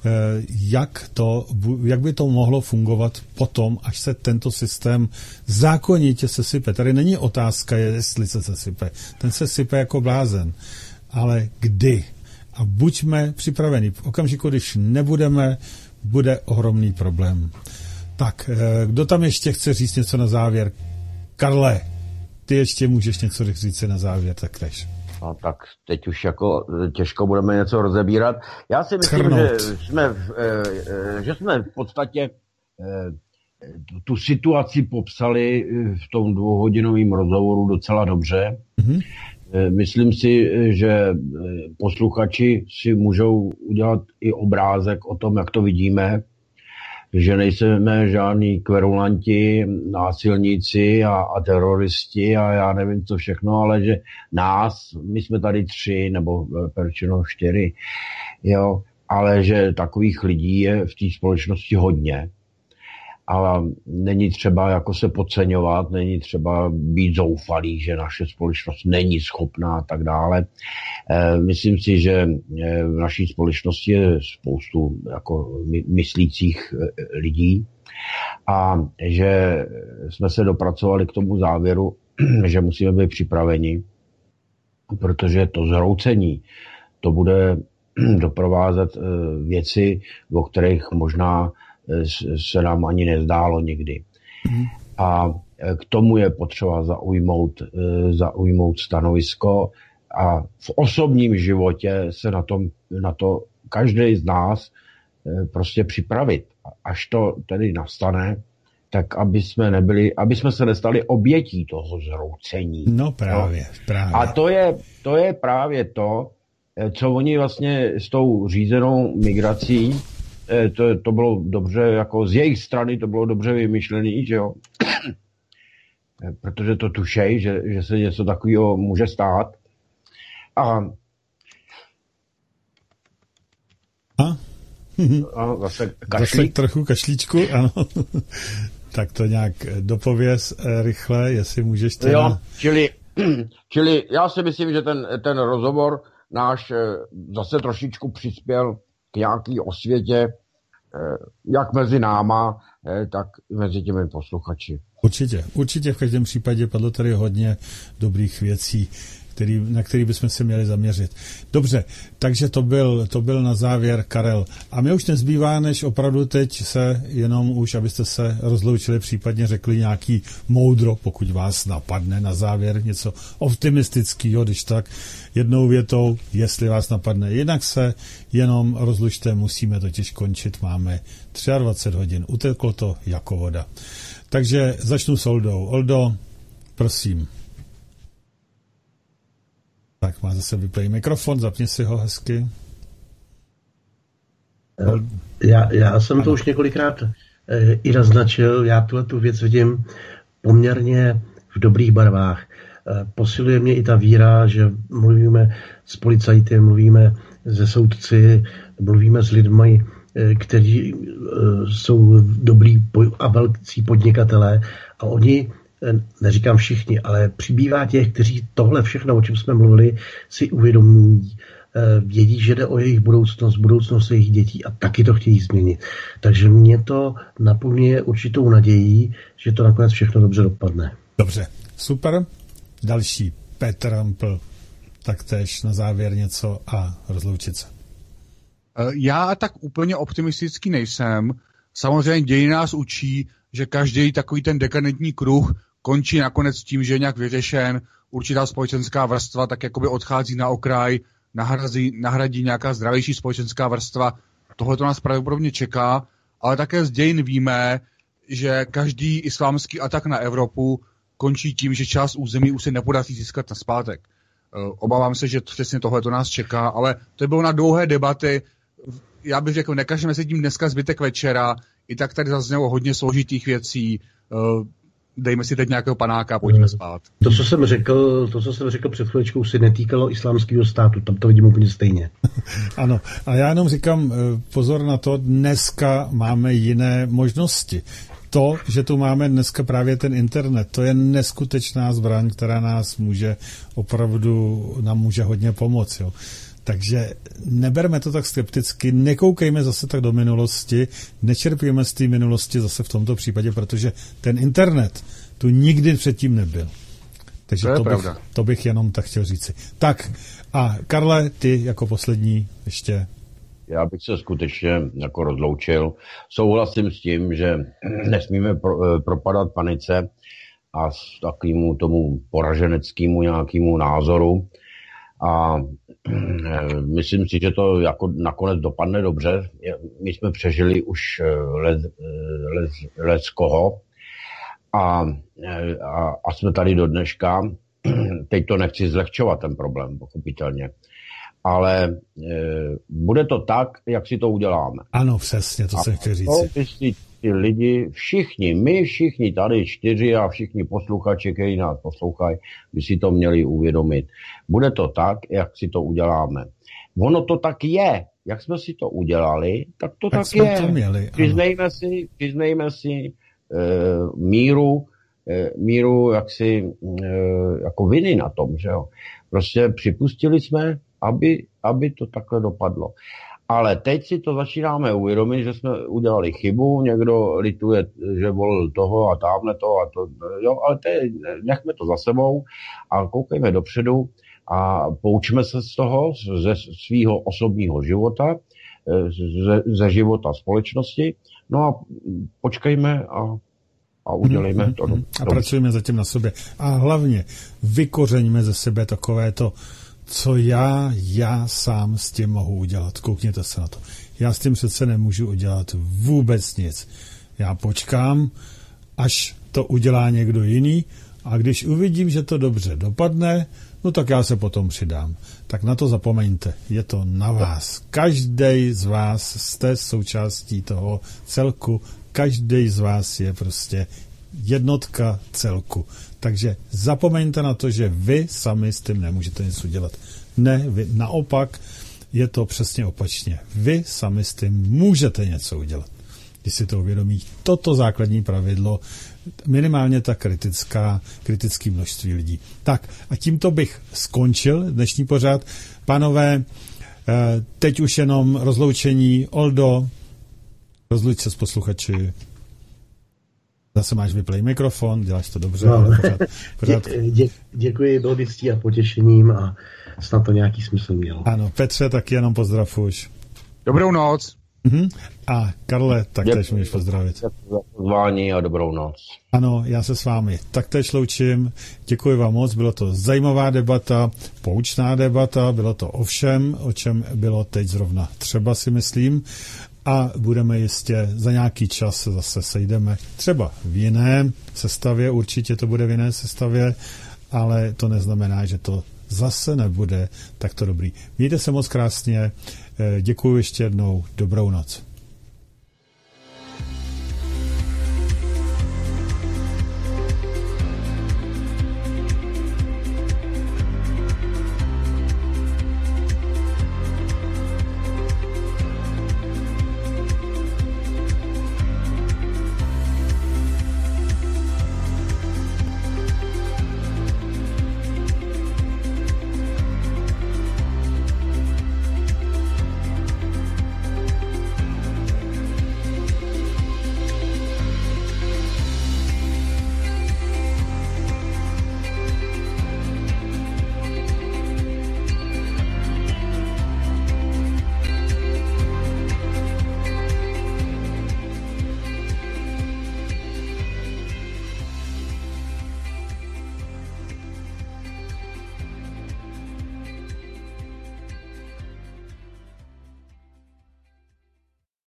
jak by to mohlo fungovat potom, až se tento systém zákonitě sesype. Tady není otázka, jestli se sesype. Ten se sype jako blázen. Ale kdy? A buďme připraveni. V okamžiku, když nebudeme, bude ohromný problém. Tak, kdo tam ještě chce říct něco na závěr? Karle, ty ještě můžeš něco říct na závěr, tak tež. No, tak teď už jako těžko budeme něco rozebírat. Já si myslím, že jsme v podstatě tu situaci popsali v tom 2hodinovém rozhovoru docela dobře. Mm-hmm. Myslím si, že posluchači si můžou udělat i obrázek o tom, jak to vidíme, že nejsme žádní kverulanti, násilníci a teroristi a já nevím co všechno, ale že my jsme tady 3 nebo perčeno 4, jo, ale že takových lidí je v té společnosti hodně. A není třeba jako se podceňovat, není třeba být zoufalý, že naše společnost není schopná a tak dále. Myslím si, že v naší společnosti je spoustu jako myslících lidí a že jsme se dopracovali k tomu závěru, že musíme být připraveni, protože to zhroucení, to bude doprovázet věci, o kterých možná se nám ani nezdálo nikdy. A k tomu je potřeba zaujmout stanovisko a v osobním životě se na to každý z nás prostě připravit. Až to tedy nastane, tak aby jsme se nestali obětí toho zhroucení. No právě. A to je právě to, co oni vlastně s tou řízenou migrací, to bylo dobře, jako z jejich strany to bylo dobře vymyšlený, že jo? Protože to tušej, že se něco takového může stát. A zase kašlík. Zase trochu kašlíčku, ano. Tak to nějak dopověz rychle, jestli můžeš teda... Jo, čili já si myslím, že ten rozhovor náš zase trošičku přispěl k nějaký osvětě, jak mezi náma, tak mezi těmi posluchači. Určitě v každém případě padlo tady hodně dobrých věcí, na který bychom se měli zaměřit. Dobře, takže to byl na závěr Karel. A mě už nezbývá, než opravdu teď se jenom už, abyste se rozloučili, případně řekli nějaký moudro, pokud vás napadne na závěr něco optimistického, když tak jednou větou, jestli vás napadne. Jinak se jenom rozlučte, musíme totiž končit, máme 23 hodin, uteklo to jako voda. Takže začnu s Oldou. Oldo, prosím. Tak má zase vyplej mikrofon, zapni si ho hezky. Já jsem to už několikrát i naznačil, já tu věc vidím poměrně v dobrých barvách. Posiluje mě i ta víra, že mluvíme s policajty, mluvíme se soudci, mluvíme s lidmi, kteří jsou dobrý a velcí podnikatelé a oni, neříkám všichni, ale přibývá těch, kteří tohle všechno, o čem jsme mluvili, si uvědomují, vědí, že jde o jejich budoucnost jejich dětí a taky to chtějí změnit. Takže mě to naplňuje určitou nadějí, že to nakonec všechno dobře dopadne. Dobře, super. Další, Petr Ampl, taktéž na závěr něco a rozloučit se. Já tak úplně optimistický nejsem. Samozřejmě dějiny nás učí, že každý takový ten dekadentní kruh končí nakonec tím, že je nějak vyřešen, určitá společenská vrstva tak jakoby odchází na okraj, nahradí nějaká zdravější společenská vrstva. Tohle to nás pravděpodobně čeká, ale také z dějin víme, že každý islámský atak na Evropu končí tím, že část území už se nepodaří získat nazpátek. Obávám se, že přesně tohle to nás čeká, ale to bylo na dlouhé debaty. Já bych řekl, nekažeme se tím dneska zbytek večera, i tak tady zaznělo hodně složitých věcí, dejme si teď nějakého panáka, pojďme spát. To, co jsem řekl před chvíličkou, se netýkalo islámského státu, tam to vidím úplně stejně. Ano, a já jenom říkám, pozor na to, dneska máme jiné možnosti. To, že tu máme dneska právě ten internet, to je neskutečná zbraň, která nás nám může hodně pomoct. Jo. Takže neberme to tak skepticky, nekoukejme zase tak do minulosti, nečerpíme z té minulosti zase v tomto případě, protože ten internet tu nikdy předtím nebyl. Takže to bych jenom tak chtěl říci. Tak a Karle, ty jako poslední ještě. Já bych se skutečně jako rozloučil. Souhlasím s tím, že nesmíme propadat panice a s takovému tomu poraženeckému nějakému názoru. A myslím si, že to jako nakonec dopadne dobře. My jsme přežili už leckoho a jsme tady do dneška. Teď to nechci zlehčovat ten problém, pochopitelně. Ale bude to tak, jak si to uděláme. Ano, přesně, to jsem chtěl říct. Ty lidi, my všichni tady 4 a všichni posluchači, kteří nás poslouchají, by si to měli uvědomit. Bude to tak, jak si to uděláme. Ono to tak je. Jak jsme si to udělali, tak to tak je. To měli, přiznejme si míru jako viny na tom, že jo. Prostě připustili jsme, aby to takhle dopadlo. Ale teď si to začínáme uvědomit, že jsme udělali chybu, někdo lituje, že volil toho a tamhle to a to, jo, ale nechme to za sebou a koukejme dopředu a poučme se z toho, ze svého osobního života, ze života společnosti, no a počkejme a udělejme to. A pracujeme zatím na sobě. A hlavně vykořeňme ze sebe takovéto, co já sám s tím mohu udělat. Koukněte se na to. Já s tím přece nemůžu udělat vůbec nic. Já počkám, až to udělá někdo jiný a když uvidím, že to dobře dopadne, no tak já se potom přidám. Tak na to zapomeňte. Je to na vás. Každý z vás jste součástí toho celku. Každý z vás je prostě jednotka celku. Takže zapomeňte na to, že vy sami s tím nemůžete nic udělat. Ne, vy naopak je to přesně opačně. Vy sami s tím můžete něco udělat. Když si to uvědomí, toto základní pravidlo, minimálně ta kritické množství lidí. Tak a tímto bych skončil dnešní pořad. Pánové, teď už jenom rozloučení. Oldo, rozluč se s posluchači. Zase máš vyplej mikrofon, děláš to dobře. No. Pořád. Děkuji, bylo ctí a potěšením a snad to nějaký smysl mělo. Ano, Petře, taky jenom pozdrav už. Dobrou noc. A Karle, taktéž můžeš pozdravit. Pozvání a dobrou noc. Ano, já se s vámi taktéž loučím. Děkuji vám moc, bylo to zajímavá debata, poučná debata, bylo to o všem, o čem bylo teď zrovna třeba, si myslím. A budeme jistě za nějaký čas se zase sejdeme třeba v jiné sestavě, určitě to bude v jiné sestavě, ale to neznamená, že to zase nebude takto dobrý. Mějte se moc krásně, děkuji ještě jednou, dobrou noc.